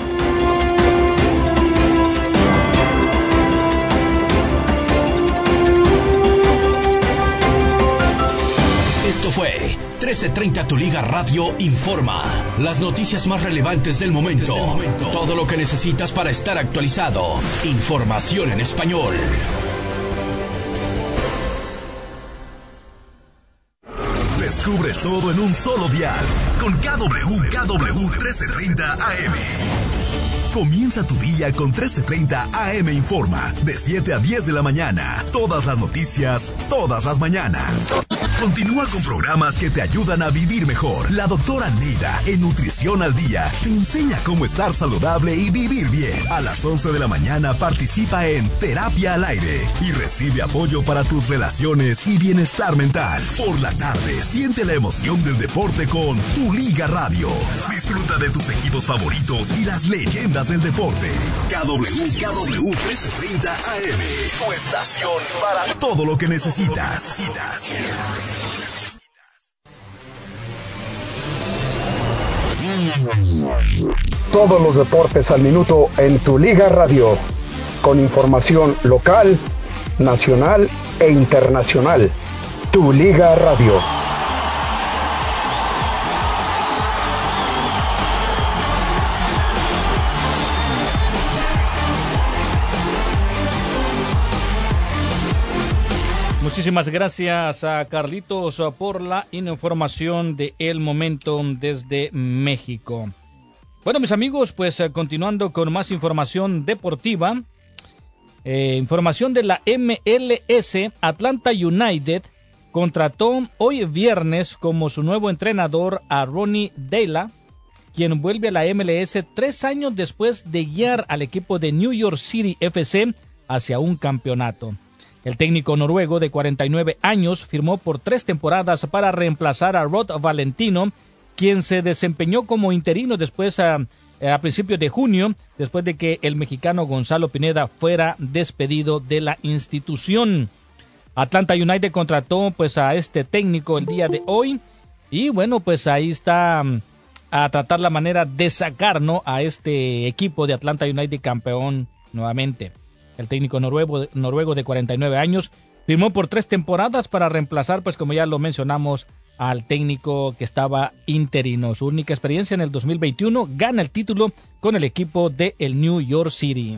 Esto fue trece treinta Tu Liga Radio Informa. Las noticias más relevantes del momento. Todo lo que necesitas para estar actualizado. Información en español. Descubre todo en un solo dial con K W K W trece treinta A M. Comienza tu día con trece treinta A M Informa, de siete a diez de la mañana. Todas las noticias, todas las mañanas. Continúa con programas que te ayudan a vivir mejor. La doctora Neida, en Nutrición al Día, te enseña cómo estar saludable y vivir bien. A las once de la mañana participa en Terapia al Aire y recibe apoyo para tus relaciones y bienestar mental. Por la tarde, siente la emoción del deporte con Tu Liga Radio. Disfruta de tus equipos favoritos y las leyendas del deporte. K W K W trece treinta A M, tu estación para todo lo que necesitas. Todos los deportes al minuto en Tu Liga Radio, con información local, nacional e internacional. Tu Liga Radio. Muchísimas gracias a Carlitos por la información de El Momento desde México. Bueno, mis amigos, pues continuando con más información deportiva, eh, información de la M L S, Atlanta United contrató hoy viernes como su nuevo entrenador a Ronnie Deila, quien vuelve a la M L S tres años después de guiar al equipo de New York City F C hacia un campeonato. El técnico noruego de cuarenta y nueve años firmó por tres temporadas para reemplazar a Rod Valentino, quien se desempeñó como interino después a, a principios de junio, después de que el mexicano Gonzalo Pineda fuera despedido de la institución. Atlanta United contrató pues a este técnico el día de hoy y bueno, pues ahí está a tratar la manera de sacar, ¿no?, a este equipo de Atlanta United campeón nuevamente. El técnico noruego, noruego de cuarenta y nueve años firmó por tres temporadas para reemplazar, pues como ya lo mencionamos, al técnico que estaba interino. Su única experiencia en el dos mil veintiuno, gana el título con el equipo de el New York City.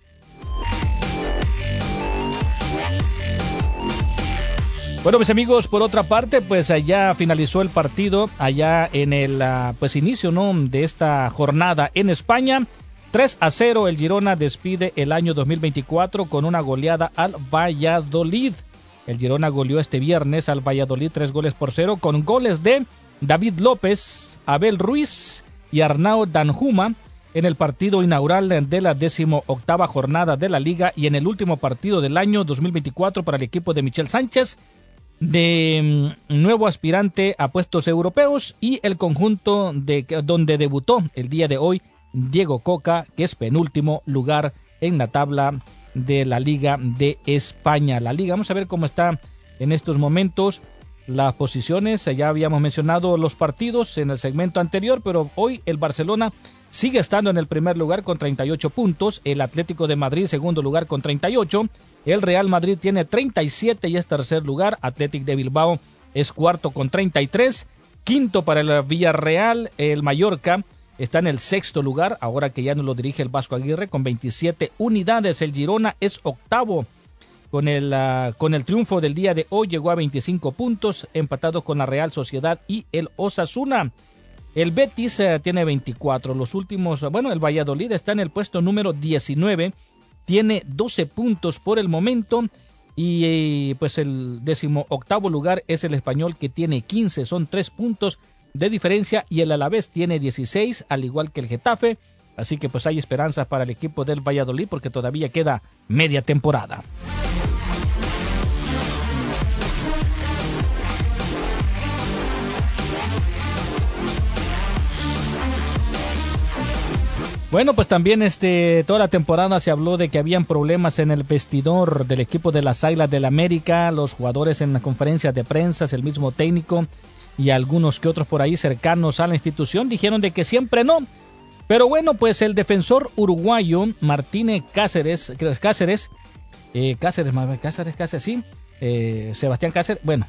Bueno, mis amigos, por otra parte, pues allá finalizó el partido, allá en el pues inicio, ¿no?, de esta jornada en España. tres a cero, el Girona despide el año dos mil veinticuatro con una goleada al Valladolid. El Girona goleó este viernes al Valladolid tres goles por cero, con goles de David López, Abel Ruiz y Arnau Danjuma en el partido inaugural de la decimoctava jornada de la Liga y en el último partido del año dos mil veinticuatro para el equipo de Michel Sánchez, de nuevo aspirante a puestos europeos, y el conjunto de donde debutó el día de hoy Diego Coca, que es penúltimo lugar en la tabla de la Liga de España. La Liga, vamos a ver cómo está en estos momentos las posiciones. Ya habíamos mencionado los partidos en el segmento anterior, pero hoy el Barcelona sigue estando en el primer lugar con treinta y ocho puntos, el Atlético de Madrid segundo lugar con treinta y ocho, el Real Madrid tiene treinta y siete y es tercer lugar, Athletic de Bilbao es cuarto con treinta y tres, quinto para el Villarreal, el Mallorca está en el sexto lugar, ahora que ya no lo dirige el Vasco Aguirre, con veintisiete unidades, el Girona es octavo, con el, uh, con el triunfo del día de hoy llegó a veinticinco puntos, empatado con la Real Sociedad y el Osasuna. El Betis eh, tiene veinticuatro, los últimos, bueno, el Valladolid está en el puesto número diecinueve, tiene doce puntos por el momento, y eh, pues el décimo octavo lugar es el Español, que tiene quince, son tres puntos de diferencia, y el Alavés tiene dieciséis, al igual que el Getafe, así que pues hay esperanzas para el equipo del Valladolid porque todavía queda media temporada. Bueno, pues también este toda la temporada se habló de que habían problemas en el vestidor del equipo de las Águilas del América, los jugadores en la conferencia de prensa, el mismo técnico y algunos que otros por ahí cercanos a la institución dijeron de que siempre no. Pero bueno, pues el defensor uruguayo Martínez Cáceres, Cáceres, eh, Cáceres, Cáceres, Cáceres, sí, eh, Sebastián Cáceres, bueno.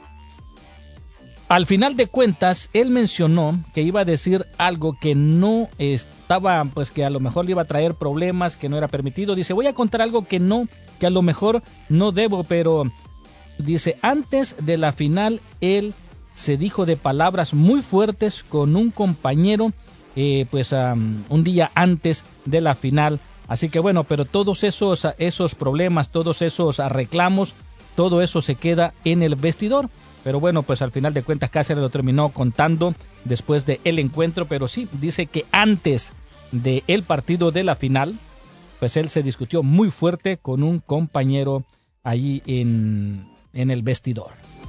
Al final de cuentas, él mencionó que iba a decir algo que no estaba, pues que a lo mejor le iba a traer problemas, que no era permitido. Dice, voy a contar algo que no, que a lo mejor no debo, pero dice, antes de la final, él se dijo de palabras muy fuertes con un compañero, eh, pues um, un día antes de la final. Así que bueno, pero todos esos, esos problemas, todos esos reclamos, todo eso se queda en el vestidor. Pero bueno, pues al final de cuentas Cáceres lo terminó contando después del encuentro, pero sí, dice que antes del partido de la final, pues él se discutió muy fuerte con un compañero allí en, en el vestidor.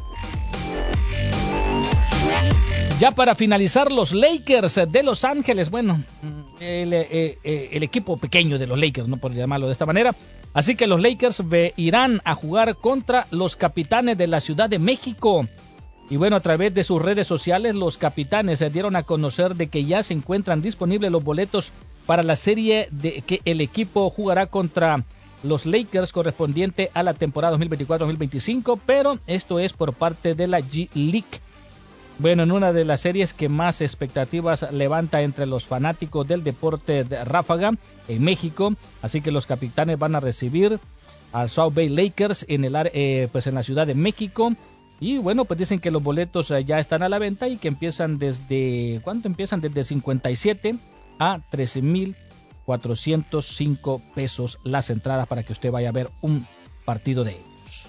Ya para finalizar, los Lakers de Los Ángeles, bueno, el, el, el equipo pequeño de los Lakers, no por llamarlo de esta manera. Así que los Lakers irán a jugar contra los Capitanes de la Ciudad de México. Y bueno, a través de sus redes sociales, los Capitanes se dieron a conocer de que ya se encuentran disponibles los boletos para la serie de que el equipo jugará contra los Lakers correspondiente a la temporada dos mil veinticuatro dos mil veinticinco, pero esto es por parte de la G-League. Bueno, en una de las series que más expectativas levanta entre los fanáticos del deporte de ráfaga en México, así que los Capitanes van a recibir al South Bay Lakers en el eh, pues en la Ciudad de México. Y bueno, pues dicen que los boletos ya están a la venta y que empiezan desde, ¿cuánto empiezan? Desde cincuenta y siete a trece mil cuatrocientos cinco pesos las entradas para que usted vaya a ver un partido de ellos.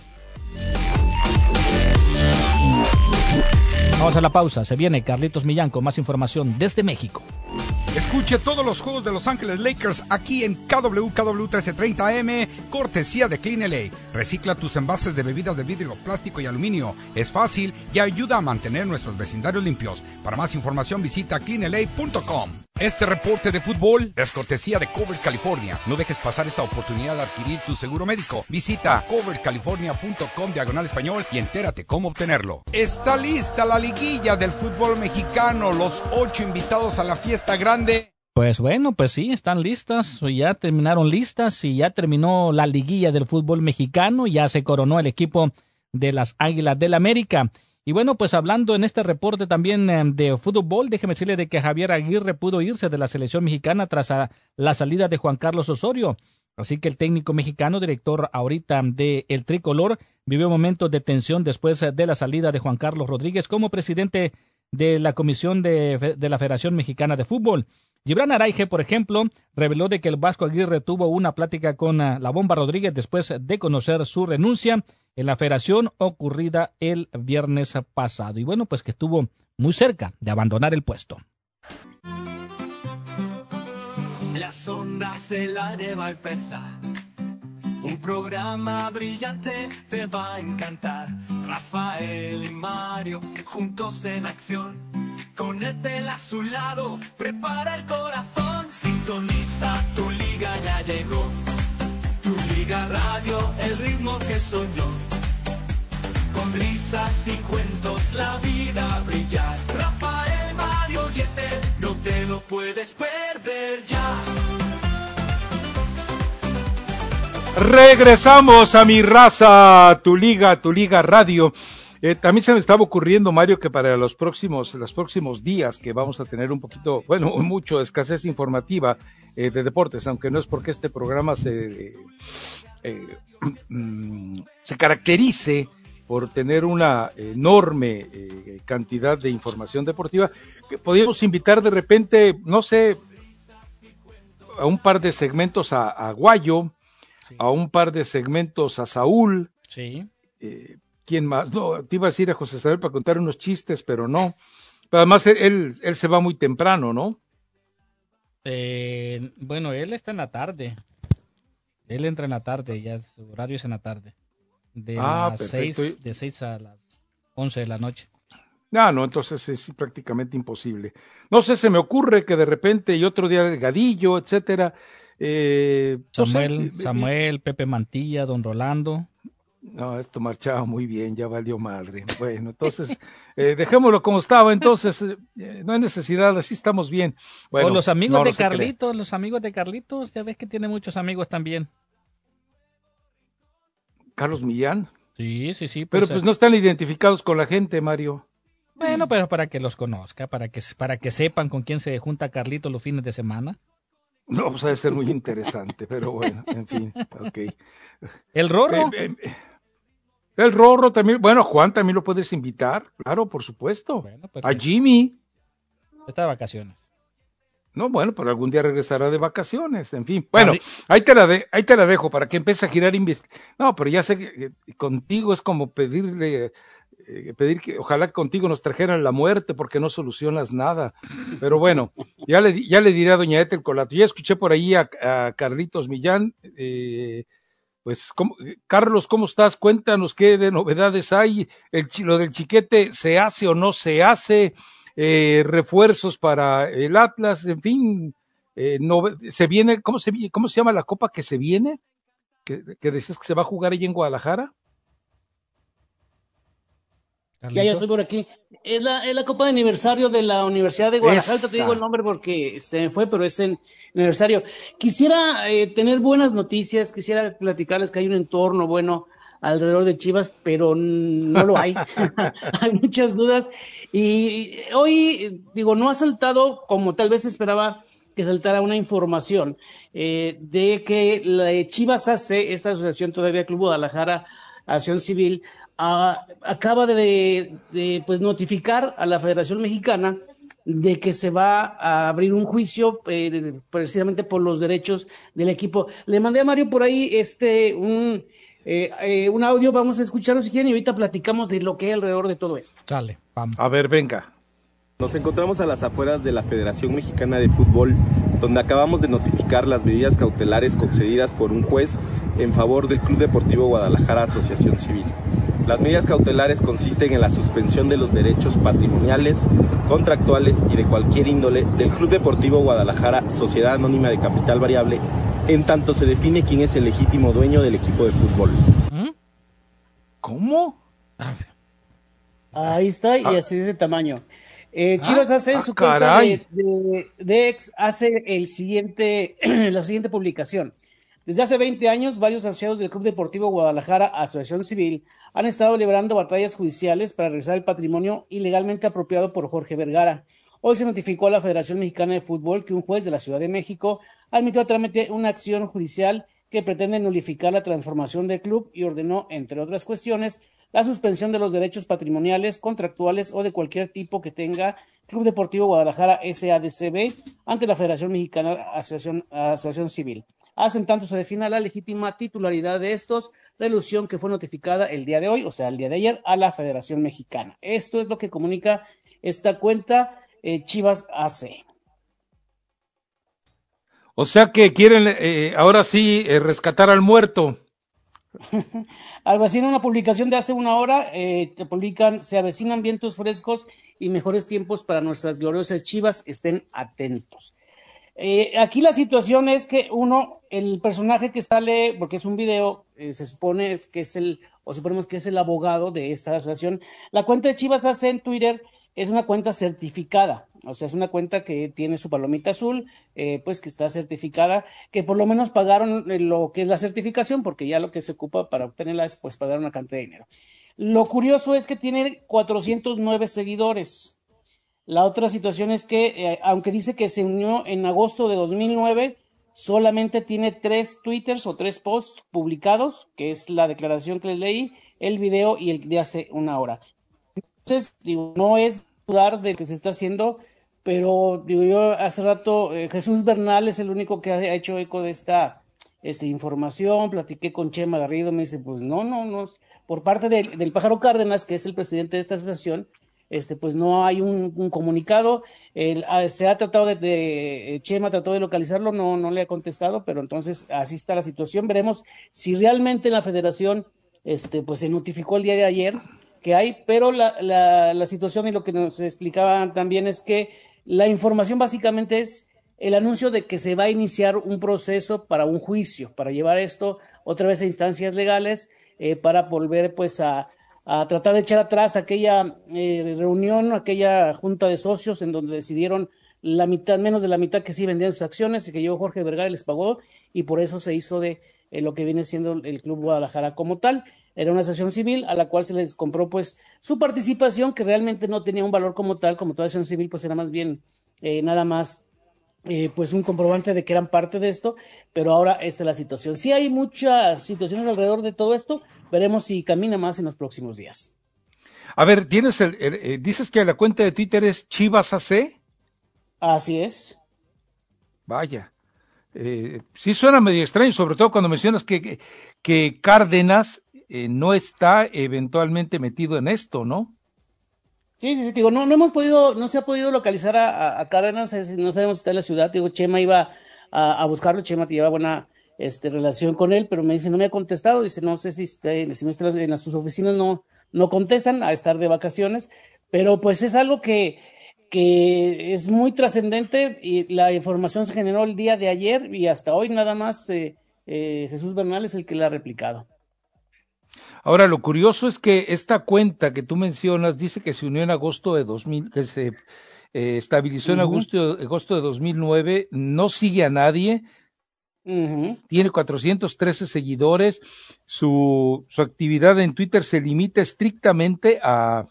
Vamos a la pausa, se viene Carlitos Millán con más información desde México. Escuche todos los juegos de Los Ángeles Lakers aquí en K W K W trece treinta A M, cortesía de Clean L A. Recicla tus envases de bebidas de vidrio, plástico y aluminio. Es fácil y ayuda a mantener nuestros vecindarios limpios. Para más información visita clean L A punto com. Este reporte de fútbol es cortesía de Cover California. No dejes pasar esta oportunidad de adquirir tu seguro médico. Visita cover california punto com diagonal español y entérate cómo obtenerlo. Está lista la liguilla del fútbol mexicano. Los ocho invitados a la fiesta grande. Pues bueno, pues sí, están listas. Ya terminaron listas y ya terminó la liguilla del fútbol mexicano. Ya se coronó el equipo de las Águilas del América. Y bueno, pues hablando en este reporte también eh, de fútbol, déjeme decirle de que Javier Aguirre pudo irse de la selección mexicana tras a, la salida de Juan Carlos Osorio. Así que el técnico mexicano, director ahorita de El Tricolor, vivió momentos de tensión después de la salida de Juan Carlos Rodríguez como presidente de la Comisión de, de la Federación Mexicana de Fútbol. Gibran Araige, por ejemplo, reveló de que el Vasco Aguirre tuvo una plática con uh, la Bomba Rodríguez después de conocer su renuncia en la federación ocurrida el viernes pasado. Y bueno, pues que estuvo muy cerca de abandonar el puesto. Las ondas del aire va a empezar. Un programa brillante te va a encantar. Rafael y Mario juntos en acción. Con Etel a su lado, prepara el corazón. Sintoniza, tu liga ya llegó. Tu Liga Radio, el ritmo que soñó. Con risas y cuentos la vida brillar. Rafael, Mario y Etel, no te lo puedes perder ya. Regresamos a Mi Raza, tu liga, tu liga radio. Eh, también se me estaba ocurriendo, Mario, que para los próximos, los próximos días que vamos a tener un poquito, bueno, mucho escasez informativa eh, de deportes, aunque no es porque este programa se, eh, eh, se caracterice por tener una enorme eh, cantidad de información deportiva, que podríamos invitar de repente, no sé, a un par de segmentos a, a Guayo, sí. a un par de segmentos a Saúl. Sí. Eh, ¿Quién más? No, te iba a decir a José Samuel para contar unos chistes, pero no. Pero además él, él, él se va muy temprano, ¿no? Eh, bueno, él está en la tarde. Él entra en la tarde, ya su horario es en la tarde. De ah, las seis, de seis a las once de la noche. No, no, entonces es prácticamente imposible. No sé, se me ocurre que de repente y otro día Delgadillo, etcétera. Eh, Samuel, no sé, Samuel, Pepe Mantilla, Don Rolando. No, esto marchaba muy bien, ya valió madre. Bueno, entonces, eh, dejémoslo como estaba, entonces, eh, no hay necesidad, así estamos bien. Bueno, o los amigos no, de no Carlitos, los amigos de Carlitos, ya ves que tiene muchos amigos también. ¿Carlos Millán? Sí, sí, sí. Pues, pero pues no están identificados con la gente, Mario. Bueno, pero para que los conozca, para que, para que sepan con quién se junta Carlitos los fines de semana. No, pues ha de ser muy interesante, pero bueno, en fin, ok. ¿El Rorro? Eh, eh, el Rorro también, bueno, Juan también lo puedes invitar, claro, por supuesto. Bueno, pues a Jimmy. Está de vacaciones. No, bueno, pero algún día regresará de vacaciones, en fin. Bueno, ahí te la, de, ahí te la dejo para que empiece a girar. Invest- no, pero ya sé que, que contigo es como pedirle... Eh, pedir que ojalá contigo nos trajeran la muerte porque no solucionas nada, pero bueno, ya le, ya le diré a doña Ethel Colato. Ya escuché por ahí a, a Carlitos Millán, eh, pues ¿cómo, Carlos, ¿cómo estás? Cuéntanos qué de novedades hay, el, lo del Chiquete, ¿se hace o no se hace? Eh, refuerzos para el Atlas, en fin, eh, no, se viene, ¿cómo se, cómo se llama la copa que se viene? ¿Que, que decías que se va a jugar ahí en Guadalajara? Ya, ya estoy por aquí. Es la, es la Copa de Aniversario de la Universidad de Guadalajara. Esa. Te digo el nombre porque se me fue, pero es en aniversario. Quisiera eh, tener buenas noticias, quisiera platicarles que hay un entorno bueno alrededor de Chivas, pero no lo hay. Hay muchas dudas. Y hoy, digo, no ha saltado como tal vez esperaba que saltara una información eh, de que la Chivas hace, esta asociación todavía Club Guadalajara, Acción Civil, Uh, acaba de, de, de pues notificar a la Federación Mexicana de que se va a abrir un juicio eh, precisamente por los derechos del equipo. Le mandé a Mario por ahí este un, eh, eh, un audio, vamos a escucharlo si quieren y ahorita platicamos de lo que hay alrededor de todo esto. Sale, vamos. A ver, venga. Nos encontramos a las afueras de la Federación Mexicana de Fútbol, donde acabamos de notificar las medidas cautelares concedidas por un juez en favor del Club Deportivo Guadalajara Asociación Civil. Las medidas cautelares consisten en la suspensión de los derechos patrimoniales, contractuales y de cualquier índole del Club Deportivo Guadalajara, Sociedad Anónima de Capital Variable, en tanto se define quién es el legítimo dueño del equipo de fútbol. ¿Cómo? Ahí está, y Ah. así es de tamaño. Eh, Chivas hace en ah, su cuenta caray. de, de, de ex, hace el siguiente, la siguiente publicación. Desde hace veinte años, varios asociados del Club Deportivo Guadalajara, Asociación Civil, han estado librando batallas judiciales para regresar el patrimonio ilegalmente apropiado por Jorge Vergara. Hoy se notificó a la Federación Mexicana de Fútbol que un juez de la Ciudad de México admitió a trámite una acción judicial que pretende nulificar la transformación del club y ordenó, entre otras cuestiones, la suspensión de los derechos patrimoniales, contractuales o de cualquier tipo que tenga Club Deportivo Guadalajara S A D C B ante la Federación Mexicana Asociación, Asociación Civil. Hasta en tanto se defina la legítima titularidad de estos, resolución que fue notificada el día de hoy, o sea, el día de ayer, a la Federación Mexicana. Esto es lo que comunica esta cuenta eh, Chivas A C. O sea que quieren eh, ahora sí eh, rescatar al muerto. Algo así, en una publicación de hace una hora, eh, te publican, se avecinan vientos frescos y mejores tiempos para nuestras gloriosas Chivas, estén atentos. Eh, aquí la situación es que uno, el personaje que sale, porque es un video, eh, se supone que es el, o suponemos que es el abogado de esta asociación, la cuenta de Chivas A C en Twitter es una cuenta certificada, o sea, es una cuenta que tiene su palomita azul, eh, pues que está certificada, que por lo menos pagaron lo que es la certificación, porque ya lo que se ocupa para obtenerla es pues pagar una cantidad de dinero. Lo curioso es que tiene cuatrocientos nueve seguidores. La otra situación es que, eh, aunque dice que se unió en agosto de dos mil nueve, solamente tiene tres twitters o tres posts publicados, que es la declaración que les leí, el video y el de hace una hora. Entonces, digo, no es dudar de que se está haciendo, pero digo yo hace rato, eh, Jesús Bernal es el único que ha hecho eco de esta, esta información, platiqué con Chema Garrido, me dice, pues no, no, no, por parte de, del Pájaro Cárdenas, que es el presidente de esta asociación, este, pues no hay un, un comunicado, el, se ha tratado de, de, Chema trató de localizarlo, no, no le ha contestado, pero entonces así está la situación, veremos si realmente la federación, este, pues se notificó el día de ayer que hay, pero la, la, la situación y lo que nos explicaban también es que la información básicamente es el anuncio de que se va a iniciar un proceso para un juicio, para llevar esto otra vez a instancias legales, eh, para volver pues a a tratar de echar atrás aquella eh, reunión, aquella junta de socios en donde decidieron la mitad, menos de la mitad que sí vendían sus acciones y que llegó Jorge Vergara y les pagó, y por eso se hizo de eh, lo que viene siendo el Club Guadalajara como tal. Era una asociación civil a la cual se les compró pues su participación, que realmente no tenía un valor como tal, como toda asociación civil, pues era más bien eh, nada más Eh, pues un comprobante de que eran parte de esto, pero ahora esta es la situación. Sí hay muchas situaciones alrededor de todo esto, veremos si camina más en los próximos días. A ver, tienes el, el, el dices que la cuenta de Twitter es Chivas A C. Así es. Vaya, eh, sí suena medio extraño, sobre todo cuando mencionas que, que, que Cárdenas eh, no está eventualmente metido en esto, ¿no? Sí, sí, sí, digo, no, no hemos podido, no se ha podido localizar a, a, a Cárdenas, no sabemos si está en la ciudad, digo, Chema iba a, a buscarlo, Chema lleva buena este, relación con él, pero me dice, no me ha contestado, dice, no sé si está, si no está en las, sus oficinas, no, no contestan, a estar de vacaciones, pero pues es algo que, que es muy trascendente y la información se generó el día de ayer y hasta hoy nada más eh, eh, Jesús Bernal es el que la ha replicado. Ahora, lo curioso es que esta cuenta que tú mencionas dice que se unió en agosto de dos mil, que se eh, estabilizó en uh-huh. agosto, agosto de dos mil nueve, no sigue a nadie, uh-huh. tiene cuatrocientos trece seguidores, su, su actividad en Twitter se limita estrictamente a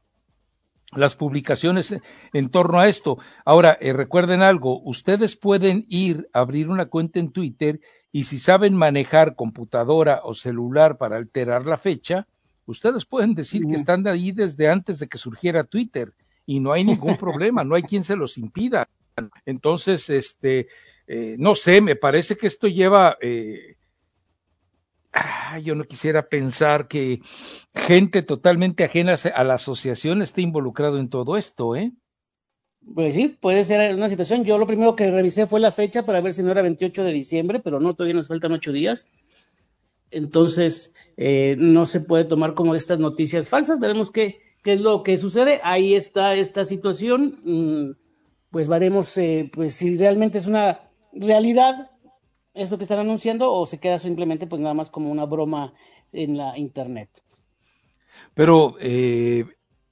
las publicaciones en torno a esto. Ahora, eh, recuerden algo, ustedes pueden ir a abrir una cuenta en Twitter y si saben manejar computadora o celular para alterar la fecha, ustedes pueden decir uh-huh. que están ahí desde antes de que surgiera Twitter y no hay ningún problema, no hay quien se los impida. Entonces, este, eh, no sé, me parece que esto lleva... Eh, Ah, yo no quisiera pensar que gente totalmente ajena a la asociación esté involucrado en todo esto, ¿eh? Pues sí, puede ser una situación. Yo lo primero que revisé fue la fecha para ver si no era veintiocho de diciembre, pero no, todavía nos faltan ocho días. entonces eh, no se puede tomar como estas noticias falsas. Veremos qué, qué es lo que sucede. Ahí está esta situación, mm, pues veremos eh, pues si realmente es una realidad es lo que están anunciando o se queda simplemente pues nada más como una broma en la internet. Pero eh,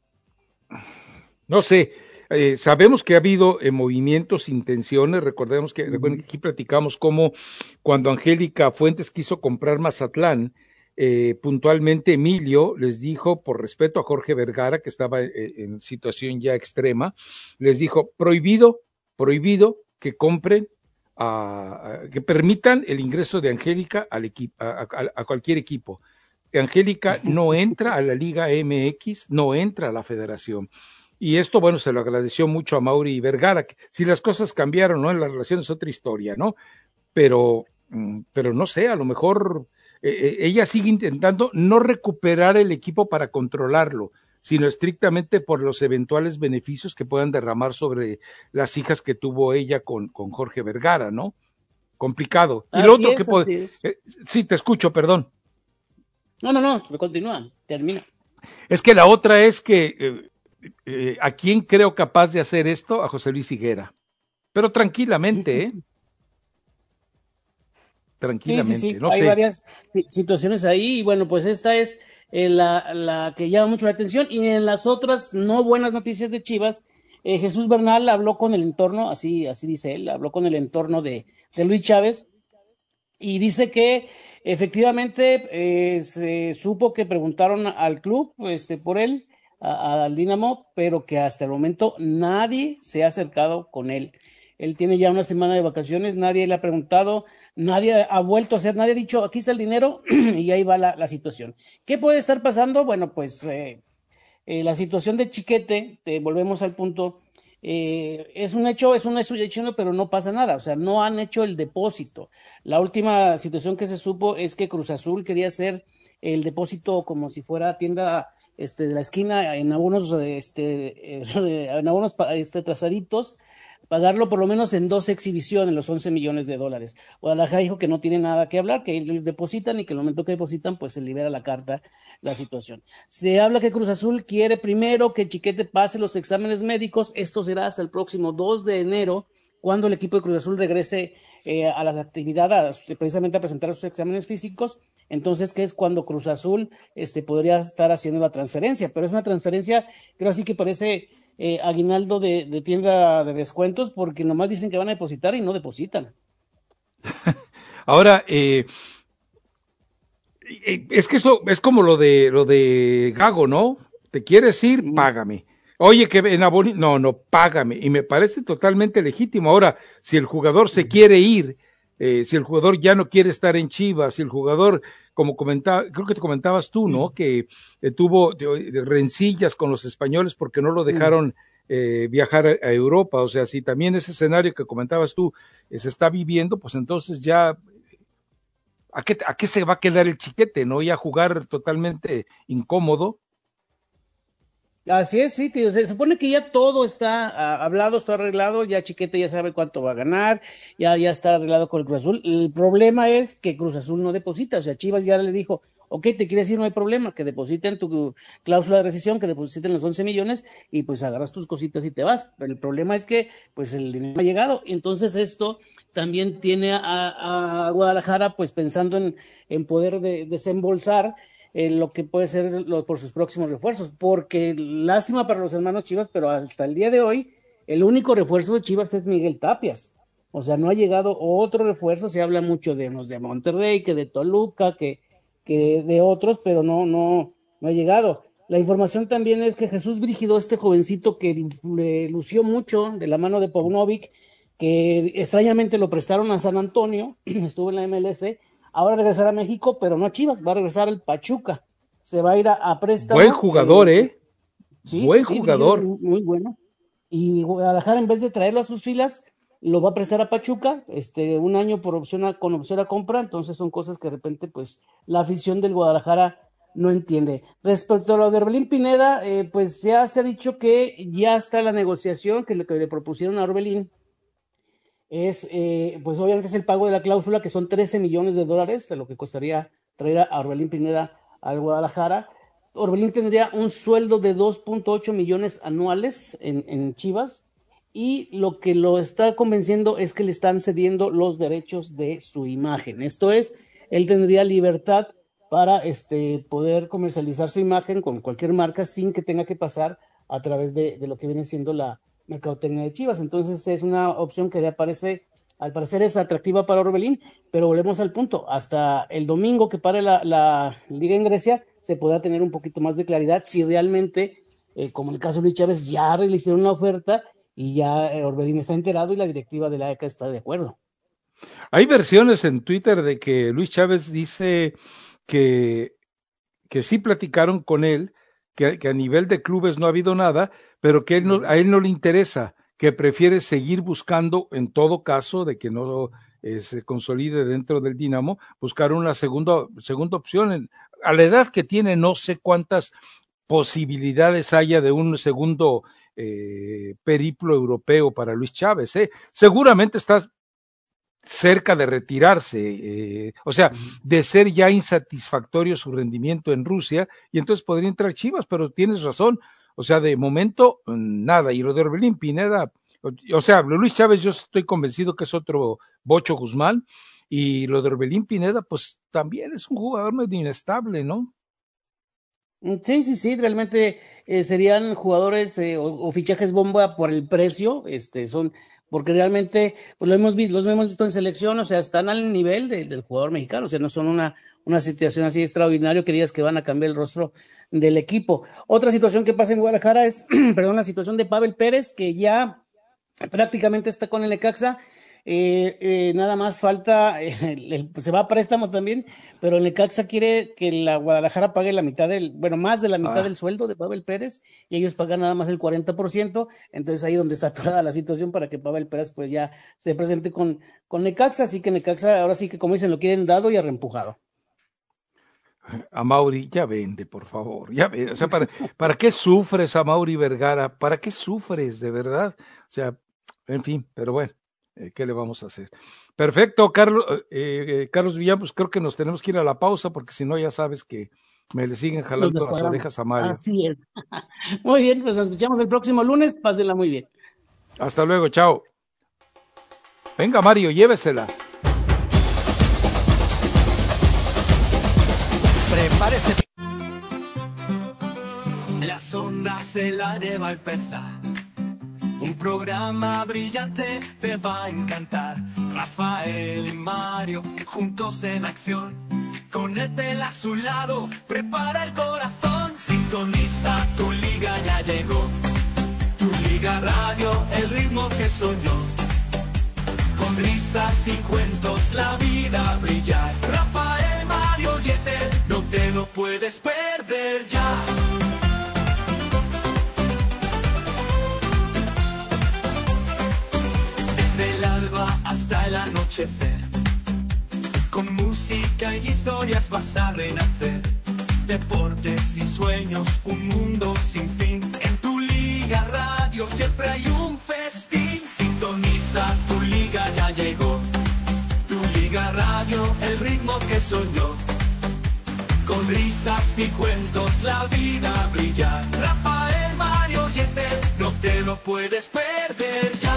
no sé, eh, sabemos que ha habido eh, movimientos, intenciones. Recordemos que, recuerden que aquí platicamos cómo cuando Angélica Fuentes quiso comprar Mazatlán, eh, puntualmente Emilio les dijo, por respeto a Jorge Vergara, que estaba eh, en situación ya extrema, les dijo, prohibido, prohibido que compren, a, a, que permitan el ingreso de Angélica al equipo, a, a, a cualquier equipo. Angélica no entra a la Liga M X, no entra a la federación. Y esto, bueno, se lo agradeció mucho a Mauri Vergara. Si las cosas cambiaron, ¿no? En las relaciones es otra historia, ¿no? Pero, pero no sé, a lo mejor eh, ella sigue intentando no recuperar el equipo para controlarlo, sino estrictamente por los eventuales beneficios que puedan derramar sobre las hijas que tuvo ella con, con Jorge Vergara, ¿no? Complicado. Y Así lo otro es, que puede... Eh, sí, te escucho, perdón. No, no, no, continúa, termina. Es que la otra es que... Eh, Eh, ¿a quién creo capaz de hacer esto? A José Luis Higuera. Pero tranquilamente, ¿eh? Tranquilamente, sí, sí, sí. no Hay sé. varias situaciones ahí y bueno, pues esta es eh, la, la que llama mucho la atención y en las otras no buenas noticias de Chivas, eh, Jesús Bernal habló con el entorno, así, así dice él, habló con el entorno de, de Luis Chávez y dice que efectivamente eh, se supo que preguntaron al club este, por él, a, al Dinamo, pero que hasta el momento nadie se ha acercado con él. Él tiene ya una semana de vacaciones, nadie le ha preguntado, nadie ha vuelto a hacer, nadie ha dicho, aquí está el dinero, y ahí va la, la situación. ¿Qué puede estar pasando? Bueno, pues eh, eh, la situación de Chiquete, eh, volvemos al punto, eh, es un hecho, es un hecho, pero no pasa nada, o sea, no han hecho el depósito. La última situación que se supo es que Cruz Azul quería hacer el depósito como si fuera tienda este, de la esquina en algunos, este, eh, en algunos este, trazaditos, pagarlo por lo menos en dos exhibiciones, los once millones de dólares. Guadalajara dijo que no tiene nada que hablar, que ellos depositan y que en el momento que depositan, pues se libera la carta, la situación. Se habla que Cruz Azul quiere primero que Chiquete pase los exámenes médicos, esto será hasta el próximo dos de enero, cuando el equipo de Cruz Azul regrese eh, a las actividades, a, precisamente a presentar sus exámenes físicos, entonces que es cuando Cruz Azul este, podría estar haciendo la transferencia, pero es una transferencia, creo así que parece... Eh, aguinaldo de, de tienda de descuentos porque nomás dicen que van a depositar y no depositan. Ahora, eh, es que eso es como lo de lo de Gago, ¿no? ¿Te quieres ir? Sí. Págame. Oye, que en Aboni, no, no, págame. Y me parece totalmente legítimo. Ahora, si el jugador se quiere ir, eh, si el jugador ya no quiere estar en Chivas, si el jugador, como comentaba, creo que te comentabas tú, ¿no? Que eh, tuvo de, de rencillas con los españoles porque no lo dejaron eh, viajar a, a Europa. O sea, si también ese escenario que comentabas tú eh, se está viviendo, pues entonces ya, ¿a qué, ¿a qué se va a quedar el Chiquete, no? Ya jugar totalmente incómodo. Así es, sí, tío. Se supone que ya todo está uh, hablado, está arreglado, ya Chiquete ya sabe cuánto va a ganar, ya, ya está arreglado con el Cruz Azul. El problema es que Cruz Azul no deposita, o sea, Chivas ya le dijo, ok, te quieres ir, no hay problema, que depositen tu cláusula de rescisión, que depositen los once millones y pues agarras tus cositas y te vas. Pero el problema es que pues el dinero no ha llegado, entonces esto también tiene a, a Guadalajara pues pensando en, en poder de, desembolsar Eh, lo que puede ser lo, por sus próximos refuerzos, porque lástima para los hermanos Chivas, pero hasta el día de hoy el único refuerzo de Chivas es Miguel Tapias, o sea, no ha llegado otro refuerzo. Se habla mucho de los de Monterrey, que de Toluca, que, que de otros, pero no, no, no ha llegado. La información también es que Jesús Brígido, este jovencito que le lució mucho de la mano de Paunovic, que extrañamente lo prestaron a San Antonio, estuvo en la M L S, ahora regresará a México, pero no a Chivas, va a regresar al Pachuca, se va a ir a, a préstamo. Buen jugador, ¿eh? ¿eh? Sí, Buen sí, jugador. Muy, muy bueno. Y Guadalajara, en vez de traerlo a sus filas, lo va a prestar a Pachuca, este, un año por opción a, con opción a compra, entonces son cosas que de repente, pues, la afición del Guadalajara no entiende. Respecto a lo de Orbelín Pineda, eh, pues ya se ha dicho que ya está la negociación, que lo que le propusieron a Orbelín es, eh, pues obviamente es el pago de la cláusula, que son trece millones de dólares, de lo que costaría traer a Orbelín Pineda al Guadalajara. Orbelín tendría un sueldo de dos punto ocho millones anuales en, en Chivas, y lo que lo está convenciendo es que le están cediendo los derechos de su imagen. Esto es, él tendría libertad para este, poder comercializar su imagen con cualquier marca sin que tenga que pasar a través de, de lo que viene siendo la mercadotecnia de Chivas. Entonces es una opción que le parece, al parecer es atractiva para Orbelín, pero volvemos al punto, hasta el domingo que pare la, la Liga en Grecia, se podrá tener un poquito más de claridad si realmente, eh, como en el caso de Luis Chávez, ya le hicieron una oferta y ya eh, Orbelín está enterado y la directiva de la E C A está de acuerdo. Hay versiones en Twitter de que Luis Chávez dice que, que sí platicaron con él, que, que a nivel de clubes no ha habido nada, pero que él no, a él no le interesa, que prefiere seguir buscando, en todo caso de que no eh, se consolide dentro del Dinamo, buscar una segunda, segunda opción. En, a la edad que tiene, no sé cuántas posibilidades haya de un segundo eh, periplo europeo para Luis Chávez. ¿eh? Seguramente está cerca de retirarse, eh, o sea, de ser ya insatisfactorio su rendimiento en Rusia, y entonces podría entrar Chivas, pero tienes razón, o sea, de momento, nada, y lo de Orbelín Pineda, o sea, Luis Chávez yo estoy convencido que es otro Bocho Guzmán, y lo de Orbelín Pineda, pues también es un jugador medio inestable, ¿no? Sí, sí, sí, realmente eh, serían jugadores eh, o, o fichajes bomba por el precio, este, son, porque realmente, pues lo hemos visto, los hemos visto en selección, o sea, están al nivel de, del jugador mexicano, o sea, no son una, una situación así extraordinaria que digas que van a cambiar el rostro del equipo. Otra situación que pasa en Guadalajara es, perdón, la situación de Pavel Pérez, que ya prácticamente está con el Necaxa. Eh, eh, nada más falta, eh, el, el, se va a préstamo también, pero el Necaxa quiere que la Guadalajara pague la mitad del, bueno, más de la mitad ah. del sueldo de Pavel Pérez, y ellos pagan nada más el cuarenta por ciento, entonces ahí donde está toda la situación para que Pavel Pérez pues ya se presente con, con Necaxa, así que Necaxa ahora sí que como dicen lo quieren dado y arrempujado. A Mauri, ya vende, por favor, ya vende, o sea, ¿para, ¿para qué sufres a Mauri Vergara? ¿Para qué sufres, de verdad? O sea, en fin, pero bueno. ¿Qué le vamos a hacer? Perfecto, Carlos, eh, eh, Carlos Villán, pues creo que nos tenemos que ir a la pausa, porque si no ya sabes que me le siguen jalando las orejas a Mario. Así es. Muy bien, pues nos escuchamos el próximo lunes, pásenla muy bien. Hasta luego, chao. Venga, Mario, llévesela. Prepárese. Las ondas del aire va a empezar. Un programa brillante te va a encantar. Rafael y Mario juntos en acción. Con Etel a su lado, prepara el corazón. Sintoniza, tu liga ya llegó. Tu Liga Radio, el ritmo que soñó. Con risas y cuentos la vida brillar. Rafael, Mario y Etel, no te lo puedes perder ya. Del alba hasta el anochecer, con música y historias vas a renacer. Deportes y sueños, un mundo sin fin. En tu Liga Radio siempre hay un festín. Sintoniza, tu liga ya llegó. Tu Liga Radio, el ritmo que soñó. Con risas y cuentos la vida brilla. Rafael, Mario y Etel, no te lo puedes perder ya.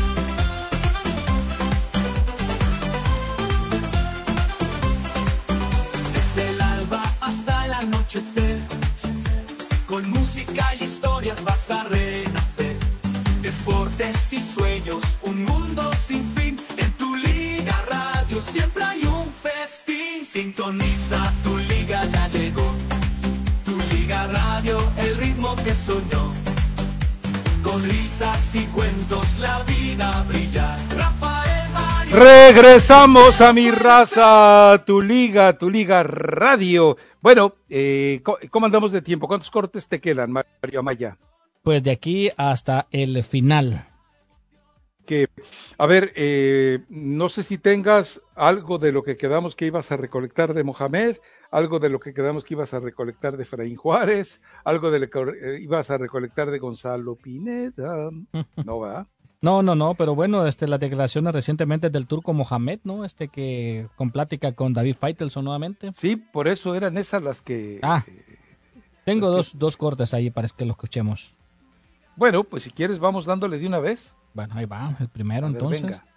Con música y historias vas a renacer. Deportes y sueños, un mundo sin fin. En tu Liga Radio siempre hay un festín. Sintoniza, tu liga ya llegó. Tu Liga Radio, el ritmo que soñó. Con risas y cuentos la vida brilla. Rafael, Mario. Regresamos a mi raza, tu liga, tu Liga Radio. Bueno, eh, ¿cómo andamos de tiempo? ¿Cuántos cortes te quedan, Mario Amaya? Pues de aquí hasta el final. Que, a ver, eh, no sé si tengas algo de lo que quedamos que ibas a recolectar de Mohamed, algo de lo que quedamos que ibas a recolectar de Efraín Juárez, algo de lo que ibas a recolectar de Gonzalo Pineda. No, ¿verdad? No, no, no, pero bueno, este, las declaraciones recientemente del turco Mohamed, ¿no? Este que con plática con David Faitelson nuevamente. Sí, por eso eran esas las que... Ah, eh, tengo las dos, que... dos cortes ahí para que lo escuchemos. Bueno, pues si quieres vamos dándole de una vez. Bueno, ahí va, el primero A ver, entonces. venga.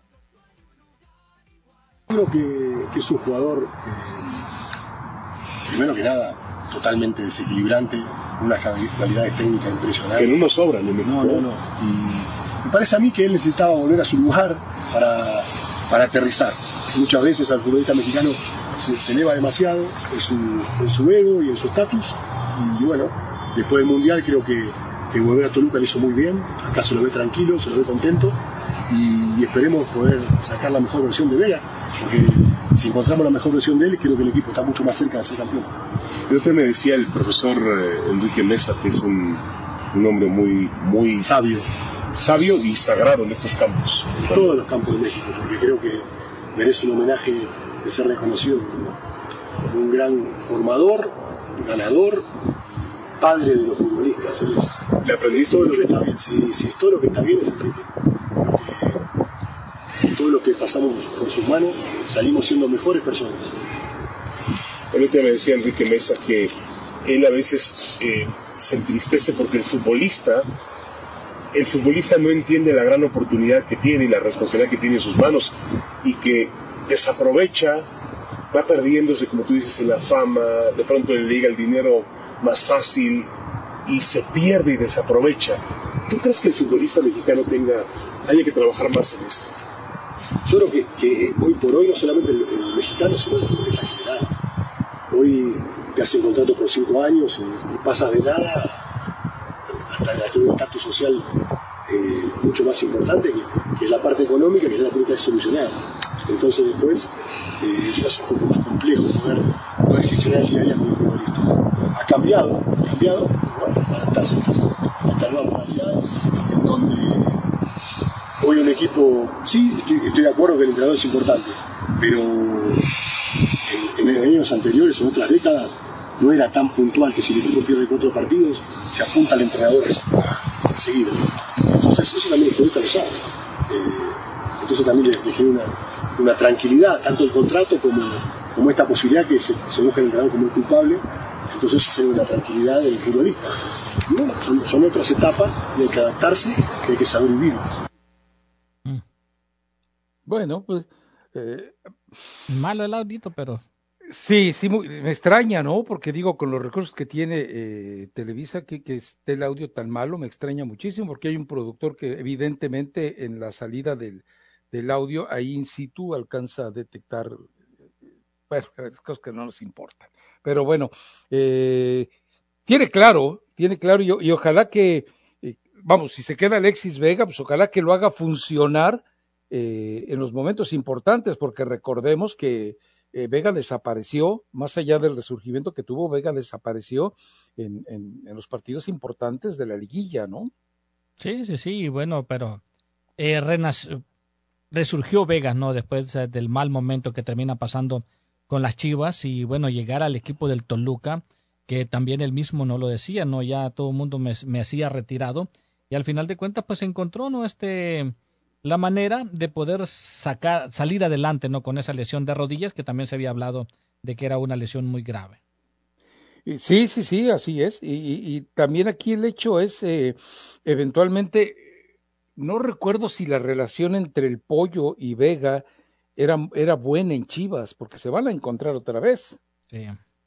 Creo que, que es un jugador, eh, primero que nada, totalmente desequilibrante, unas cualidades técnicas impresionantes. Que no nos sobran, ¿no? No, no, no. Y me parece a mí que él necesitaba volver a su lugar para, para aterrizar. Muchas veces al futbolista mexicano se, se eleva demasiado en su, en su ego y en su estatus. Y bueno, después del Mundial creo que, que volver a Toluca le hizo muy bien. Acá se lo ve tranquilo, se lo ve contento. Y, y esperemos poder sacar la mejor versión de Vega, porque si encontramos la mejor versión de él, creo que el equipo está mucho más cerca de ser campeón. Yo te me decía el profesor eh, Enrique Mesa, que es un, un hombre muy, muy sabio sabio y sagrado en estos campos. En todos los campos de México, porque creo que merece un homenaje de ser reconocido como, como un gran formador, ganador, padre de los futbolistas. Él es, ¿Le aprendiste? Todo lo que está bien, sí, sí, todo lo que está bien es Enrique. Todo lo que pasamos por sus manos salimos siendo mejores personas. El otro día me decía Enrique Mesa que él a veces eh, se entristece porque el futbolista el futbolista no entiende la gran oportunidad que tiene y la responsabilidad que tiene en sus manos y que desaprovecha, va perdiéndose, como tú dices, en la fama, de pronto le llega el dinero más fácil y se pierde y desaprovecha. ¿Tú crees que el futbolista mexicano tenga, haya que trabajar más en esto? Yo creo que, que hoy por hoy no solamente el, el mexicano, sino el futbolista en general. Hoy te hacen contrato por cinco años y, y pasas de nada hasta un estatus social eh, mucho más importante que, que es la parte económica, que ya la tiene que solucionar. Entonces después eh, ya es un poco más complejo poder, poder gestionar el día a día con el futbolista. Ha cambiado, ha cambiado, bueno, para adaptarse a estas, a estas nuevas modalidades, en donde hoy un equipo, sí, estoy, estoy de acuerdo que el entrenador es importante, pero en, en años anteriores, en otras décadas, no era tan puntual que si el equipo pierde cuatro partidos, se apunta al entrenador enseguida. Entonces eso también el futbolista lo sabe. Eh, entonces también le, le genera una, una tranquilidad, tanto el contrato como, como esta posibilidad que se, se busca el entrenador como el culpable. Entonces eso genera una tranquilidad del futbolista. Y bueno, son, son otras etapas y hay que adaptarse y hay que saber vivirlas. Bueno, pues... Eh... Malo el audito, pero... Sí, sí, muy, me extraña, ¿no? Porque digo, con los recursos que tiene eh, Televisa, que, que esté el audio tan malo, me extraña muchísimo, porque hay un productor que evidentemente en la salida del, del audio, ahí in situ alcanza a detectar, bueno, cosas que no nos importan. Pero bueno, eh, tiene claro, tiene claro, y, y ojalá que, eh, vamos, si se queda Alexis Vega, pues ojalá que lo haga funcionar eh, en los momentos importantes, porque recordemos que Eh, Vega desapareció, más allá del resurgimiento que tuvo, Vega desapareció en, en, en los partidos importantes de la liguilla, ¿no? Sí, sí, sí, bueno, pero eh, renac- resurgió Vega, ¿no? Después eh, del mal momento que termina pasando con las Chivas y, bueno, llegar al equipo del Toluca, que también él mismo no lo decía, ¿no? Ya todo el mundo me, me hacía retirado y al final de cuentas, pues encontró, ¿no? Este... la manera de poder sacar, salir adelante, ¿no? Con esa lesión de rodillas que también se había hablado de que era una lesión muy grave. Sí, sí, sí, así es. Y, y, y también aquí el hecho es, eh, eventualmente, no recuerdo si la relación entre el Pollo y Vega era, era buena en Chivas, porque se van a encontrar otra vez. Sí.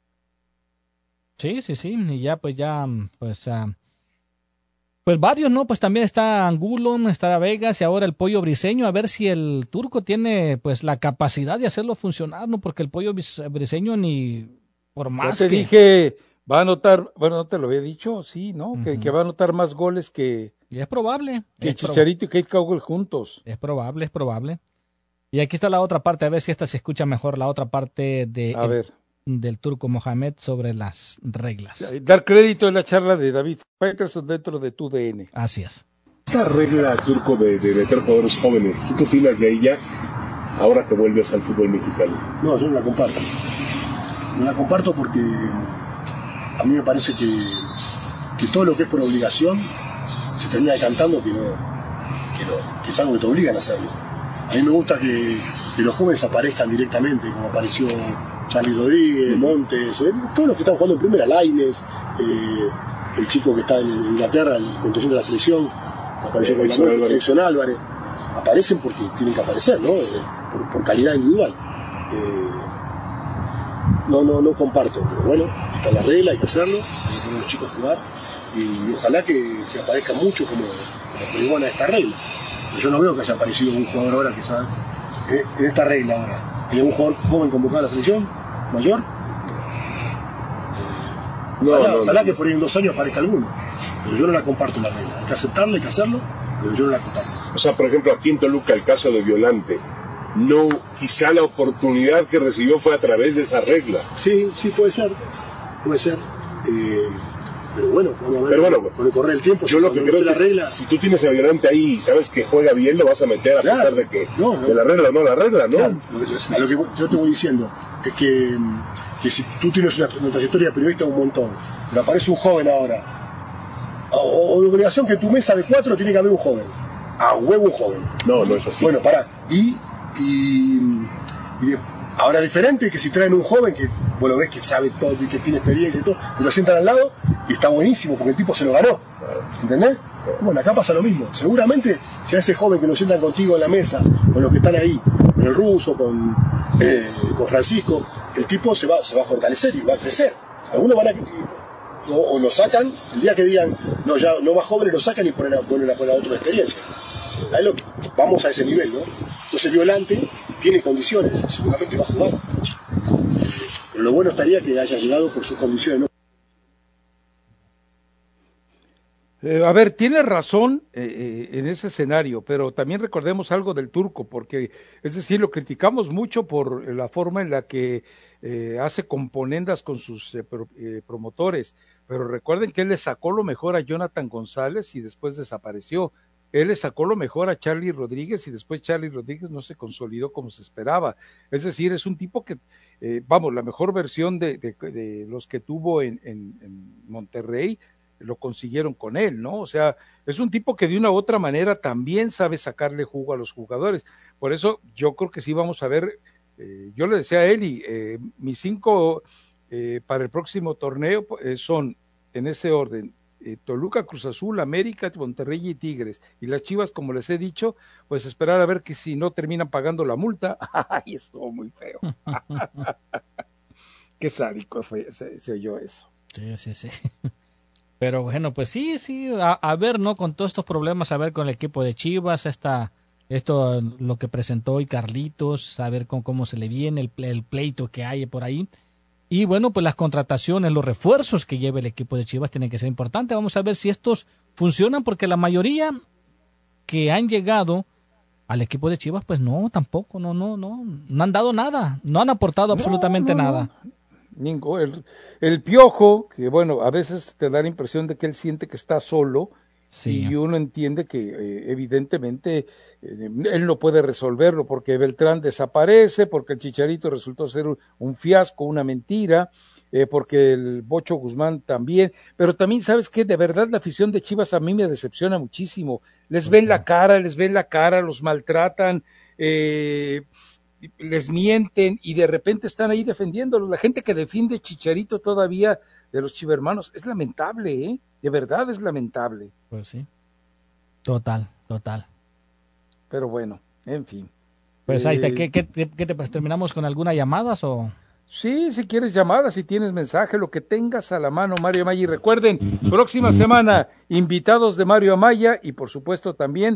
Sí, sí, sí. Y ya, pues ya, pues... Uh, Pues varios, ¿no? Pues también está Angulo, está Vegas y ahora el Pollo Briseño, a ver si el turco tiene pues la capacidad de hacerlo funcionar, ¿no? Porque el Pollo Briseño ni por más ya te que... dije, va a anotar, bueno, no te lo había dicho, sí, ¿no? Uh-huh. Que, que va a anotar más goles que... Y es probable. Que es Chicharito prob- y Kate Cowell juntos. Es probable, es probable. Y aquí está la otra parte, a ver si esta se escucha mejor, la otra parte de... A el... ver. del turco Mohamed sobre las reglas. Dar crédito en la charla de David Faitelson dentro de tu D N. Así es. Esta regla, turco, de, de meter jugadores jóvenes, ¿tú qué opinas de ella ahora que vuelves al fútbol mexicano? No, yo no la comparto. No la comparto porque a mí me parece que, que todo lo que es por obligación se termina decantando que no, que que, lo, que es algo que te obligan a hacerlo. A mí me gusta que, que los jóvenes aparezcan directamente, como apareció Charly Rodríguez, Montes, eh, todos los que están jugando en primera, Lainez, eh, el chico que está en Inglaterra, el contención de la selección, apareció con Edson Álvarez. Edson Álvarez. Aparecen porque tienen que aparecer, ¿no? Eh, por, por calidad individual. Eh, no, no, no comparto, pero bueno, está la regla, hay que hacerlo, hay que poner a los chicos a jugar y ojalá que, que aparezca mucho como, como peruana esta regla. Pero yo no veo que haya aparecido un jugador ahora que sabe, eh, en esta regla ahora. ¿Hay un jugador joven convocado a la selección mayor? Eh, no, ojalá, no, ojalá no. que por ahí en dos años aparezca alguno, pero yo no la comparto la regla. Hay que aceptarla, hay que hacerlo, pero yo no la comparto. O sea, por ejemplo, aquí en Toluca, el caso de Violante, no, quizá la oportunidad que recibió fue a través de esa regla. Sí, sí, puede ser, puede ser. Eh, pero bueno, vamos a ver, Pero bueno, con el correr del tiempo, yo si lo que cuando creo no es esté que la regla, si tú tienes a Violante ahí y sabes que juega bien, lo vas a meter a Claro. pesar de que No, no. de la regla o no la regla, ¿no? claro, a lo que yo te voy diciendo es que, que si tú tienes una, una trayectoria de periodista un montón, pero aparece un joven ahora, o, o obligación que en tu mesa de cuatro tiene que haber un joven, a huevo un joven. No, no es así. Bueno, pará, y, y, y de- ahora es diferente que si traen un joven que, bueno, ves que sabe todo y que tiene experiencia y todo, y lo sientan al lado y está buenísimo porque el tipo se lo ganó, ¿entendés? Bueno, acá pasa lo mismo. Seguramente si a ese joven que lo sientan contigo en la mesa, con los que están ahí, con el ruso, con, eh, con Francisco, el tipo se va, se va a fortalecer y va a crecer. Algunos van a... O, o lo sacan, el día que digan, no, ya no más jóvenes, lo sacan y ponen a, ponen a poner a otro de experiencia. Ahí lo- vamos a ese nivel, ¿no? Entonces Violante tiene condiciones, seguramente va a jugar. Pero lo bueno estaría que haya llegado por sus condiciones, ¿no? Eh, a ver, tiene razón eh, eh, en ese escenario, pero también recordemos algo del Turco, porque, es decir, lo criticamos mucho por la forma en la que eh, hace componendas con sus eh, pro, eh, promotores, pero recuerden que él le sacó lo mejor a Jonathan González y después desapareció. Él le sacó lo mejor a Charly Rodríguez y después Charly Rodríguez no se consolidó como se esperaba. Es decir, es un tipo que, eh, vamos, la mejor versión de, de, de los que tuvo en, en, en Monterrey, lo consiguieron con él, ¿no? O sea, es un tipo que de una u otra manera también sabe sacarle jugo a los jugadores. Por eso yo creo que sí vamos a ver, eh, yo le decía a Eli, eh, mis cinco eh, para el próximo torneo eh, son, en ese orden, eh, Toluca, Cruz Azul, América, Monterrey y Tigres. Y las Chivas, como les he dicho, pues esperar a ver que si no terminan pagando la multa. ¡Ay, estuvo muy feo! Qué sádico fue, se, se oyó eso. Sí, sí, sí. Pero bueno, pues sí, sí, a, a ver, ¿no? Con todos estos problemas, a ver con el equipo de Chivas, esta, esto, lo que presentó hoy Carlitos, a ver con cómo se le viene, el, el pleito que hay por ahí. Y bueno, pues las contrataciones, los refuerzos que lleva el equipo de Chivas tienen que ser importantes. Vamos a ver si estos funcionan, porque la mayoría que han llegado al equipo de Chivas, pues no, tampoco, no, no, no, no han dado nada, no han aportado absolutamente no, no, nada. No. Ninguno. El, el Piojo, que bueno, a veces te da la impresión de que él siente que está solo, sí. Y uno entiende que eh, evidentemente eh, él no puede resolverlo porque Beltrán desaparece, porque el Chicharito resultó ser un, un fiasco, una mentira, eh, porque el Bocho Guzmán también, pero también sabes que de verdad la afición de Chivas a mí me decepciona muchísimo, les ven la cara, les ven la cara, los maltratan, eh, les mienten y de repente están ahí defendiéndolo. La gente que defiende Chicharito todavía de los chivermanos es lamentable, ¿eh? De verdad es lamentable. Pues sí, total, total. Pero bueno, en fin. Pues ahí está. ¿Qué, qué, qué te, pues, terminamos con algunas llamadas o...? Sí, si quieres llamadas, si tienes mensaje, lo que tengas a la mano, Mario Amaya. Y recuerden, próxima semana, invitados de Mario Amaya y por supuesto también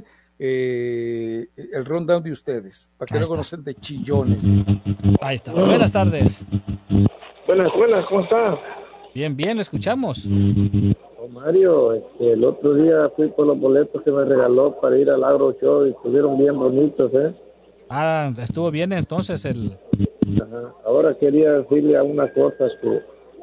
eh, el rundown de ustedes, para que ahí no está. conocen de chillones. Ahí está. Buenas tardes. Buenas, buenas, ¿cómo está? Bien, bien, lo escuchamos. Oh, Mario, este, el otro día fui por los boletos que me regaló para ir al Agro Show y estuvieron bien bonitos, ¿eh? Ah, estuvo bien entonces el... Ajá. Ahora quería decirle a una cosa, que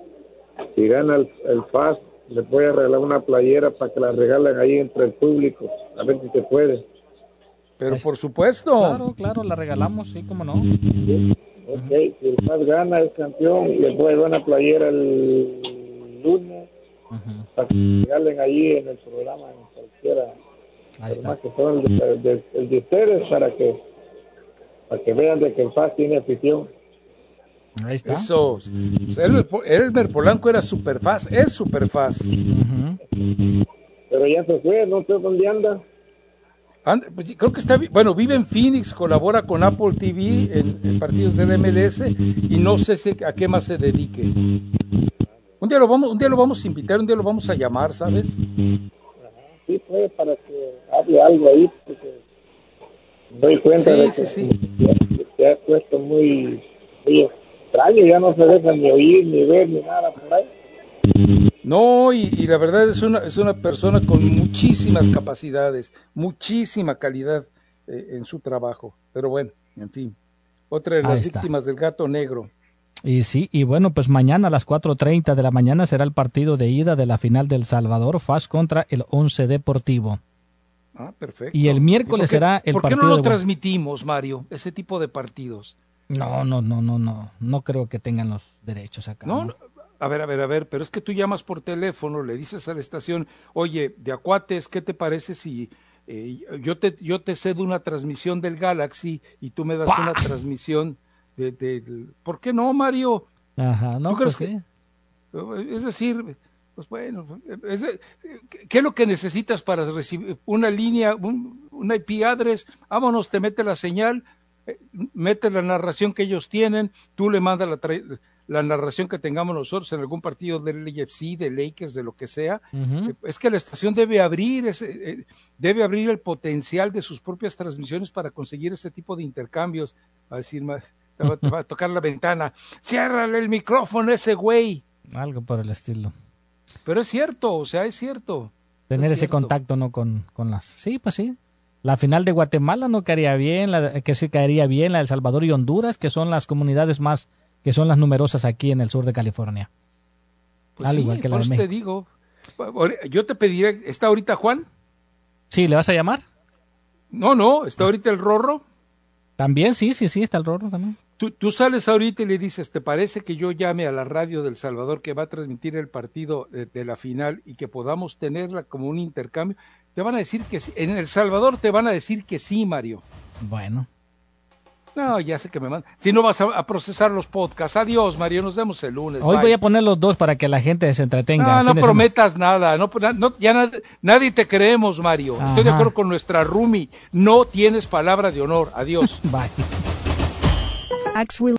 si gana el, el F A S, le voy a regalar una playera para que la regalen ahí entre el público, a ver si se puede. Pero por supuesto. Claro, claro, la regalamos, sí, cómo no. Sí. Ok, si el F A S gana, es campeón, le voy a dar una playera el lunes, uh-huh, para que regalen ahí en el programa, en cualquiera. más que todo el de, de, el de ustedes, para que, para que vean de que el F A S tiene afición. Ahí está. Eso. Elmer, Elmer Polanco era super F A S, es super F A S. Uh-huh. Pero ya se fue, no sé dónde anda. And, pues, creo que está, bueno, vive en Phoenix, colabora con Apple T V en, en partidos del M L S y no sé si, a qué más se dedique. Un día lo vamos, un día lo vamos a invitar, un día lo vamos a llamar, ¿sabes? Sí, pues, para que hable algo ahí, porque me doy cuenta sí, de que sí, sí. Se, se ha puesto muy, muy extraño, ya no se deja ni oír, ni ver, ni nada por ahí. No, y, y la verdad es una, es una persona con muchísimas capacidades, muchísima calidad eh, en su trabajo. Pero bueno, en fin, otra de las víctimas del gato negro. Y sí, y bueno, pues mañana a las cuatro treinta de la mañana será el partido de ida de la final del Salvador, F A S contra el Once Deportivo. Ah, perfecto. Y el miércoles ¿Y por qué, será el ¿por qué partido no lo de... transmitimos, Mario, ese tipo de partidos? No, no, no, no, no, no creo que tengan los derechos acá. No, ¿no? no. A ver, a ver, a ver, pero es que tú llamas por teléfono, le dices a la estación, oye, de Acuates, ¿qué te parece si eh, yo te yo te cedo una transmisión del Galaxy y tú me das ¡Pah! Una transmisión de, de, ¿por qué no, Mario? Ajá, no, pues que, sí. Es decir, pues bueno, es, ¿qué es lo que necesitas para recibir una línea, un, una I P address? Vámonos, te mete la señal, eh, mete la narración que ellos tienen, tú le mandas la tra- la narración que tengamos nosotros en algún partido del L A F C, de Lakers, de lo que sea. Uh-huh. Es que la estación debe abrir, es, eh, debe abrir el potencial de sus propias transmisiones para conseguir este tipo de intercambios. A decir, te va, te va a tocar la ventana, ciérrale el micrófono a ese güey. Algo por el estilo. Pero es cierto, o sea, es cierto. Tener es ese cierto. contacto, ¿no? Con, con las... Sí, pues sí. La final de Guatemala no caería bien, la, que sí caería bien, la de El Salvador y Honduras, que son las comunidades más... que son las numerosas aquí en el sur de California. Pues Al sí, igual que la por de eso México. te digo, yo te pediré, ¿está ahorita Juan? Sí, ¿le vas a llamar? No, no, ¿está ahorita el Rorro? También, sí, sí, sí, está el Rorro también. Tú, tú sales ahorita y le dices, ¿te parece que yo llame a la radio del Salvador que va a transmitir el partido de, de la final y que podamos tenerla como un intercambio? Te van a decir que sí, en El Salvador te van a decir que sí, Mario. Bueno. No, ya sé que me mandan. Si no vas a, a procesar los podcasts. Adiós, Mario, nos vemos el lunes. Hoy Bye. voy a poner los dos para que la gente se entretenga. No, no prometas nada. No, no, ya na, nadie te creemos, Mario. Ajá. Estoy de acuerdo con nuestra Rumi. No tienes palabra de honor. Adiós. Bye. Axel